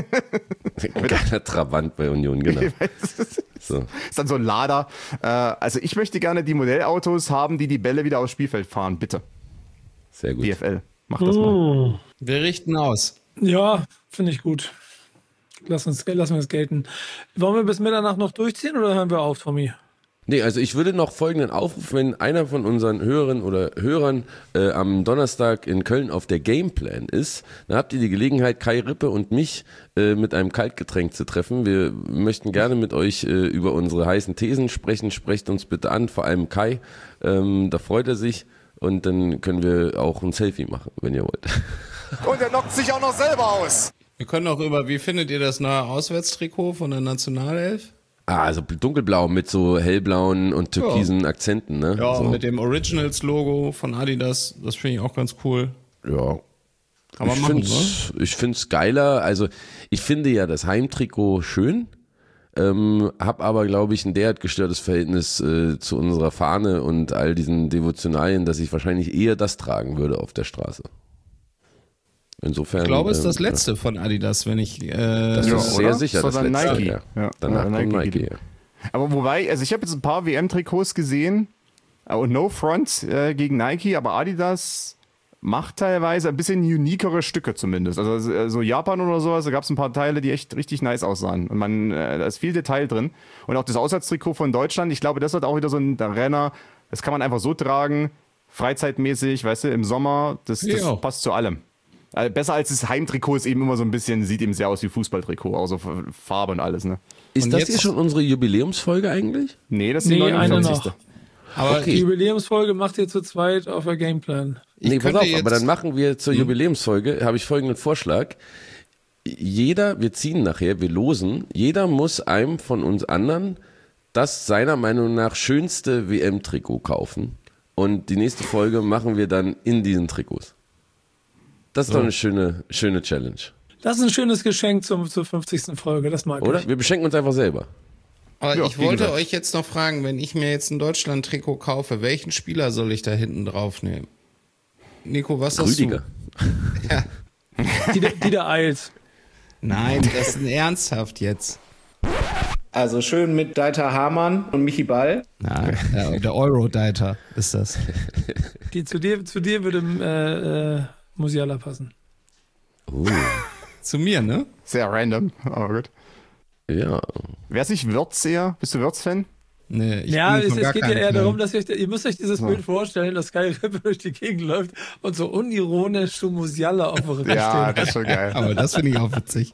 Geiler Trabant bei Union, genau. So. Ist dann so ein Lader. Äh, also ich möchte gerne die Modellautos haben, die die Bälle wieder aufs Spielfeld fahren, bitte. Sehr gut. D F L, mach das mal. Wir richten aus. Ja, finde ich gut. Lass uns, lassen wir es gelten. Wollen wir bis Mitternacht noch durchziehen oder hören wir auf, Tommy? Nee, also ich würde noch folgenden Aufruf, wenn einer von unseren Hörerinnen oder Hörern äh, am Donnerstag in Köln auf der Gameplan ist, dann habt ihr die Gelegenheit, Kai Rippe und mich äh, mit einem Kaltgetränk zu treffen. Wir möchten gerne mit euch äh, über unsere heißen Thesen sprechen. Sprecht uns bitte an, vor allem Kai. Ähm, da freut er sich und dann können wir auch ein Selfie machen, wenn ihr wollt. Und er knockt sich auch noch selber aus. Wir können auch über, wie findet ihr das neue Auswärtstrikot von der Nationalelf? Ah, also dunkelblau mit so hellblauen und türkisen ja. Akzenten, ne? Ja, so. Mit dem Originals-Logo von Adidas, das finde ich auch ganz cool. Ja. Kann man ich machen, find's, ich finde es geiler, also ich finde ja das Heimtrikot schön, ähm, habe aber, glaube ich, ein derart gestörtes Verhältnis äh, zu unserer Fahne und all diesen Devotionalien, dass ich wahrscheinlich eher das tragen würde auf der Straße. Insofern, ich glaube, es ist ähm, das letzte ja. von Adidas, wenn ich. Äh, das ist ja, sehr oder? sicher. Das das war letzte, Nike. Ja. Ja. Danach ja, kommt Nike. Nike. Ja. Aber wobei, also ich habe jetzt ein paar W M-Trikots gesehen und no front äh, gegen Nike, aber Adidas macht teilweise ein bisschen uniquere Stücke zumindest. Also so Japan oder sowas, da gab es ein paar Teile, die echt richtig nice aussahen. Und man, äh, da ist viel Detail drin. Und auch das Auswärtstrikot von Deutschland, ich glaube, das wird auch wieder so ein Renner, das kann man einfach so tragen, freizeitmäßig, weißt du, im Sommer, das, das ja. passt zu allem. Also besser als das Heimtrikot ist eben immer so ein bisschen, sieht eben sehr aus wie Fußballtrikot, auch so Farbe und alles, ne? Ist und das jetzt hier schon unsere Jubiläumsfolge eigentlich? Nee, das ist nee, die eine neunundfünfzigste. noch. Aber okay. Die Jubiläumsfolge macht ihr zu zweit auf der Gameplan. Ich nee, pass auf, aber dann machen wir zur hm. Jubiläumsfolge, habe ich folgenden Vorschlag. Jeder, wir ziehen nachher, wir losen, jeder muss einem von uns anderen das seiner Meinung nach schönste W M-Trikot kaufen. Und die nächste Folge machen wir dann in diesen Trikots. Das ist so. Doch eine schöne, schöne Challenge. Das ist ein schönes Geschenk zum, zur fünfzigsten Folge, das mag Oder? ich. Wir beschenken uns einfach selber. Aber ja, ich wollte euch jetzt noch fragen, wenn ich mir jetzt ein Deutschland-Trikot kaufe, welchen Spieler soll ich da hinten drauf nehmen? Nico, was hast Rüdiger. du? Ja. Dieter, Dieter Eils. Nein, das ist ernsthaft jetzt. Also schön mit Dieter Hamann und Michi Ball. Nein, ja, der Euro-Dieter ist das. Die, zu, dir, zu dir würde äh, äh, Musiala passen. Uh. Zu mir, ne? Sehr random, aber gut. Ja. Wer ist nicht Wirtz eher? Bist du Wirtz-Fan? Nee, ich ja, es, es geht ja eher darum, dass ihr, ihr müsst euch dieses ja. Bild vorstellen, dass Kai Rippe durch die Gegend läuft und so unironisch zu Musiala auf dem Rücken ja, steht. Das ist schon geil. Aber das finde ich auch witzig.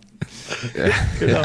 Genau.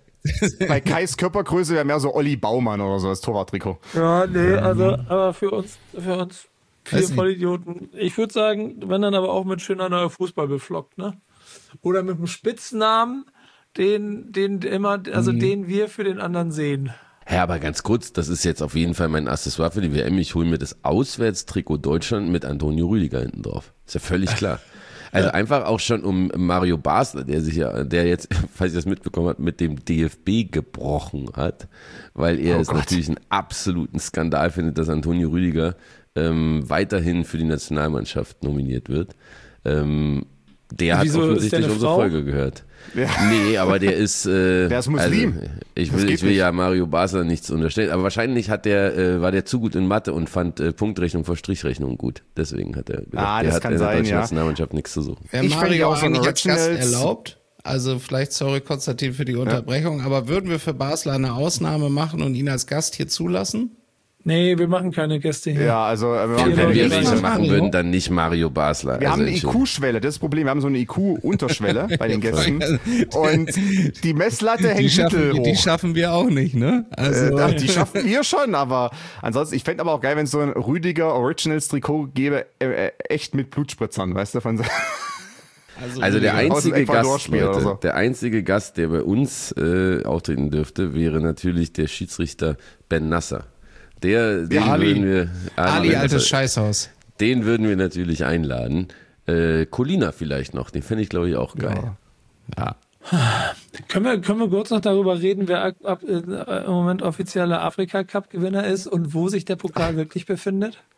Bei Kais Körpergröße wäre mehr so Olli Baumann oder so, das Torwarttrikot. Ja, nee, also, aber für uns, für uns vier Vollidioten. Ich würde sagen, wenn dann aber auch mit schöner neuer Fußball beflockt, ne? Oder mit einem Spitznamen, den, den immer, also mhm. den wir für den anderen sehen. Ja, aber ganz kurz, das ist jetzt auf jeden Fall mein Accessoire für die W M. Ich hole mir das Auswärtstrikot Deutschland mit Antonio Rüdiger hinten drauf. Ist ja völlig klar. Also einfach auch schon um Mario Basler, der sich ja, der jetzt, falls ihr das mitbekommen habt, mit dem D F B gebrochen hat, weil er oh es Gott. natürlich einen absoluten Skandal findet, dass Antonio Rüdiger ähm, weiterhin für die Nationalmannschaft nominiert wird. Ähm, der hat Wieso, offensichtlich unsere Frau? Folge gehört. Ja. Nee, aber der ist, äh, der ist Muslim. Also, ich will, ich will ja Mario Basler nichts unterstellen, aber wahrscheinlich hat der, äh, war der zu gut in Mathe und fand äh, Punktrechnung vor Strichrechnung gut. Deswegen hat er gesagt, ah, der das hat kann in der sein, deutschen ja. Nationalmannschaft nichts zu suchen. Wäre Mario auch eigentlich als Gast erlaubt? Also vielleicht, sorry Konstantin für die Unterbrechung, ja. aber würden wir für Basler eine Ausnahme machen und ihn als Gast hier zulassen? Nee, wir machen keine Gäste hier. Ja, also wir wenn, wenn wir welche machen Mario? würden, dann nicht Mario Basler. Wir also haben eine I Q-Schwelle, das ist das Problem. Wir haben so eine I Q-Unterschwelle bei den Gästen. Und die Messlatte hängt die schaffen, mittelhoch. Die schaffen wir auch nicht, ne? Also äh, die schaffen wir schon, aber ansonsten, ich fände aber auch geil, wenn es so ein Rüdiger Originals Trikot gäbe, äh, äh, echt mit Blutspritzern, weißt du? Von so Also, also der einzige Gast, Leute, so. der einzige Gast, der bei uns äh, auftreten dürfte, wäre natürlich der Schiedsrichter Ben Nasser. Der, den ja, Ali, würden wir, Ali, Ali altes Scheißhaus. Den würden wir natürlich einladen. Äh, Colina vielleicht noch, den fände ich glaube ich auch geil. Ja. ja. Können wir, können wir kurz noch darüber reden, wer ab, äh, im Moment offizieller Afrika-Cup-Gewinner ist und wo sich der Pokal wirklich befindet?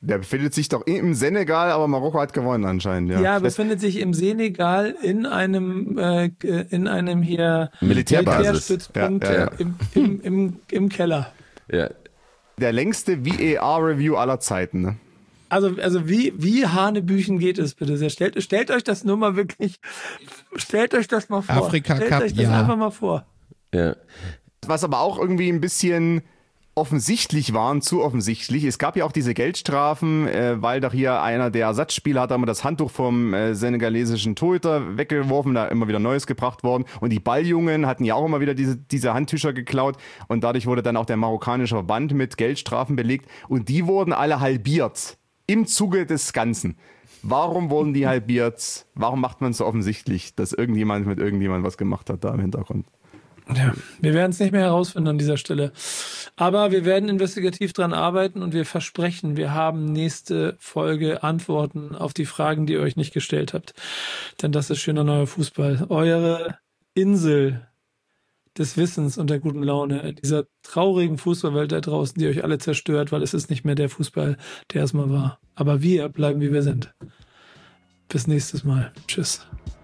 Der befindet sich doch im Senegal, aber Marokko hat gewonnen anscheinend. Ja, ja er befindet sich im Senegal in einem äh, in einem hier Militärstützpunkt ja, ja, ja. Im, im, im, im Keller. Ja. Der längste V A R-Review aller Zeiten, ne? Also, also wie, wie Hanebüchen geht es bitte? Stellt, stellt euch das nur mal wirklich, stellt euch das mal vor. Afrika stellt Cup, euch das ja. einfach mal vor. Ja. Was aber auch irgendwie ein bisschen offensichtlich waren, zu offensichtlich. Es gab ja auch diese Geldstrafen, äh, weil doch hier einer der Ersatzspieler hat einmal das Handtuch vom äh, senegalesischen Torhüter weggeworfen, da immer wieder Neues gebracht worden. Und die Balljungen hatten ja auch immer wieder diese, diese Handtücher geklaut. Und dadurch wurde dann auch der marokkanische Verband mit Geldstrafen belegt. Und die wurden alle halbiert im Zuge des Ganzen. Warum wurden die halbiert? Warum macht man es so offensichtlich, dass irgendjemand mit irgendjemand was gemacht hat da im Hintergrund? Ja, wir werden es nicht mehr herausfinden an dieser Stelle. Aber wir werden investigativ dran arbeiten und wir versprechen, wir haben nächste Folge Antworten auf die Fragen, die ihr euch nicht gestellt habt. Denn das ist schöner neuer Fußball. Eure Insel des Wissens und der guten Laune, dieser traurigen Fußballwelt da draußen, die euch alle zerstört, weil es ist nicht mehr der Fußball, der es mal war. Aber wir bleiben, wie wir sind. Bis nächstes Mal. Tschüss.